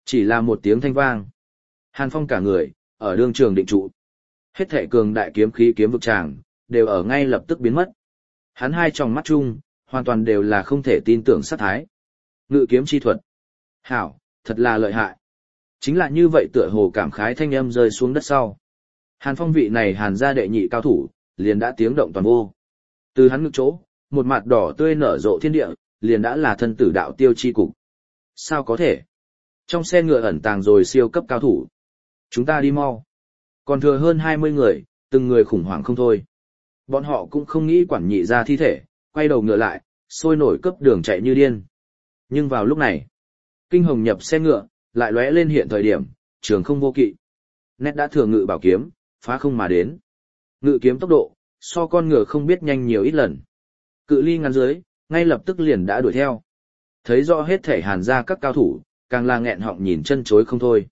Chỉ là một tiếng thanh vang. Hàn Phong cả người, ở đương trường định trụ. Hết thể cường đại kiếm khí kiếm vực tràng, đều ở ngay lập tức biến mất. Hắn hai tròng mắt chung, hoàn toàn đều là không thể tin tưởng sát thái. Ngự kiếm chi thuật. Hảo, thật là lợi hại. Chính là như vậy tựa hồ cảm khái thanh âm rơi xuống đất sau. Hàn Phong vị này Hàn gia đệ nhị cao thủ, liền đã tiếng động toàn vô. Từ hắn ngực chỗ, một mặt đỏ tươi nở rộ thiên địa, liền đã là thân tử đạo tiêu chi cục. Sao có thể? Trong xe ngựa ẩn tàng rồi siêu cấp cao thủ. Chúng ta đi mau. Còn thừa hơn 20 người, từng người khủng hoảng không thôi. Bọn họ cũng không nghĩ quản nhị ra thi thể, quay đầu ngựa lại, sôi nổi cấp đường chạy như điên. Nhưng vào lúc này, Kinh Hồng nhập xe ngựa, lại lóe lên hiện thời điểm, Trường Không vô kỵ. Nét đã thừa ngự bảo kiếm, phá không mà đến. Ngự kiếm tốc độ, so con ngựa không biết nhanh nhiều ít lần. Cự ly ngắn dưới, ngay lập tức liền đã đuổi theo. Thấy rõ hết thể Hàn gia các cao thủ, càng là nghẹn họng nhìn chân chối không thôi.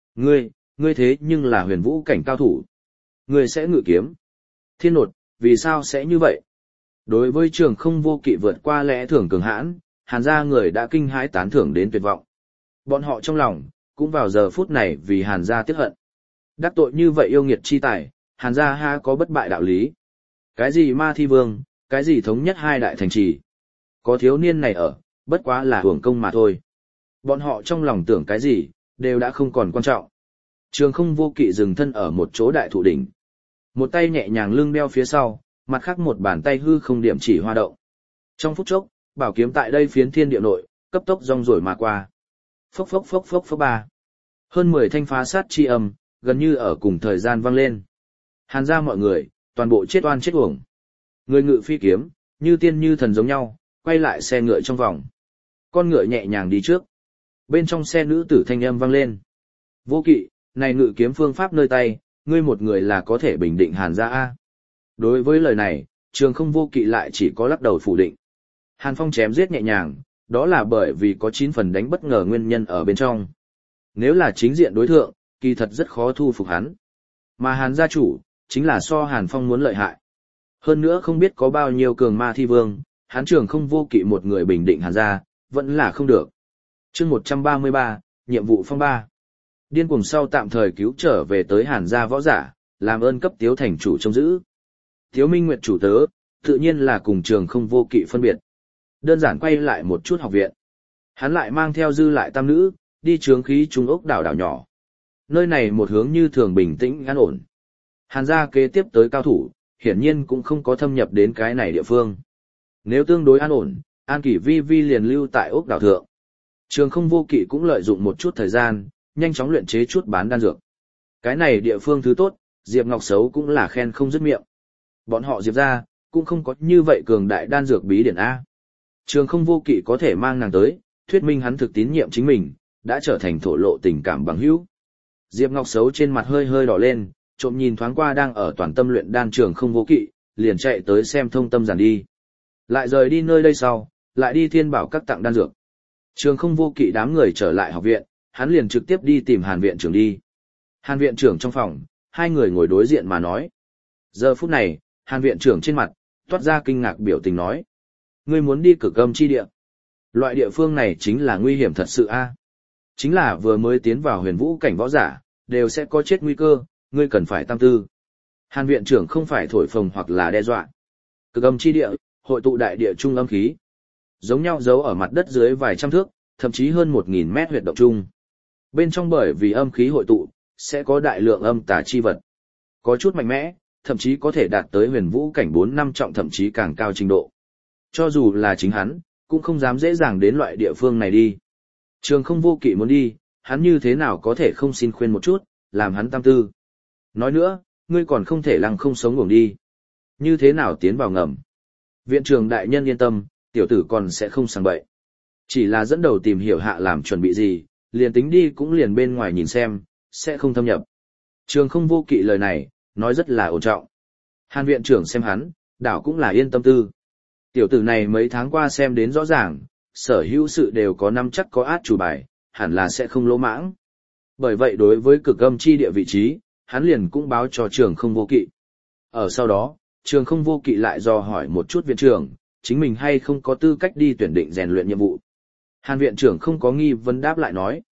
Ngươi thế nhưng là huyền vũ cảnh cao thủ. Ngươi sẽ ngự kiếm. Thiên nột, vì sao sẽ như vậy? Đối với Trường Không vô kỵ vượt qua lẽ thường cường hãn, Hàn gia người đã kinh hãi tán thưởng đến tuyệt vọng. Bọn họ trong lòng, cũng vào giờ phút này vì Hàn gia tiếc hận. Đắc tội như vậy yêu nghiệt chi tài, Hàn gia ha có bất bại đạo lý. Cái gì ma thi vương, cái gì thống nhất hai đại thành trì. Có thiếu niên này ở, bất quá là hưởng công mà thôi. Bọn họ trong lòng tưởng cái gì, đều đã không còn quan trọng. Trường Không vô kỵ dừng thân ở một chỗ đại thụ đỉnh. Một tay nhẹ nhàng lưng đeo phía sau, mặt khác một bàn tay hư không điểm chỉ hoa động. Trong phút chốc, bảo kiếm tại đây phiến thiên địa nội, cấp tốc rong rổi mà qua. Phốc phốc phốc phốc phốc ba. Hơn 10 thanh phá sát chi âm, gần như ở cùng thời gian vang lên. Hàn gia mọi người, toàn bộ chết oan chết uổng. Người ngự phi kiếm, như tiên như thần giống nhau, quay lại xe ngựa trong vòng. Con ngựa nhẹ nhàng đi trước. Bên trong xe nữ tử thanh âm vang lên. Vô kỵ, này ngự kiếm phương pháp nơi tay, ngươi một người là có thể bình định Hàn gia a. Đối với lời này, Trường Không vô kỵ lại chỉ có lắc đầu phủ định. Hàn Phong chém giết nhẹ nhàng, đó là bởi vì có 9 phần đánh bất ngờ nguyên nhân ở bên trong. Nếu là chính diện đối thượng, kỳ thật rất khó thu phục hắn. Mà Hàn gia chủ, chính là so Hàn Phong muốn lợi hại. Hơn nữa không biết có bao nhiêu cường ma thi vương, hắn Trường Không vô kỵ một người bình định Hàn gia, vẫn là không được. Chương 133, nhiệm vụ phong ba. Điên cuồng sau tạm thời cứu trở về tới Hàn gia võ giả, làm ơn cấp Tiếu thành chủ trông giữ. Tiếu Minh Nguyệt chủ tớ, tự nhiên là cùng Trường Không vô kỵ phân biệt. Đơn giản quay lại một chút học viện. Hắn lại mang theo dư lại tam nữ, đi chướng khí trung ốc đảo đảo nhỏ. Nơi này một hướng như thường bình tĩnh an ổn. Hàn gia kế tiếp tới cao thủ, hiển nhiên cũng không có thâm nhập đến cái này địa phương. Nếu tương đối an ổn, An Kỷ Vi Vi liền lưu tại ốc đảo thượng. Trường Không vô kỵ cũng lợi dụng một chút thời gian, nhanh chóng luyện chế chút bán đan dược. Cái này địa phương thứ tốt, Diệp Ngọc Sấu cũng là khen không dứt miệng. Bọn họ Diệp ra, cũng không có như vậy cường đại đan dược bí điển A. Trường Không vô kỵ có thể mang nàng tới, thuyết minh hắn thực tín nhiệm chính mình, đã trở thành thổ lộ tình cảm bằng hữu. Diệp Ngọc Sấu trên mặt hơi hơi đỏ lên, trộm nhìn thoáng qua đang ở toàn tâm luyện đan Trường Không vô kỵ, liền chạy tới xem thông tâm giản đi. Lại rời đi nơi đây sau, lại đi thiên bảo các tặng đan dược. Trường Không vô kỵ đám người trở lại học viện, hắn liền trực tiếp đi tìm Hàn viện trưởng đi. Hàn viện trưởng trong phòng, hai người ngồi đối diện mà nói. Giờ phút này, Hàn viện trưởng trên mặt, toát ra kinh ngạc biểu tình nói. Ngươi muốn đi Cực Âm chi địa. Loại địa phương này chính là nguy hiểm thật sự a. Chính là vừa mới tiến vào huyền vũ cảnh võ giả, đều sẽ có chết nguy cơ, ngươi cần phải tam tư. Hàn viện trưởng không phải thổi phồng hoặc là đe dọa. Cực Âm chi địa, hội tụ đại địa trung âm khí. Giống nhau giấu ở mặt đất dưới vài trăm thước, thậm chí hơn 1000 mét huyệt động chung. Bên trong bởi vì âm khí hội tụ, sẽ có đại lượng âm tà chi vật. Có chút mạnh mẽ, thậm chí có thể đạt tới huyền vũ cảnh 4-5 trọng thậm chí càng cao trình độ. Cho dù là chính hắn, cũng không dám dễ dàng đến loại địa phương này đi. Trường Không vô kỵ muốn đi, hắn như thế nào có thể không xin khuyên một chút, làm hắn tam tư. Nói nữa, ngươi còn không thể lăng không sống ngủng đi. Như thế nào tiến vào ngầm. Viện trưởng đại nhân yên tâm, tiểu tử còn sẽ không sang bậy. Chỉ là dẫn đầu tìm hiểu hạ làm chuẩn bị gì, liền tính đi cũng liền bên ngoài nhìn xem, sẽ không thâm nhập. Trường Không vô kỵ lời này, nói rất là ổn trọng. Hàn viện trưởng xem hắn, đảo cũng là yên tâm tư. Tiểu tử này mấy tháng qua xem đến rõ ràng, sở hữu sự đều có năm chắc có át chủ bài, hẳn là sẽ không lỗ mãng. Bởi vậy đối với Cực Âm chi địa vị trí, hắn liền cũng báo cho Trường Không vô kỵ. Ở sau đó, Trường Không vô kỵ lại dò hỏi một chút viện trưởng, chính mình hay không có tư cách đi tuyển định rèn luyện nhiệm vụ. Hàn viện trưởng không có nghi vấn đáp lại nói.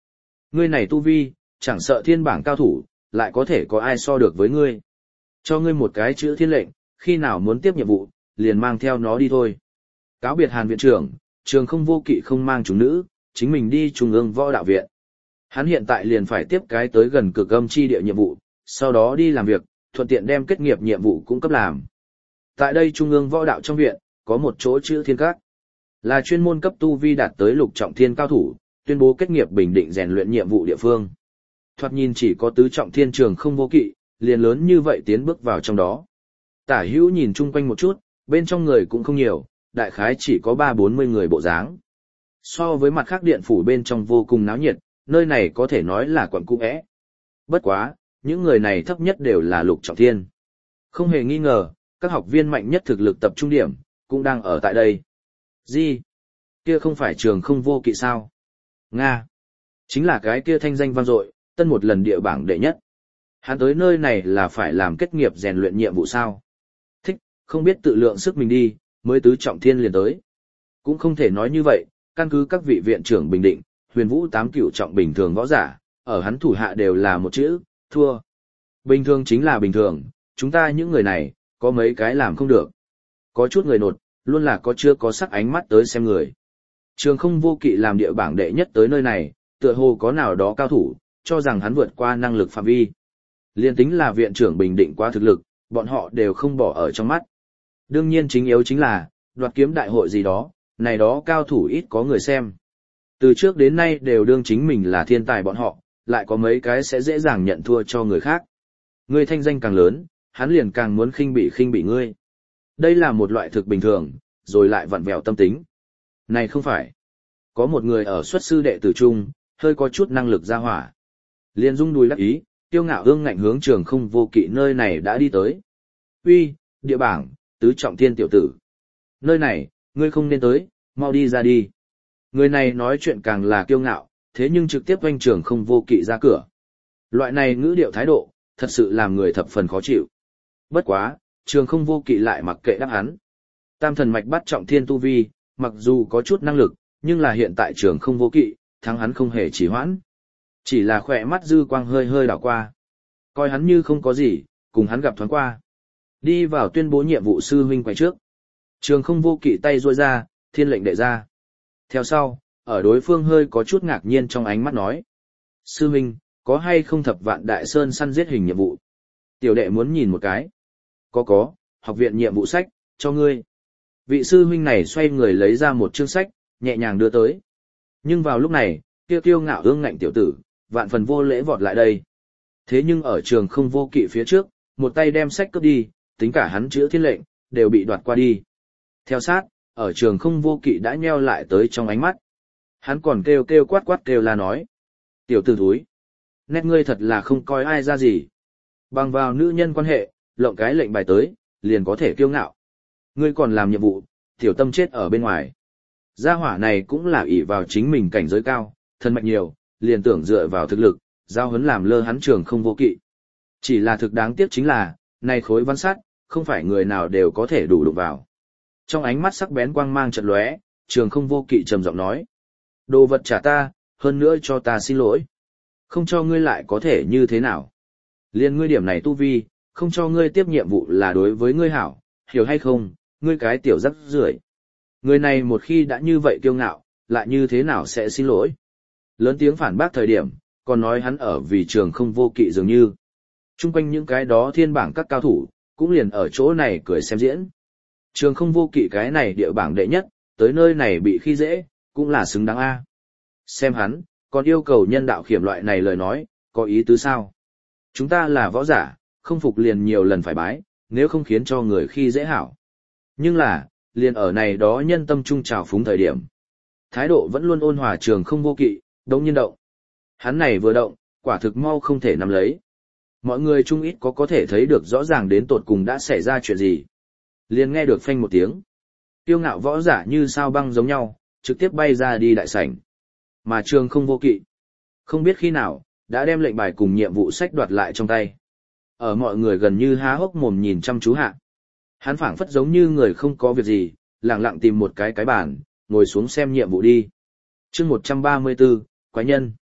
Ngươi này tu vi, chẳng sợ thiên bảng cao thủ, lại có thể có ai so được với ngươi. Cho ngươi một cái chữ thiên lệnh, khi nào muốn tiếp nhiệm vụ, liền mang theo nó đi thôi. Cáo biệt Hàn viện trưởng, Trường Không Vô Kỵ không mang chúng nữ, chính mình đi Trung ương Võ Đạo Viện. Hắn hiện tại liền phải tiếp cái tới gần Cực Âm chi địa nhiệm vụ, sau đó đi làm việc, thuận tiện đem kết nghiệp nhiệm vụ cũng cấp làm. Tại đây Trung ương Võ Đạo trong viện, có một chỗ chữ thiên các, là chuyên môn cấp tu vi đạt tới lục trọng thiên cao thủ, tuyên bố kết nghiệp bình định rèn luyện nhiệm vụ địa phương. Thoạt nhìn chỉ có tứ trọng thiên Trường Không Vô Kỵ, liền lớn như vậy tiến bước vào trong đó. Tả Hữu nhìn chung quanh một chút, bên trong người cũng không nhiều, đại khái chỉ có 30-40 người bộ dáng. So với mặt khác điện phủ bên trong vô cùng náo nhiệt, nơi này có thể nói là quận cũ é. Bất quá, những người này thấp nhất đều là lục trọng thiên. Không hề nghi ngờ, các học viên mạnh nhất thực lực tập trung điểm, cũng đang ở tại đây. Gì? Kia không phải Trường Không Vô Kỵ sao? Nga. Chính là cái kia thanh danh vang dội, tân một lần địa bảng đệ nhất. Hắn tới nơi này là phải làm kết nghiệp rèn luyện nhiệm vụ sao? Thích, không biết tự lượng sức mình đi, mới tứ trọng thiên liền tới. Cũng không thể nói như vậy, căn cứ các vị viện trưởng bình định, Huyền Vũ 8 cửu trọng bình thường võ giả, ở hắn thủ hạ đều là một chữ, thua. Bình thường chính là bình thường, chúng ta những người này, có mấy cái làm không được. Có chút người nột, luôn là có chưa có sắc ánh mắt tới xem người. Trường Không Vô Kỵ làm địa bảng đệ nhất tới nơi này, tựa hồ có nào đó cao thủ, cho rằng hắn vượt qua năng lực phạm vi. Liên tính là viện trưởng bình định qua thực lực, bọn họ đều không bỏ ở trong mắt. Đương nhiên chính yếu chính là, đoạt kiếm đại hội gì đó, này đó cao thủ ít có người xem. Từ trước đến nay đều đương chính mình là thiên tài bọn họ, lại có mấy cái sẽ dễ dàng nhận thua cho người khác. Ngươi thanh danh càng lớn, hắn liền càng muốn khinh bị ngươi. Đây là một loại thực bình thường, rồi lại vặn vẹo tâm tính. Này không phải. Có một người ở xuất sư đệ tử trung, hơi có chút năng lực ra hỏa. Liền rung đùi đắc ý, tiêu ngạo ương ngạnh hướng Trường Không Vô Kỵ nơi này đã đi tới. Uy, địa bảng, tứ trọng thiên tiểu tử. Nơi này, ngươi không nên tới, mau đi ra đi. Người này nói chuyện càng là kiêu ngạo, thế nhưng trực tiếp oanh Trường Không Vô Kỵ ra cửa. Loại này ngữ điệu thái độ, thật sự làm người thập phần khó chịu. Bất quá, Trường Không Vô Kỵ lại mặc kệ đáp hắn. Tam thần mạch bắt trọng thiên tu vi, mặc dù có chút năng lực, nhưng là hiện tại Trường Không Vô Kỵ, thắng hắn không hề trì hoãn. Chỉ là khỏe mắt dư quang hơi hơi đảo qua. Coi hắn như không có gì, cùng hắn gặp thoáng qua. Đi vào tuyên bố nhiệm vụ sư huynh quay trước. Trường Không Vô Kỵ tay duỗi ra, thiên lệnh đệ ra. Theo sau, ở đối phương hơi có chút ngạc nhiên trong ánh mắt nói. Sư huynh, có hay không Thập Vạn Đại Sơn săn giết hình nhiệm vụ? Tiểu đệ muốn nhìn một cái. Có, học viện nhiệm vụ sách, cho ngươi. Vị sư huynh này xoay người lấy ra một chương sách, nhẹ nhàng đưa tới. Nhưng vào lúc này, kiêu ngạo ương ngạnh tiểu tử, vạn phần vô lễ vọt lại đây. Thế nhưng ở Trường Không Vô Kỵ phía trước, một tay đem sách cướp đi, tính cả hắn chữ thiên lệnh, đều bị đoạt qua đi. Theo sát, ở Trường Không Vô Kỵ đã nheo lại tới trong ánh mắt. Hắn còn kêu quát kêu la nói. Tiểu tử thúi, nét ngươi thật là không coi ai ra gì. Bằng vào nữ nhân quan hệ, lộng cái lệnh bài tới, liền có thể kiêu ngạo. Ngươi còn làm nhiệm vụ, tiểu tâm chết ở bên ngoài. Gia hỏa này cũng là ỷ vào chính mình cảnh giới cao, thân mạnh nhiều, liền tưởng dựa vào thực lực, giao hấn làm lơ hắn Trường Không Vô Kỵ. Chỉ là thực đáng tiếc chính là, này khối văn sắt, không phải người nào đều có thể đủ đụng vào. Trong ánh mắt sắc bén quang mang chợt lóe, Trường Không Vô Kỵ trầm giọng nói. Đồ vật trả ta, hơn nữa cho ta xin lỗi. Không cho ngươi lại có thể như thế nào. Liên ngươi điểm này tu vi, không cho ngươi tiếp nhiệm vụ là đối với ngươi hảo, hiểu hay không, ngươi cái tiểu rắc rưởi. Người này một khi đã như vậy kiêu ngạo, lại như thế nào sẽ xin lỗi. Lớn tiếng phản bác thời điểm, còn nói hắn ở vì Trường Không Vô Kỵ dường như. Trung quanh những cái đó thiên bảng các cao thủ, cũng liền ở chỗ này cười xem diễn. Trường Không Vô Kỵ cái này địa bảng đệ nhất, tới nơi này bị khi dễ, cũng là xứng đáng a. Xem hắn, còn yêu cầu nhân đạo khiểm loại này lời nói, có ý tứ sao? Chúng ta là võ giả, không phục liền nhiều lần phải bái, nếu không khiến cho người khi dễ hảo. Nhưng là, liền ở này đó nhân tâm trung trào phúng thời điểm. Thái độ vẫn luôn ôn hòa Trường Không Vô Kỵ, đống nhiên động. Hắn này vừa động, quả thực mau không thể nắm lấy. Mọi người chung ít có thể thấy được rõ ràng đến tột cùng đã xảy ra chuyện gì. Liền nghe được phanh một tiếng. Kiêu ngạo võ giả như sao băng giống nhau, trực tiếp bay ra đi đại sảnh. Mà Trường Không Vô Kỵ, không biết khi nào, đã đem lệnh bài cùng nhiệm vụ sách đoạt lại trong tay. Ở mọi người gần như há hốc mồm nhìn chăm chú hạ. Hắn phảng phất giống như người không có việc gì, lặng lặng tìm một cái bàn, ngồi xuống xem nhiệm vụ đi. Chương 134, Quái nhân.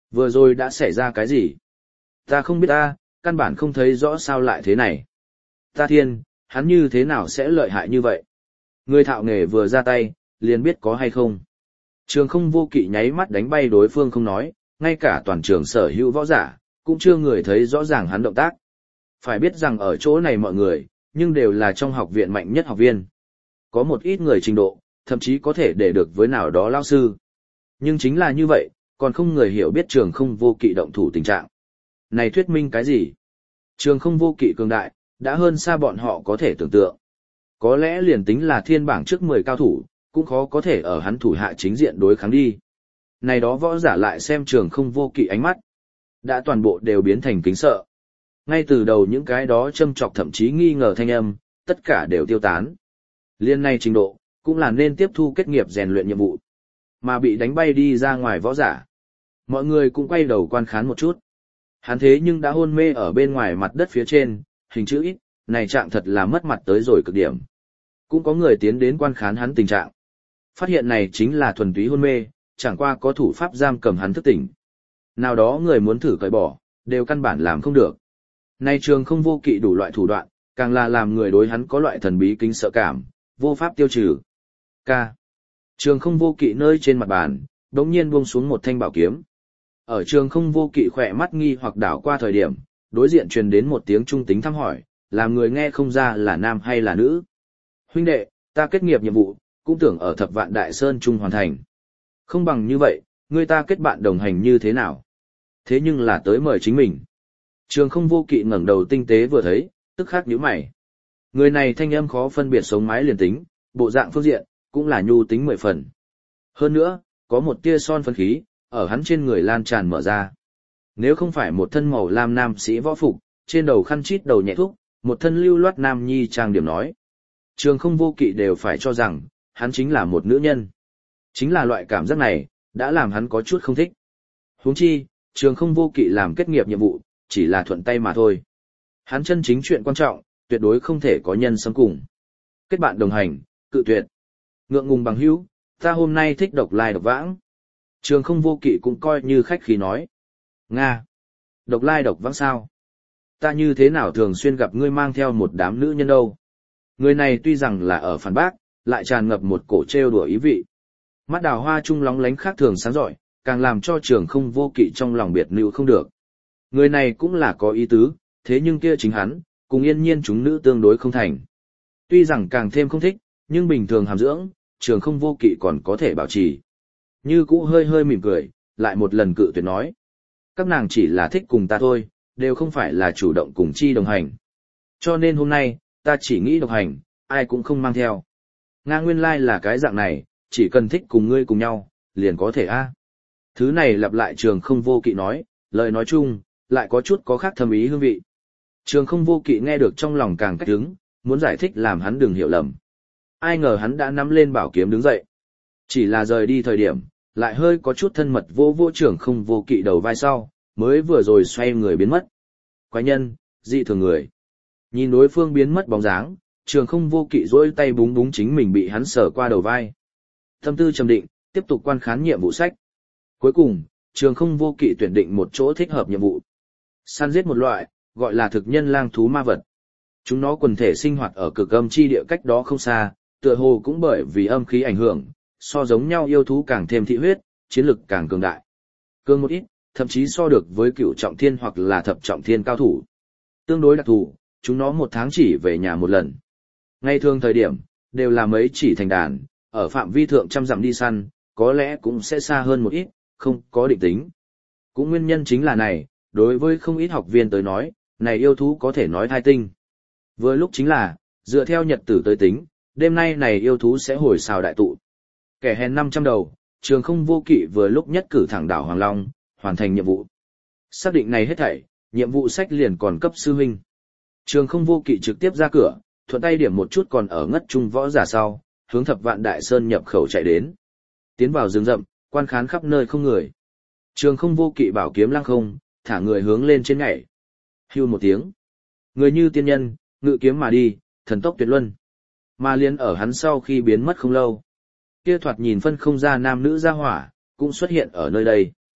Vừa rồi đã xảy ra cái gì? Ta không biết ta, căn bản không thấy rõ sao lại thế này. Ta thiên, hắn như thế nào sẽ lợi hại như vậy? Người thạo nghề vừa ra tay, liền biết có hay không. Trường không vô kỵ nháy mắt đánh bay đối phương không nói, ngay cả toàn trường sở hữu võ giả, cũng chưa người thấy rõ ràng hắn động tác. Phải biết rằng ở chỗ này mọi người, nhưng đều là trong học viện mạnh nhất học viên. Có một ít người trình độ, thậm chí có thể để được với nào đó lao sư. Nhưng chính là như vậy, còn không người hiểu biết trường không vô kỵ động thủ tình trạng. Này thuyết minh cái gì? Trường không vô kỵ cường đại, đã hơn xa bọn họ có thể tưởng tượng. Có lẽ liền tính là thiên bảng trước 10 cao thủ, cũng khó có thể ở hắn thủ hạ chính diện đối kháng đi. Này đó võ giả lại xem trường không vô kỵ ánh mắt. Đã toàn bộ đều biến thành kính sợ. Ngay từ đầu những cái đó châm chọc thậm chí nghi ngờ thanh âm, tất cả đều tiêu tán. Liên này trình độ, cũng là nên tiếp thu kết nghiệp rèn luyện nhiệm vụ. Mà bị đánh bay đi ra ngoài võ giả. Mọi người cũng quay đầu quan khán một chút. Hắn thế nhưng đã hôn mê ở bên ngoài mặt đất phía trên, hình chữ ít, này trạng thật là mất mặt tới rồi cực điểm. Cũng có người tiến đến quan khán hắn tình trạng. Phát hiện này chính là thuần túy hôn mê, chẳng qua có thủ pháp giam cầm hắn thức tỉnh. Nào đó người muốn thử cởi bỏ, đều căn bản làm không được. Nay trường không vô kỵ đủ loại thủ đoạn, càng là làm người đối hắn có loại thần bí kính sợ cảm, vô pháp tiêu trừ. K. Trường không vô kỵ nơi trên mặt bàn, đống nhiên buông xuống một thanh bảo kiếm. Ở trường không vô kỵ khỏe mắt nghi hoặc đảo qua thời điểm, đối diện truyền đến một tiếng trung tính thăm hỏi, làm người nghe không ra là nam hay là nữ. Huynh đệ, ta kết nghiệp nhiệm vụ, cũng tưởng ở Thập Vạn Đại Sơn Trung hoàn thành. Không bằng như vậy, người ta kết bạn đồng hành như thế nào? Thế nhưng là tới mời chính mình. Trường không vô kỵ ngẩng đầu tinh tế vừa thấy, tức khắc nhíu mày. Người này thanh âm khó phân biệt sống mái liền tính, bộ dạng phương diện, cũng là nhu tính 10 phần. Hơn nữa, có một tia son phấn khí, ở hắn trên người lan tràn mở ra. Nếu không phải một thân màu lam nam sĩ võ phục, trên đầu khăn chít đầu nhẹ thúc, một thân lưu loát nam nhi trang điểm nói. Trường không vô kỵ đều phải cho rằng, hắn chính là một nữ nhân. Chính là loại cảm giác này, đã làm hắn có chút không thích. Huống chi, trường không vô kỵ làm kết nghiệp nhiệm vụ, chỉ là thuận tay mà thôi. Hắn chân chính chuyện quan trọng, tuyệt đối không thể có nhân xâm cùng. Kết bạn đồng hành, cự tuyệt. Ngượng ngùng bằng hữu, ta hôm nay thích độc lai độc vãng. Trường không vô kỵ cũng coi như khách khí nói. Nga! Độc lai độc vãng sao? Ta như thế nào thường xuyên gặp ngươi mang theo một đám nữ nhân đâu? Người này tuy rằng là ở phản bác, lại tràn ngập một cổ trêu đùa ý vị. Mắt đào hoa trung lóng lánh khác thường sáng giỏi, càng làm cho trường không vô kỵ trong lòng biệt nữ không được. Người này cũng là có ý tứ, thế nhưng kia chính hắn, cùng yên nhiên chúng nữ tương đối không thành. Tuy rằng càng thêm không thích, nhưng bình thường hàm dưỡng, trường không vô kỵ còn có thể bảo trì. Như cũ hơi hơi mỉm cười, lại một lần cự tuyệt nói. Các nàng chỉ là thích cùng ta thôi, đều không phải là chủ động cùng chi đồng hành. Cho nên hôm nay, ta chỉ nghĩ độc hành, ai cũng không mang theo. Nga nguyên lai là cái dạng này, chỉ cần thích cùng ngươi cùng nhau, liền có thể a. Thứ này lặp lại trường không vô kỵ nói, lời nói chung, lại có chút có khác thâm ý hương vị. Trường không vô kỵ nghe được trong lòng càng cách đứng, muốn giải thích làm hắn đừng hiểu lầm. Ai ngờ hắn đã nắm lên bảo kiếm đứng dậy. Chỉ là rời đi thời điểm, lại hơi có chút thân mật vô vô trường không vô kỵ đầu vai sau, mới vừa rồi xoay người biến mất. Quái nhân, dị thường người. Nhìn đối phương biến mất bóng dáng, trường không vô kỵ dỗi tay búng búng chính mình bị hắn sờ qua đầu vai. Tâm tư trầm định, tiếp tục quan khán nhiệm vụ sách. Cuối cùng, trường không vô kỵ tuyển định một chỗ thích hợp nhiệm vụ. Săn giết một loại, gọi là thực nhân lang thú ma vật. Chúng nó quần thể sinh hoạt ở cực âm chi địa cách đó không xa, tựa hồ cũng bởi vì âm khí ảnh hưởng, so giống nhau yêu thú càng thêm thị huyết, chiến lực càng cường đại. Cường một ít, thậm chí so được với cửu trọng thiên hoặc là thập trọng thiên cao thủ. Tương đối đặc thù, chúng nó một tháng chỉ về nhà một lần. Ngay thường thời điểm, đều là mấy chỉ thành đàn, ở phạm vi thượng trăm dặm đi săn, có lẽ cũng sẽ xa hơn một ít, không có định tính. Cũng nguyên nhân chính là này, đối với không ít học viên tới nói, này yêu thú có thể nói thai tinh. Vừa lúc chính là, dựa theo nhật tử tới tính, đêm nay này yêu thú sẽ hồi xào đại tụ. Kẻ hèn 500 đầu, trường không vô kỵ vừa lúc nhất cử thẳng đảo Hoàng Long, hoàn thành nhiệm vụ. Xác định này hết thảy, nhiệm vụ sách liền còn cấp sư huynh. Trường không vô kỵ trực tiếp ra cửa, thuận tay điểm một chút còn ở ngất trung võ giả sau, hướng Thập Vạn Đại Sơn nhập khẩu chạy đến. Tiến vào rừng rậm, quan khán khắp nơi không người. Trường không vô kỵ bảo kiếm lăng không, thả người hướng lên trên nhảy. Hưu một tiếng. Người như tiên nhân, ngự kiếm mà đi, thần tốc tuyệt luân. Mà liên ở hắn sau khi biến mất không lâu. Kia thoạt nhìn phân không ra nam nữ ra hỏa, cũng xuất hiện ở nơi đây.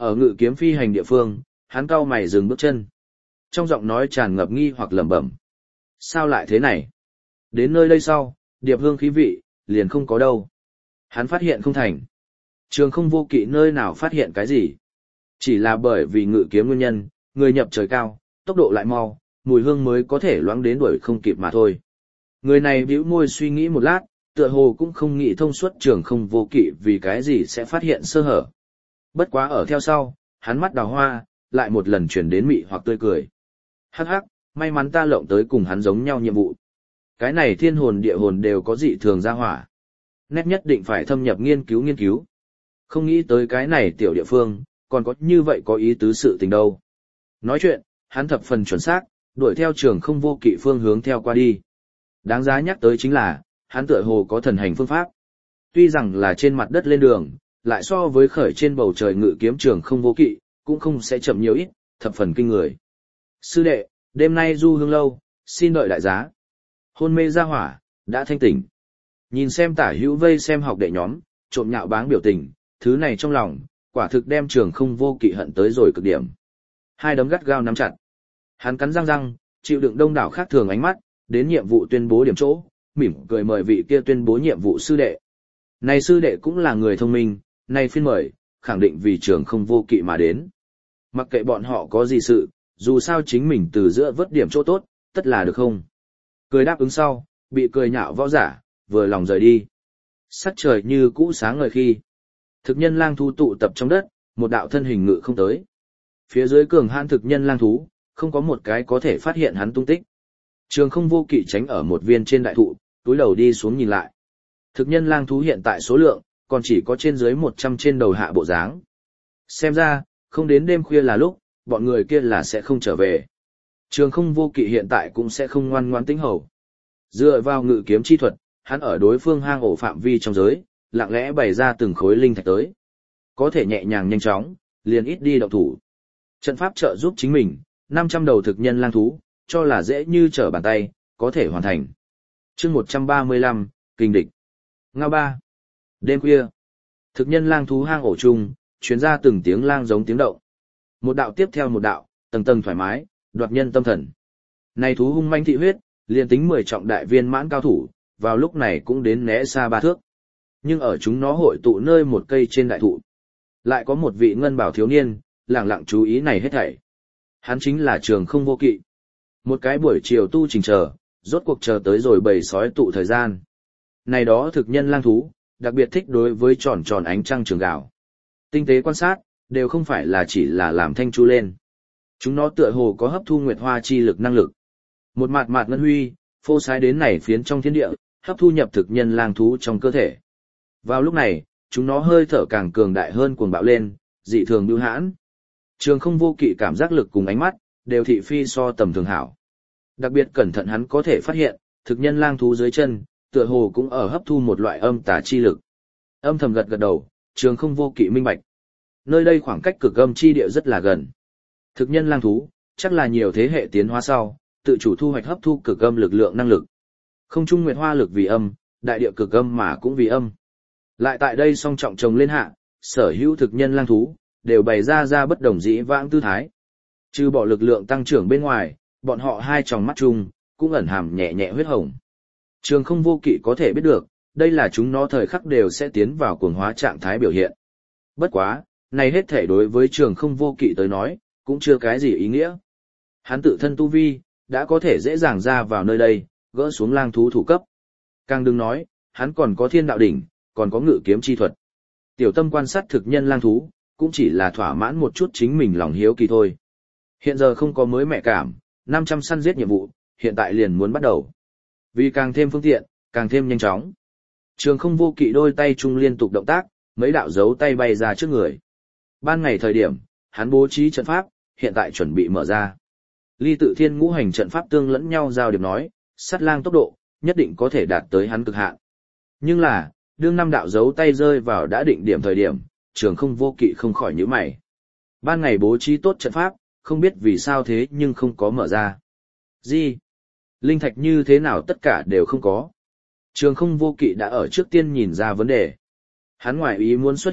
Ở ngự kiếm phi hành địa phương, hắn cau mày dừng bước chân. Trong giọng nói tràn ngập nghi hoặc lẩm bẩm. Sao lại thế này? Đến nơi đây sau, điệp hương khí vị, liền không có đâu. Hắn phát hiện không thành. Trường không vô kỵ nơi nào phát hiện cái gì. Chỉ là bởi vì ngự kiếm nguyên nhân, người nhập trời cao, tốc độ lại mau, mùi hương mới có thể loãng đến đuổi không kịp mà thôi. Người này bĩu môi suy nghĩ một lát, tựa hồ cũng không nghĩ thông suốt trường không vô kỵ vì cái gì sẽ phát hiện sơ hở. Bất quá ở theo sau, hắn mắt đào hoa, lại một lần chuyển đến mị hoặc tươi cười. Hắc hắc, may mắn ta lộng tới cùng hắn giống nhau nhiệm vụ. Cái này thiên hồn địa hồn đều có dị thường ra hỏa. Nét nhất định phải thâm nhập nghiên cứu. Không nghĩ tới cái này tiểu địa phương, còn có như vậy có ý tứ sự tình đâu. Nói chuyện, hắn thập phần chuẩn xác, đuổi theo trường không vô kỵ phương hướng theo qua đi. Đáng giá nhắc tới chính là, hắn tựa hồ có thần hành phương pháp. Tuy rằng là trên mặt đất lên đường, lại so với khởi trên bầu trời ngự kiếm trường không vô kỵ, cũng không sẽ chậm nhiều ít, thập phần kinh người. Sư đệ, đêm nay du hương lâu, xin đợi đại giá. Hôn mê ra hỏa, đã thanh tỉnh. Nhìn xem tả hữu vây xem học đệ nhóm, trộm nhạo báng biểu tình, thứ này trong lòng, quả thực đem trường không vô kỵ hận tới rồi cực điểm. Hai đấm gắt gao nắm chặt. Hắn cắn răng, chịu đựng đông đảo khác thường ánh mắt, đến nhiệm vụ tuyên bố điểm chỗ, mỉm cười mời vị kia tuyên bố nhiệm vụ sư đệ. Này sư đệ cũng là người thông minh, này phiên mời, khẳng định vì trường không vô kỵ mà đến. Mặc kệ bọn họ có gì sự, dù sao chính mình từ giữa vớt điểm chỗ tốt, tất là được không? Cười đáp ứng sau, bị cười nhạo võ giả, vừa lòng rời đi. Sắc trời như cũ sáng ngời khi. Thực nhân lang thú tụ tập trong đất, một đạo thân hình ngự không tới. Phía dưới cường hãn thực nhân lang thú, không có một cái có thể phát hiện hắn tung tích. Trường không vô kỵ tránh ở một viên trên đại thụ, túi đầu đi xuống nhìn lại. Thực nhân lang thú hiện tại số lượng, còn chỉ có trên dưới 100 trên đầu hạ bộ dáng. Xem ra, không đến đêm khuya là lúc, bọn người kia là sẽ không trở về. Trường không vô kỵ hiện tại cũng sẽ không ngoan ngoãn tĩnh hầu. Dựa vào ngự kiếm chi thuật, hắn ở đối phương hang ổ phạm vi trong giới, lặng lẽ bày ra từng khối linh thạch tới. Có thể nhẹ nhàng nhanh chóng, liền ít đi động thủ. Trận pháp trợ giúp chính mình, 500 đầu thực nhân lang thú, cho là dễ như trở bàn tay, có thể hoàn thành. Chương 135, kinh địch. Ngao ba. Đêm khuya, thực nhân lang thú hang ổ chung, truyền ra từng tiếng lang giống tiếng động. Một đạo tiếp theo một đạo, tầng tầng thoải mái, đoạt nhân tâm thần. Này thú hung manh thị huyết, liền tính 10 trọng đại viên mãn cao thủ, vào lúc này cũng đến né xa 3 thước. Nhưng ở chúng nó hội tụ nơi một cây trên đại thụ, lại có một vị ngân bảo thiếu niên, lặng lặng chú ý này hết thảy. Hắn chính là trường không vô kỵ. Một cái buổi chiều tu trình chờ, rốt cuộc chờ tới rồi bầy sói tụ thời gian. Này đó thực nhân lang thú, đặc biệt thích đối với tròn tròn ánh trăng trường gạo. Tinh tế quan sát, đều không phải là chỉ là làm thanh chu lên. Chúng nó tựa hồ có hấp thu nguyệt hoa chi lực năng lực. Một mạt mạt ngân huy, phô sái đến này phiến trong thiên địa, hấp thu nhập thực nhân lang thú trong cơ thể. Vào lúc này, chúng nó hơi thở càng cường đại hơn cuồng bạo lên, dị thường bưu hãn. Trường không vô kỵ cảm giác lực cùng ánh mắt, đều thị phi so tầm thường hảo. Đặc biệt cẩn thận hắn có thể phát hiện, thực nhân lang thú dưới chân, tựa hồ cũng ở hấp thu một loại âm tà chi lực. Âm thầm gật gật đầu, trường không vô kỵ minh bạch. Nơi đây khoảng cách cực âm chi địa rất là gần. Thực nhân lang thú, chắc là nhiều thế hệ tiến hóa sau, tự chủ thu hoạch hấp thu cực âm lực lượng năng lực. Không trung nguyệt hoa lực vì âm, đại địa cực âm mà cũng vì âm. Lại tại đây song trọng chồng lên hạ, sở hữu thực nhân lang thú, đều bày ra bất đồng dĩ vãng tư thái. Trừ bỏ lực lượng tăng trưởng bên ngoài, bọn họ hai tròng mắt chung, cũng ẩn hàm nhẹ nhẹ huyết hồng. Trường không vô kỵ có thể biết được, đây là chúng nó thời khắc đều sẽ tiến vào cuồng hóa trạng thái biểu hiện. Bất quá, này hết thể đối với trường không vô kỵ tới nói, cũng chưa cái gì ý nghĩa. Hắn tự thân tu vi, đã có thể dễ dàng ra vào nơi đây, gỡ xuống lang thú thủ cấp. Càng đừng nói, hắn còn có thiên đạo đỉnh, còn có ngự kiếm chi thuật. Tiểu tâm quan sát thực nhân lang thú, cũng chỉ là thỏa mãn một chút chính mình lòng hiếu kỳ thôi. Hiện giờ không có mới mẹ cảm, 500 săn giết nhiệm vụ, hiện tại liền muốn bắt đầu. Vì càng thêm phương tiện, càng thêm nhanh chóng. Trường không vô kỵ đôi tay chung liên tục động tác, mấy đạo dấu tay bay ra trước người. Ban ngày thời điểm, hắn bố trí trận pháp, hiện tại chuẩn bị mở ra. Ly tự thiên ngũ hành trận pháp tương lẫn nhau giao điệp nói, sát lang tốc độ, nhất định có thể đạt tới hắn cực hạn. Nhưng là, đương 5 đạo dấu tay rơi vào đã định điểm thời điểm, trường không vô kỵ không khỏi nhíu mày. Ban ngày bố trí tốt trận pháp, không biết vì sao thế nhưng không có mở ra. Gì? Linh thạch như thế nào tất cả đều không có. Trường không vô kỵ đã ở trước tiên nhìn ra vấn đề. Hắn ngoài ý muốn xuất hiện,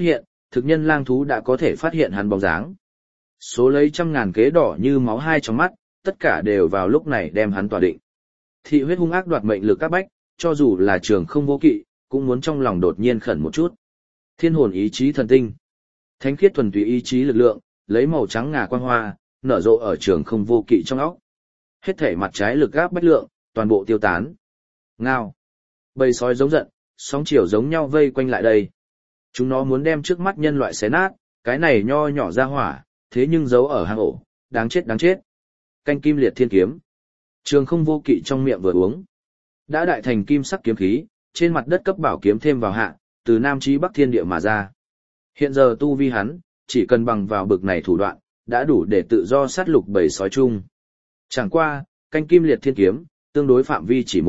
thực nhân lang thú đã có thể phát hiện hắn bóng dáng. Số lấy trăm ngàn kế đỏ như máu hai trong mắt, tất cả đều vào lúc này đem hắn tỏa định. Thị huyết hung ác đoạt mệnh lực các bách, cho dù là Trường Không Vô Kỵ, cũng muốn trong lòng đột nhiên khẩn một chút. Thiên hồn ý chí thần tinh, thánh khiết thuần túy ý chí lực lượng, lấy màu trắng ngà quang hoa, nở rộ ở Trường Không Vô Kỵ trong óc. Hết thể mặt trái lực áp bách lượng, toàn bộ tiêu tán. Ngao. Bầy sói giống giận, sóng chiều giống nhau vây quanh lại đây. Chúng nó muốn đem trước mắt nhân loại xé nát, cái này nho nhỏ ra hỏa, thế nhưng giấu ở hang ổ, đáng chết đáng chết. Canh kim liệt thiên kiếm. Trường Không Vô Kỵ trong miệng vừa uống, đã đại thành kim sắc kiếm khí, trên mặt đất cấp bảo kiếm thêm vào hạ, từ nam chí bắc thiên địa mà ra. Hiện giờ tu vi hắn, chỉ cần bằng vào bực này thủ đoạn, đã đủ để tự do sát lục bầy sói chung. Chẳng qua, canh kim liệt thiên kiếm, tương đối phạm vi chỉ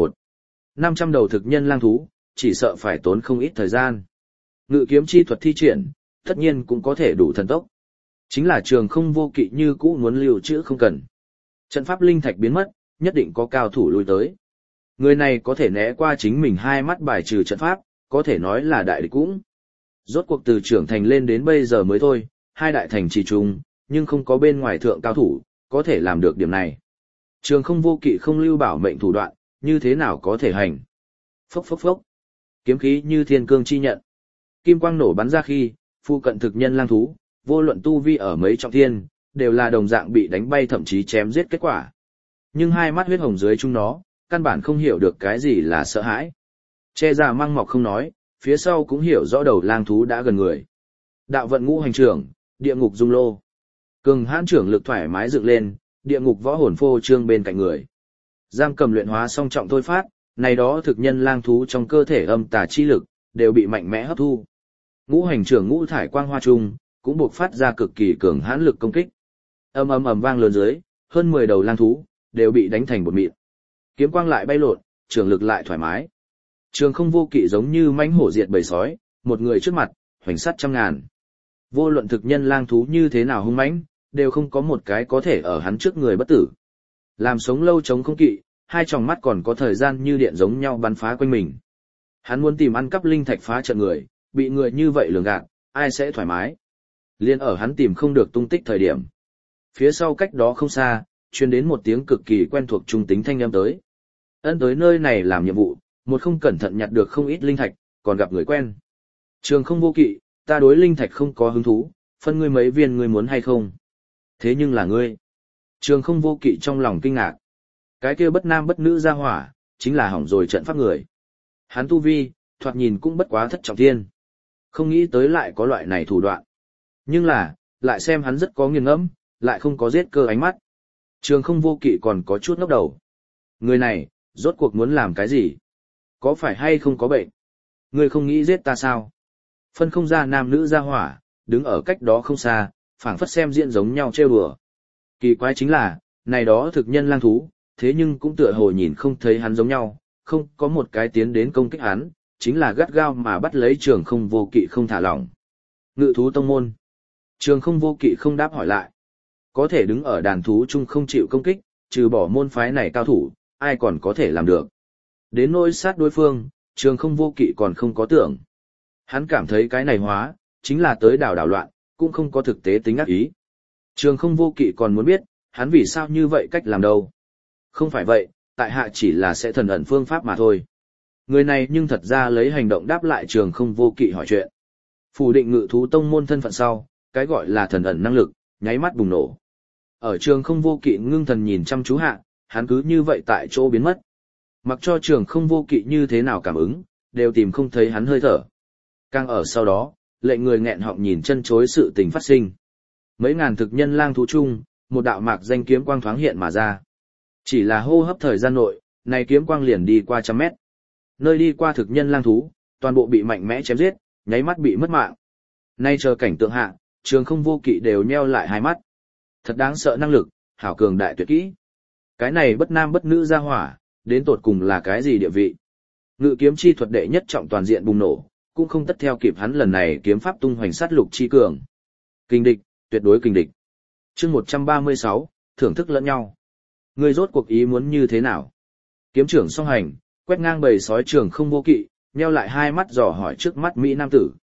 500 đầu thực nhân lang thú, chỉ sợ phải tốn không ít thời gian. Ngự kiếm chi thuật thi triển, tất nhiên cũng có thể đủ thần tốc. Chính là Trường Không Vô Kỵ như cũ muốn lưu trữ không cần. Trận pháp linh thạch biến mất, nhất định có cao thủ lui tới. Người này có thể né qua chính mình hai mắt bài trừ trận pháp, có thể nói là đại địch cũng. Rốt cuộc từ trưởng thành lên đến bây giờ mới thôi, hai đại thành trì chung, nhưng không có bên ngoài thượng cao thủ, có thể làm được điểm này. Trường Không Vô Kỵ không lưu bảo mệnh thủ đoạn, như thế nào có thể hành. Phốc phốc phốc. Kiếm khí như thiên cương chi nhận. Kim quang nổ bắn ra khi, phu cận thực nhân lang thú, vô luận tu vi ở mấy trọng thiên, đều là đồng dạng bị đánh bay thậm chí chém giết kết quả. Nhưng hai mắt huyết hồng dưới chúng nó, căn bản không hiểu được cái gì là sợ hãi. Che ra măng mọc không nói, phía sau cũng hiểu rõ đầu lang thú đã gần người. Đạo vận ngũ hành trưởng, địa ngục dung lô. Cường hãn trưởng lực thoải mái dựng lên, địa ngục võ hồn phô trương bên cạnh người. Giam cầm luyện hóa song trọng thôi phát, này đó thực nhân lang thú trong cơ thể âm tà chi lực, đều bị mạnh mẽ hấp thu. Ngũ hành trưởng ngũ thải quang hoa trung, cũng buộc phát ra cực kỳ cường hãn lực công kích. Ầm ầm ầm vang lớn dưới, hơn 10 đầu lang thú, đều bị đánh thành bột mịn. Kiếm quang lại bay lộn, trường lực lại thoải mái. Trường Không Vô Kỵ giống như mãnh hổ diệt bầy sói, một người trước mặt, hoành sát trăm ngàn. Vô luận thực nhân lang thú như thế nào hung mãnh, đều không có một cái có thể ở hắn trước người bất tử. Làm sống lâu chống không kỵ, hai tròng mắt còn có thời gian như điện giống nhau bắn phá quanh mình. Hắn muốn tìm ăn cắp linh thạch phá trận người, bị người như vậy lường gạt, ai sẽ thoải mái. Liên ở hắn tìm không được tung tích thời điểm. Phía sau cách đó không xa, truyền đến một tiếng cực kỳ quen thuộc trung tính thanh âm tới. Ân tới nơi này làm nhiệm vụ, một không cẩn thận nhặt được không ít linh thạch, còn gặp người quen. Trường Không Vô Kỵ, ta đối linh thạch không có hứng thú, phân ngươi mấy viên ngươi muốn hay không? Thế nhưng là ngươi. Trường Không Vô Kỵ trong lòng kinh ngạc. Cái kia bất nam bất nữ ra hỏa, chính là hỏng rồi trận pháp người. Hắn tu vi, thoạt nhìn cũng bất quá thất trọng thiên. Không nghĩ tới lại có loại này thủ đoạn. Nhưng là, lại xem hắn rất có nghiền ngẫm, lại không có giết cơ ánh mắt. Trường Không Vô Kỵ còn có chút ngốc đầu. Người này, rốt cuộc muốn làm cái gì? Có phải hay không có bệnh? Người không nghĩ giết ta sao? Phân không ra nam nữ ra hỏa, đứng ở cách đó không xa, phảng phất xem diễn giống nhau trêu đùa. Kỳ quái chính là, này đó thực nhân lang thú, thế nhưng cũng tựa hồ nhìn không thấy hắn giống nhau, không có một cái tiến đến công kích hắn, chính là gắt gao mà bắt lấy Trường Không Vô Kỵ không thả lỏng. Ngự thú tông môn. Trường Không Vô Kỵ không đáp hỏi lại. Có thể đứng ở đàn thú chung không chịu công kích, trừ bỏ môn phái này cao thủ, ai còn có thể làm được. Đến nỗi sát đối phương, Trường Không Vô Kỵ còn không có tưởng. Hắn cảm thấy cái này hóa, chính là tới đảo loạn, cũng không có thực tế tính ác ý. Trường Không Vô Kỵ còn muốn biết, hắn vì sao như vậy cách làm đâu. Không phải vậy, tại hạ chỉ là sẽ thần ẩn phương pháp mà thôi. Người này nhưng thật ra lấy hành động đáp lại Trường Không Vô Kỵ hỏi chuyện. Phủ định ngự thú tông môn thân phận sau, cái gọi là thần ẩn năng lực, nháy mắt bùng nổ. Ở Trường Không Vô Kỵ ngưng thần nhìn chăm chú hạ, hắn cứ như vậy tại chỗ biến mất. Mặc cho Trường Không Vô Kỵ như thế nào cảm ứng, đều tìm không thấy hắn hơi thở. Càng ở sau đó, lệnh người nghẹn họng nhìn chân chối sự tình phát sinh. Mấy ngàn thực nhân lang thú chung, một đạo mạc danh kiếm quang thoáng hiện mà ra. Chỉ là hô hấp thời gian nội, này kiếm quang liền đi qua trăm mét. Nơi đi qua thực nhân lang thú, toàn bộ bị mạnh mẽ chém giết, nháy mắt bị mất mạng. Nay chờ cảnh tượng hạ, Trường Không Vô Kỵ đều nheo lại hai mắt. Thật đáng sợ năng lực, hảo cường đại tuyệt kỹ. Cái này bất nam bất nữ ra hỏa, đến tột cùng là cái gì địa vị? Ngự kiếm chi thuật đệ nhất trọng toàn diện bùng nổ, cũng không tất theo kịp hắn lần này kiếm pháp tung hoành sát lục chi cường. Kình địch, tuyệt đối kình địch. Chương 136, thưởng thức lẫn nhau. Ngươi rốt cuộc ý muốn như thế nào? Kiếm trưởng song hành, quét ngang bầy sói Trường Không Vô Kỵ, nheo lại hai mắt dò hỏi trước mắt mỹ nam tử.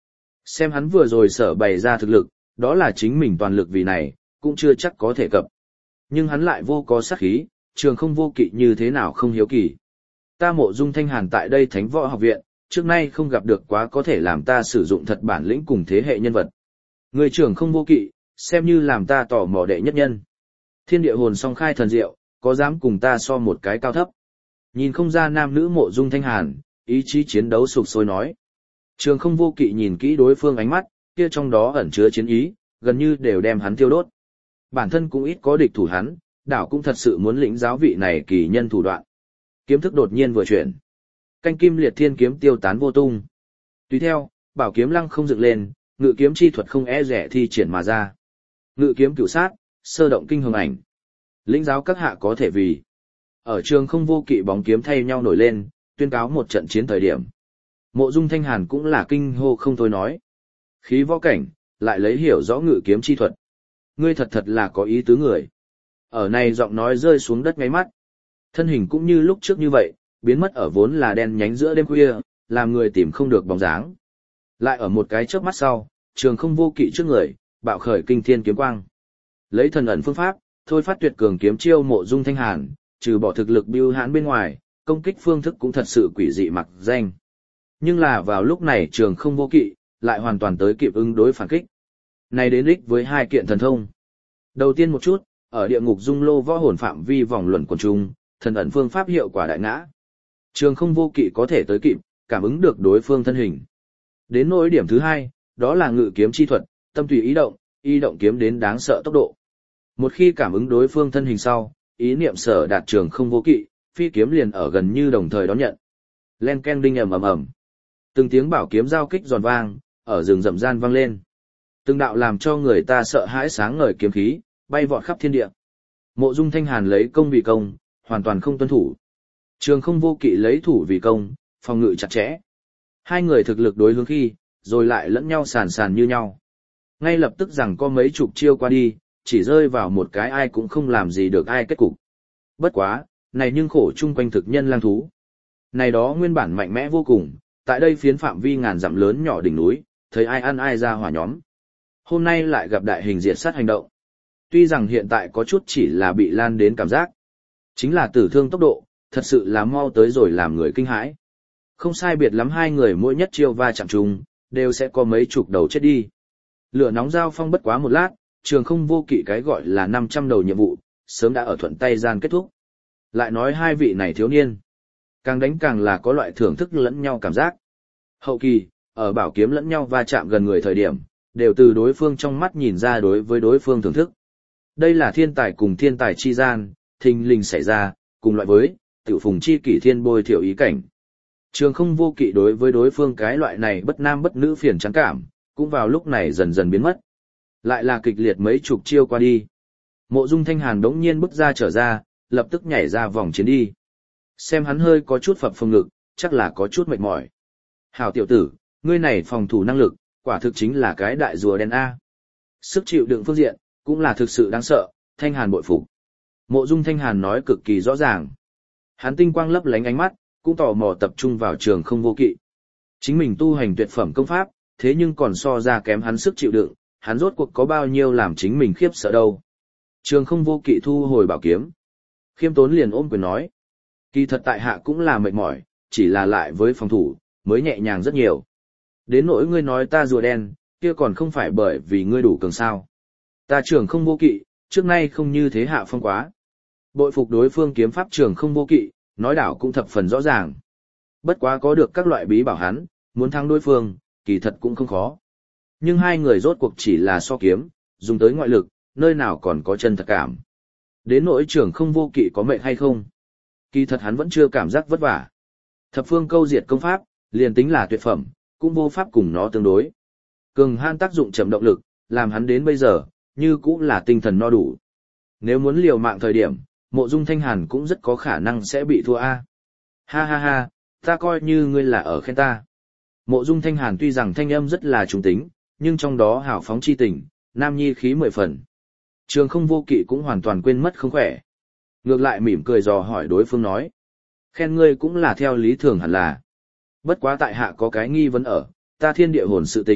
Xem hắn vừa rồi sở bày ra thực lực, đó là chính mình toàn lực vì này, cũng chưa chắc có thể cập. Nhưng hắn lại vô có sát khí, Trường Không Vô Kỵ như thế nào không hiếu kỳ. Ta Mộ Dung Thanh Hàn tại đây Thánh Võ Học Viện, trước nay không gặp được quá có thể làm ta sử dụng thật bản lĩnh cùng thế hệ nhân vật. Người Trường Không Vô Kỵ, xem như làm ta tò mò đệ nhất nhân. Thiên địa hồn song khai thần diệu, có dám cùng ta so một cái cao thấp. Nhìn không ra nam nữ Mộ Dung Thanh Hàn, ý chí chiến đấu sục sôi nói. Trường Không Vô Kỵ nhìn kỹ đối phương ánh mắt, kia trong đó ẩn chứa chiến ý, gần như đều đem hắn tiêu đốt. Bản thân cũng ít có địch thủ hắn, đảo cũng thật sự muốn lĩnh giáo vị này kỳ nhân thủ đoạn. Kiếm thức đột nhiên vừa chuyển. Canh kim liệt thiên kiếm tiêu tán vô tung. Tùy theo, bảo kiếm lăng không dựng lên, ngự kiếm chi thuật không e rẻ thi triển mà ra. Ngự kiếm cửu sát, sơ động kinh hồng ảnh. Lĩnh giáo các hạ có thể vì. Ở Trường Không Vô Kỵ bóng kiếm thay nhau nổi lên, tuyên cáo một trận chiến thời điểm. Mộ Dung Thanh Hàn cũng là kinh hô không thôi nói. Khí võ cảnh, lại lấy hiểu rõ ngự kiếm chi thuật. Ngươi thật thật là có ý tứ người. Ở này giọng nói rơi xuống đất ngay mắt. Thân hình cũng như lúc trước như vậy, biến mất ở vốn là đen nhánh giữa đêm khuya, làm người tìm không được bóng dáng. Lại ở một cái chớp mắt sau, Trường Không Vô Kỵ trước người, bạo khởi kinh thiên kiếm quang. Lấy thần ẩn phương pháp, thôi phát tuyệt cường kiếm chiêu Mộ Dung Thanh Hàn, trừ bỏ thực lực bưu hãn bên ngoài, công kích phương thức cũng thật sự quỷ dị mặc danh. Nhưng là vào lúc này Trường Không Vô Kỵ, lại hoàn toàn tới kịp ứng đối phản kích. Này đến đích với hai kiện thần thông. Đầu tiên một chút, ở địa ngục dung lô võ hồn phạm vi vòng luẩn quần trung, thần ẩn phương pháp hiệu quả đại ngã. Trường Không Vô Kỵ có thể tới kịp, cảm ứng được đối phương thân hình. Đến nỗi điểm thứ hai, đó là ngự kiếm chi thuật, tâm tùy ý động kiếm đến đáng sợ tốc độ. Một khi cảm ứng đối phương thân hình sau, ý niệm sở đạt Trường Không Vô Kỵ, phi kiếm liền ở gần như đồng thời đón nhận. Len ken đinh ầm ầm ầm. Từng tiếng bảo kiếm giao kích giòn vang, ở rừng rậm gian vang lên. Từng đạo làm cho người ta sợ hãi sáng ngời kiếm khí, bay vọt khắp thiên địa. Mộ Dung Thanh Hàn lấy công vì công, hoàn toàn không tuân thủ. Trường Không Vô Kỵ lấy thủ vì công, phòng ngự chặt chẽ. Hai người thực lực đối hướng khi, rồi lại lẫn nhau sàn sàn như nhau. Ngay lập tức rằng có mấy chục chiêu qua đi, chỉ rơi vào một cái ai cũng không làm gì được ai kết cục. Bất quá, này nhưng khổ chung quanh thực nhân lang thú. Này đó nguyên bản mạnh mẽ vô cùng, tại đây phiến phạm vi ngàn dặm lớn nhỏ đỉnh núi, thấy ai ăn ai ra hỏa nhóm. Hôm nay lại gặp đại hình diệt sát hành động. Tuy rằng hiện tại có chút chỉ là bị lan đến cảm giác. Chính là tử thương tốc độ, thật sự là mau tới rồi làm người kinh hãi. Không sai biệt lắm hai người mỗi nhất chiêu va chạm chung, đều sẽ có mấy chục đầu chết đi. Lửa nóng giao phong bất quá một lát, Trường Không Vô Kỵ cái gọi là 500 đầu nhiệm vụ, sớm đã ở thuận tay gian kết thúc. Lại nói hai vị này thiếu niên, càng đánh càng là có loại thưởng thức lẫn nhau cảm giác. Hậu kỳ, ở bảo kiếm lẫn nhau va chạm gần người thời điểm, đều từ đối phương trong mắt nhìn ra đối với đối phương thưởng thức. Đây là thiên tài cùng thiên tài chi gian, thình lình xảy ra, cùng loại với, tiểu phùng chi kỷ thiên bôi thiểu ý cảnh. Trường Không Vô Kỵ đối với đối phương cái loại này bất nam bất nữ phiền chán cảm, cũng vào lúc này dần dần biến mất. Lại là kịch liệt mấy chục chiêu qua đi. Mộ Dung Thanh Hàn đống nhiên bước ra trở ra, lập tức nhảy ra vòng chiến đi. Xem hắn hơi có chút phập phồng ngực, chắc là có chút mệt mỏi. Hảo tiểu tử, ngươi này phòng thủ năng lực, quả thực chính là cái đại rùa đen A. Sức chịu đựng phương diện, cũng là thực sự đáng sợ, Thanh Hàn bội phục. Mộ Dung Thanh Hàn nói cực kỳ rõ ràng. Hắn tinh quang lấp lánh ánh mắt, cũng tò mò tập trung vào Trường Không Vô Kỵ. Chính mình tu hành tuyệt phẩm công pháp, thế nhưng còn so ra kém hắn sức chịu đựng, hắn rốt cuộc có bao nhiêu làm chính mình khiếp sợ đâu. Trường Không Vô Kỵ thu hồi bảo kiếm. Khiêm tốn liền ôm quyền nói. Kỳ thật tại hạ cũng là mệt mỏi, chỉ là lại với phòng thủ, mới nhẹ nhàng rất nhiều. Đến nỗi ngươi nói ta rùa đen, kia còn không phải bởi vì ngươi đủ cường sao. Ta Trường Không Vô Kỵ, trước nay không như thế hạ phong quá. Bội phục đối phương kiếm pháp Trường Không Vô Kỵ, nói đảo cũng thập phần rõ ràng. Bất quá có được các loại bí bảo hắn, muốn thắng đối phương, kỳ thật cũng không khó. Nhưng hai người rốt cuộc chỉ là so kiếm, dùng tới ngoại lực, nơi nào còn có chân thật cảm. Đến nỗi Trường Không Vô Kỵ có mệt hay không, kỳ thật hắn vẫn chưa cảm giác vất vả. Thập phương câu diệt công pháp, liền tính là tuyệt phẩm, cũng vô pháp cùng nó tương đối. Cường han tác dụng chậm động lực, làm hắn đến bây giờ, như cũng là tinh thần no đủ. Nếu muốn liều mạng thời điểm, Mộ Dung Thanh Hàn cũng rất có khả năng sẽ bị thua a. Ha ha ha, ta coi như ngươi là ở khen ta. Mộ Dung Thanh Hàn tuy rằng thanh âm rất là trung tính, nhưng trong đó hào phóng chi tình, nam nhi khí 10 phần. Trường Không Vô Kỵ cũng hoàn toàn quên mất không khỏe. Ngược lại mỉm cười dò hỏi đối phương nói. Khen ngươi cũng là theo lý thường hẳn là. Bất quá tại hạ có cái nghi vấn ở, ta thiên địa hồn sự tình,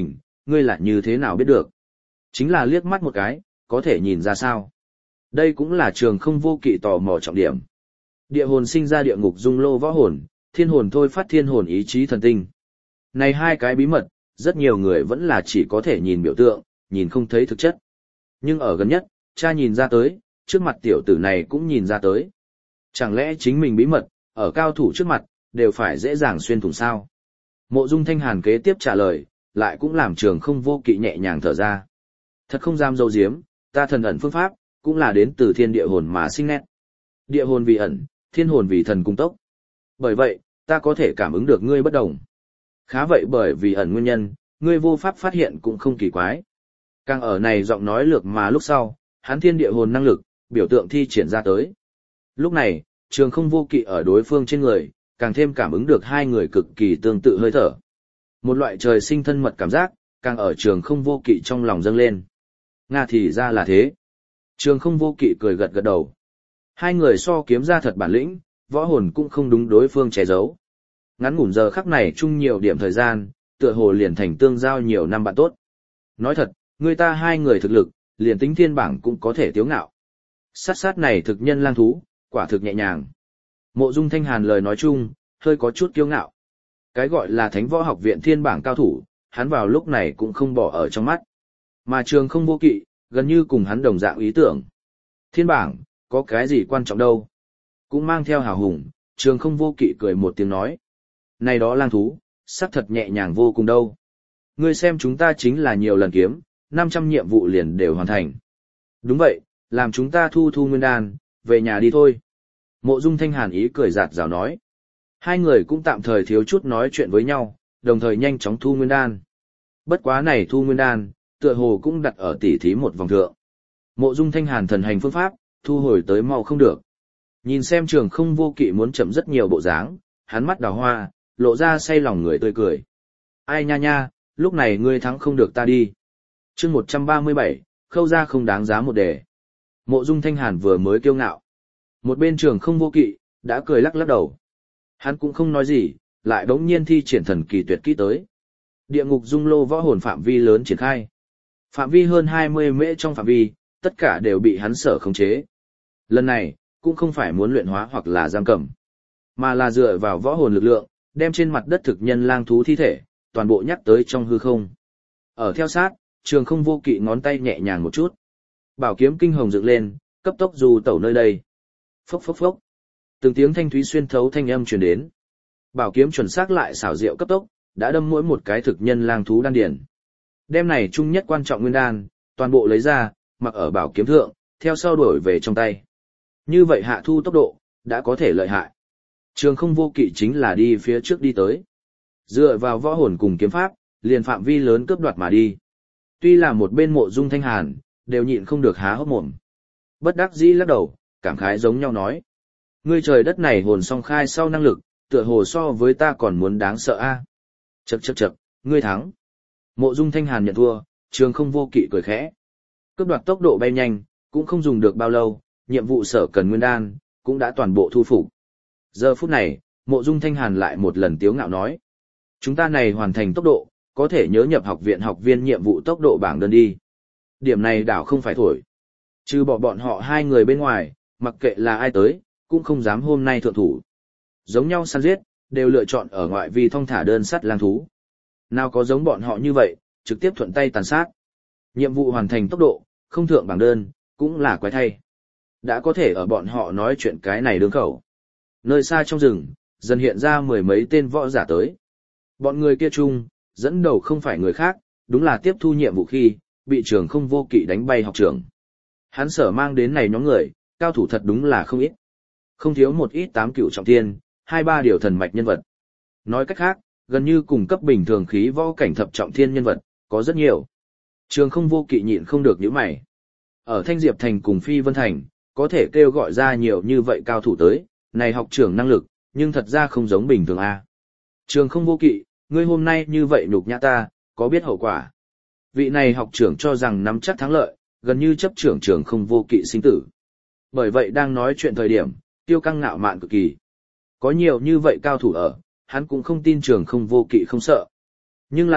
ngươi là như thế nào biết được? Chính là liếc mắt một cái, có thể nhìn ra sao? Đây cũng là Trường Không Vô Kỵ tò mò trọng điểm. Địa hồn sinh ra địa ngục dung lô võ hồn, thiên hồn thôi phát thiên hồn ý chí thần tinh. Này hai cái bí mật, rất nhiều người vẫn là chỉ có thể nhìn biểu tượng, nhìn không thấy thực chất. Nhưng ở gần nhất, cha nhìn ra tới, trước mặt tiểu tử này cũng nhìn ra tới. Chẳng lẽ chính mình bí mật, ở cao thủ trước mặt, đều phải dễ dàng xuyên thủng sao? Mộ Dung Thanh Hàn kế tiếp trả lời, lại cũng làm Trường Không Vô Kỵ nhẹ nhàng thở ra. Thật không dám dâu diếm, ta thần ẩn phương pháp, cũng là đến từ thiên địa hồn mà sinh nét. Địa hồn vì ẩn, thiên hồn vì thần cung tốc. Bởi vậy, ta có thể cảm ứng được ngươi bất đồng. Khá vậy bởi vì ẩn nguyên nhân, ngươi vô pháp phát hiện cũng không kỳ quái. Càng ở này giọng nói lược mà lúc sau, hắn thiên địa hồn năng lực, biểu tượng thi triển ra tới. Lúc này, Trường Không Vô Kỵ ở đối phương trên người, càng thêm cảm ứng được hai người cực kỳ tương tự hơi thở. Một loại trời sinh thân mật cảm giác, càng ở Trường Không Vô Kỵ trong lòng dâng lên. Nga thì ra là thế. Trường Không Vô Kỵ cười gật gật đầu. Hai người so kiếm ra thật bản lĩnh, võ hồn cũng không đúng đối phương che giấu. Ngắn ngủn giờ khắc này chung nhiều điểm thời gian, tựa hồ liền thành tương giao nhiều năm bạn tốt. Nói thật, người ta hai người thực lực, liền tính thiên bảng cũng có thể tiếu ngạo. Sát này thực nhân lang thú, quả thực nhẹ nhàng. Mộ Dung Thanh Hàn lời nói chung, hơi có chút kiêu ngạo. Cái gọi là Thánh Võ Học Viện thiên bảng cao thủ, hắn vào lúc này cũng không bỏ ở trong mắt. Mà Trường Không Vô Kỵ, gần như cùng hắn đồng dạng ý tưởng. Thiên bảng, có cái gì quan trọng đâu. Cũng mang theo hào hùng, Trường Không Vô Kỵ cười một tiếng nói. Này đó lang thú, sắc thật nhẹ nhàng vô cùng đâu. Ngươi xem chúng ta chính là nhiều lần kiếm, 500 nhiệm vụ liền đều hoàn thành. Đúng vậy, làm chúng ta thu nguyên đan, về nhà đi thôi. Mộ Dung Thanh Hàn ý cười giạt rào nói. Hai người cũng tạm thời thiếu chút nói chuyện với nhau, đồng thời nhanh chóng thu nguyên đan. Bất quá này thu nguyên đan, tựa hồ cũng đặt ở tỉ thí một vòng thượng. Mộ Dung Thanh Hàn thần hành phương pháp, thu hồi tới mau không được. Nhìn xem Trường Không Vô Kỵ muốn chậm rất nhiều bộ dáng, hắn mắt đào hoa, lộ ra say lòng người tươi cười. Ai nha nha, lúc này ngươi thắng không được ta đi. Chương 137, khâu ra không đáng giá một đề. Mộ Dung Thanh Hàn vừa mới kiêu ngạo. Một bên Trường Không Vô Kỵ, đã cười lắc lắc đầu. Hắn cũng không nói gì, lại đống nhiên thi triển thần kỳ tuyệt kỹ tới. Địa ngục dung lô võ hồn phạm vi lớn triển khai. Phạm vi hơn 20 mễ trong phạm vi, tất cả đều bị hắn sở khống chế. Lần này, cũng không phải muốn luyện hóa hoặc là giam cầm, mà là dựa vào võ hồn lực lượng, đem trên mặt đất thực nhân lang thú thi thể, toàn bộ nhắc tới trong hư không. Ở theo sát, Trường Không Vô Kỵ ngón tay nhẹ nhàng một chút. Bảo kiếm kinh hồng dựng lên, cấp tốc du tẩu nơi đây. Phốc phốc phốc. Từng tiếng thanh thúy xuyên thấu thanh âm truyền đến. Bảo kiếm chuẩn xác lại xảo diệu cấp tốc, đã đâm mỗi một cái thực nhân lang thú đan điển. Đem này chung nhất quan trọng nguyên đan, toàn bộ lấy ra, mặc ở bảo kiếm thượng, theo sau đổi về trong tay. Như vậy hạ thu tốc độ, đã có thể lợi hại. Trường Không Vô Kỵ chính là đi phía trước đi tới. Dựa vào võ hồn cùng kiếm pháp, liền phạm vi lớn cướp đoạt mà đi. Tuy là một bên Mộ Dung Thanh Hàn, đều nhịn không được há hốc mồm. Bất đắc dĩ lắc đầu, cảm khái giống nhau nói. Ngươi trời đất này hồn song khai sau năng lực, tựa hồ so với ta còn muốn đáng sợ a. Chậc, ngươi thắng. Mộ Dung Thanh Hàn nhận thua, Trường Không Vô Kỵ cười khẽ. Cướp đoạt tốc độ bay nhanh, cũng không dùng được bao lâu, nhiệm vụ sở cần nguyên đan, cũng đã toàn bộ thu phục. Giờ phút này, Mộ Dung Thanh Hàn lại một lần tiếu ngạo nói. Chúng ta này hoàn thành tốc độ, có thể nhớ nhập học viện học viên nhiệm vụ tốc độ bảng đơn đi. Điểm này đảo không phải thổi. Trừ bỏ bọn họ hai người bên ngoài, mặc kệ là ai tới, cũng không dám hôm nay thượng thủ. Giống nhau săn giết, đều lựa chọn ở ngoại vi thong thả đơn sắt lang thú. Nào có giống bọn họ như vậy, trực tiếp thuận tay tàn sát. Nhiệm vụ hoàn thành tốc độ, không thượng bảng đơn, cũng là quái thay. Đã có thể ở bọn họ nói chuyện cái này đường khẩu. Nơi xa trong rừng, dần hiện ra mười mấy tên võ giả tới. Bọn người kia chung, dẫn đầu không phải người khác, đúng là tiếp thu nhiệm vụ khi, bị Trường Không Vô Kỵ đánh bay học trưởng. Hắn sở mang đến này nhóm người, cao thủ thật đúng là không ít. Không thiếu một ít 8 cựu trọng thiên, 2-3 điều thần mạch nhân vật. Nói cách khác, gần như cùng cấp bình thường khí võ cảnh thập trọng thiên nhân vật, có rất nhiều. Trường Không Vô Kỵ nhịn không được nhíu mày. Ở Thanh Diệp Thành cùng Phi Vân Thành, có thể kêu gọi ra nhiều như vậy cao thủ tới, này học trưởng năng lực, nhưng thật ra không giống bình thường a. Trường Không Vô Kỵ, ngươi hôm nay như vậy nhục nhã ta, có biết hậu quả? Vị này học trưởng cho rằng nắm chắc thắng lợi, gần như chấp trưởng Trường Không Vô Kỵ sinh tử. Bởi vậy đang nói chuyện thời điểm, tiêu căng ngạo mạn cực kỳ. Có nhiều như vậy cao thủ ở, hắn cũng không tin Trường Không Vô Kỵ không sợ. Nhưng là,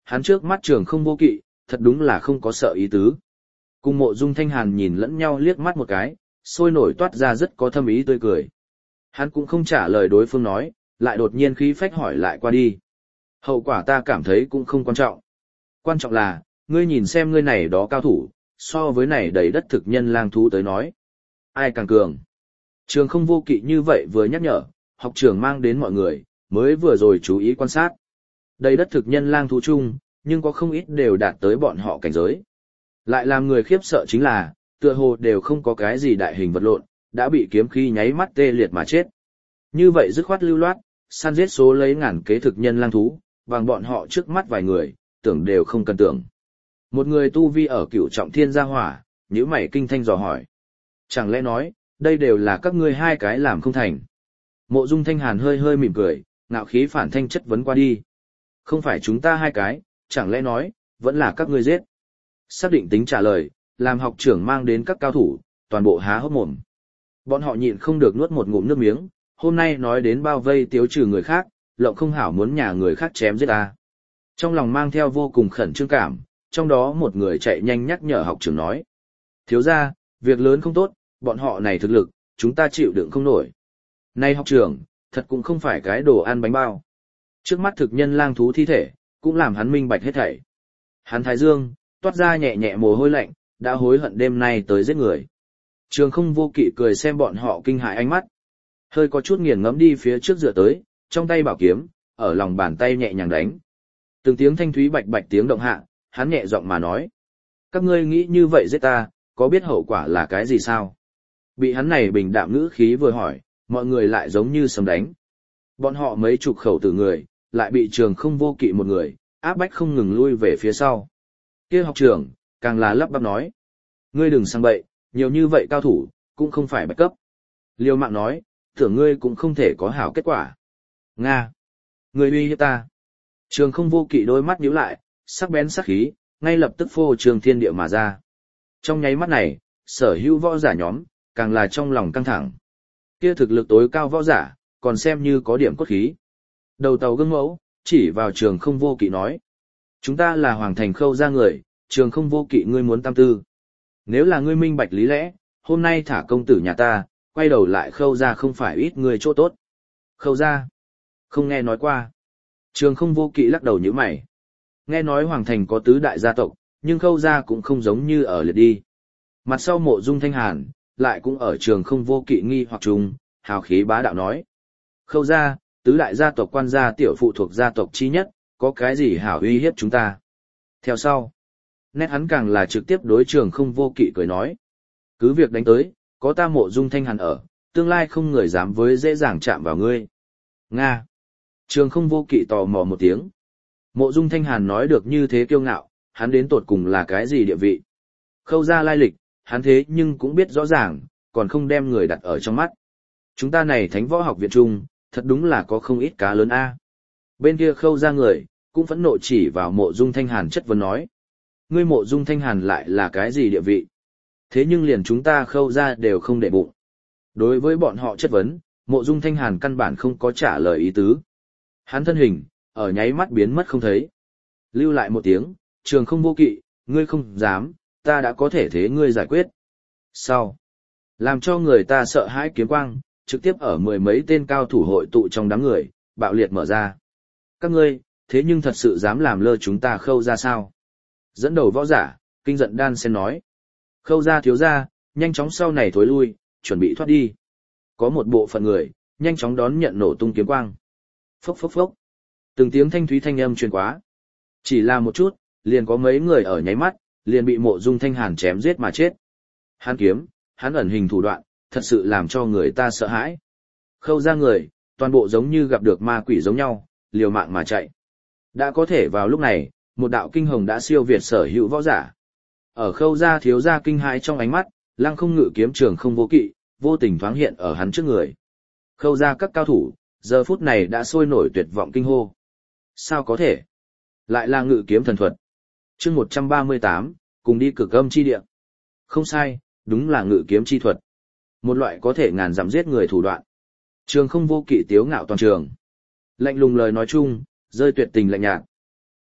hắn trước mắt Trường Không Vô Kỵ, thật đúng là không có sợ ý tứ. Cùng Mộ Dung Thanh Hàn nhìn lẫn nhau liếc mắt một cái, sôi nổi toát ra rất có thâm ý tươi cười. Hắn cũng không trả lời đối phương nói, lại đột nhiên khí phách hỏi lại qua đi. Hậu quả ta cảm thấy cũng không quan trọng. Quan trọng là, ngươi nhìn xem ngươi này đó cao thủ, so với này đầy đất thực nhân lang thú tới nói. Ai càng cường? Trường Không Vô Kỵ như vậy vừa nhắc nhở, học trưởng mang đến mọi người, mới vừa rồi chú ý quan sát. Đầy đất thực nhân lang thú chung, nhưng có không ít đều đạt tới bọn họ cảnh giới. Lại làm người khiếp sợ chính là, tựa hồ đều không có cái gì đại hình vật lộn, đã bị kiếm khí nháy mắt tê liệt mà chết. Như vậy dứt khoát lưu loát, săn giết số lấy ngàn kế thực nhân lang thú, bằng bọn họ trước mắt vài người, tưởng đều không cần tưởng. Một người tu vi ở Cửu Trọng Thiên gia hỏa, nhíu mày kinh thanh dò hỏi. Chẳng lẽ nói, đây đều là các ngươi hai cái làm không thành. Mộ Dung Thanh Hàn hơi hơi mỉm cười, ngạo khí phản thanh chất vấn qua đi. Không phải chúng ta hai cái, chẳng lẽ nói, vẫn là các ngươi giết. Xác định tính trả lời, làm học trưởng mang đến các cao thủ, toàn bộ há hốc mồm. Bọn họ nhịn không được nuốt một ngụm nước miếng, hôm nay nói đến bao vây tiếu trừ người khác, lộng không hảo muốn nhà người khác chém giết ta. Trong lòng mang theo vô cùng khẩn trương cảm, trong đó một người chạy nhanh nhắc nhở học trưởng nói. Thiếu ra, việc lớn không tốt, bọn họ này thực lực, chúng ta chịu đựng không nổi. Này học trưởng, thật cũng không phải cái đồ ăn bánh bao. Trước mắt thực nhân lang thú thi thể, cũng làm hắn minh bạch hết thảy. Hắn thái dương, toát ra nhẹ nhẹ mồ hôi lạnh, đã hối hận đêm nay tới giết người. Trường Không Vô Kỵ cười xem bọn họ kinh hãi ánh mắt. Hơi có chút nghiền ngẫm đi phía trước dựa tới, trong tay bảo kiếm, ở lòng bàn tay nhẹ nhàng đánh. Từng tiếng thanh thúy bạch bạch tiếng động hạ, hắn nhẹ giọng mà nói. Các ngươi nghĩ như vậy giết ta, có biết hậu quả là cái gì sao? Bị hắn này bình đạm ngữ khí vừa hỏi, mọi người lại giống như sấm đánh. Bọn họ mấy chục khẩu tử người, lại bị Trường Không Vô Kỵ một người, áp bách không ngừng lui về phía sau. Kia học trưởng, càng là lắp bắp nói. Ngươi đừng sang bậy, nhiều như vậy cao thủ, cũng không phải bạch cấp. Liêu Mạng nói, tưởng ngươi cũng không thể có hảo kết quả. Nga! Ngươi uy hiếp ta. Trường Không Vô Kỵ đôi mắt nhíu lại, sắc bén sắc khí, ngay lập tức phô trường thiên địa mà ra. Trong nháy mắt này, sở hữu võ giả nhóm, càng là trong lòng căng thẳng. Kia thực lực tối cao võ giả, còn xem như có điểm cốt khí. Đầu tàu gương mẫu, chỉ vào Trường Không Vô Kỵ nói. Chúng ta là Hoàng Thành Khâu gia người, Trường Không Vô Kỵ ngươi muốn tam tư. Nếu là ngươi minh bạch lý lẽ, hôm nay thả công tử nhà ta, quay đầu lại Khâu gia không phải ít người chỗ tốt. Khâu gia? Không nghe nói qua. Trường Không Vô Kỵ lắc đầu nhíu mày. Nghe nói Hoàng Thành có tứ đại gia tộc, nhưng Khâu gia cũng không giống như ở liệt đi. Mặt sau Mộ Dung Thanh Hàn, lại cũng ở Trường Không Vô Kỵ nghi hoặc trùng, hào khí bá đạo nói. Khâu gia, tứ đại gia tộc quan gia tiểu phụ thuộc gia tộc chi nhất, có cái gì hảo uy hiếp chúng ta. Theo sau, nét hắn càng là trực tiếp đối Trường Không Vô Kỵ cười nói. Cứ việc đánh tới, có ta Mộ Dung Thanh Hàn ở, tương lai không người dám với dễ dàng chạm vào ngươi. Nga. Trường Không Vô Kỵ tò mò một tiếng. Mộ Dung Thanh Hàn nói được như thế kiêu ngạo, hắn đến tột cùng là cái gì địa vị. Khâu ra lai lịch, hắn thế nhưng cũng biết rõ ràng, còn không đem người đặt ở trong mắt. Chúng ta này Thánh Võ Học Viện Trung, thật đúng là có không ít cá lớn a. Bên kia Khâu ra người, cũng phẫn nộ chỉ vào Mộ Dung Thanh Hàn chất vấn nói. Ngươi Mộ Dung Thanh Hàn lại là cái gì địa vị? Thế nhưng liền chúng ta Khâu ra đều không để bụng. Đối với bọn họ chất vấn, Mộ Dung Thanh Hàn căn bản không có trả lời ý tứ. Hắn thân hình, ở nháy mắt biến mất không thấy. Lưu lại một tiếng, Trường Không Vô Kỵ, ngươi không dám, ta đã có thể thế ngươi giải quyết. Sau, làm cho người ta sợ hãi kiếm quang, trực tiếp ở mười mấy tên cao thủ hội tụ trong đám người, bạo liệt mở ra. Các ngươi, thế nhưng thật sự dám làm lơ chúng ta Khâu ra sao? Dẫn đầu võ giả, kinh giận đan sen nói. Khâu ra thiếu ra, nhanh chóng sau này thối lui, chuẩn bị thoát đi. Có một bộ phận người, nhanh chóng đón nhận nổ tung kiếm quang. Phốc phốc phốc. Từng tiếng thanh thúy thanh âm truyền quá. Chỉ là một chút, liền có mấy người ở nháy mắt, liền bị Mộ Dung Thanh Hàn chém giết mà chết. Hắn kiếm, hắn ẩn hình thủ đoạn, thật sự làm cho người ta sợ hãi. Khâu ra người, toàn bộ giống như gặp được ma quỷ giống nhau, liều mạng mà chạy. Đã có thể vào lúc này, một đạo kinh hồng đã siêu việt sở hữu võ giả. Ở Khâu ra thiếu ra kinh hãi trong ánh mắt, Lăng Không ngự kiếm Trường Không Vô Kỵ, vô tình thoáng hiện ở hắn trước người. Khâu ra các cao thủ, giờ phút này đã sôi nổi tuyệt vọng kinh hô. Sao có thể? Lại là ngự kiếm thần thuật. Chương 138, cùng đi Cực Âm chi địa. Không sai, đúng là ngự kiếm chi thuật. Một loại có thể ngàn dặm giết người thủ đoạn. Trường Không Vô Kỵ tiếu ngạo toàn trường. Lạnh lùng lời nói chung, rơi tuyệt tình lạnh nhạt.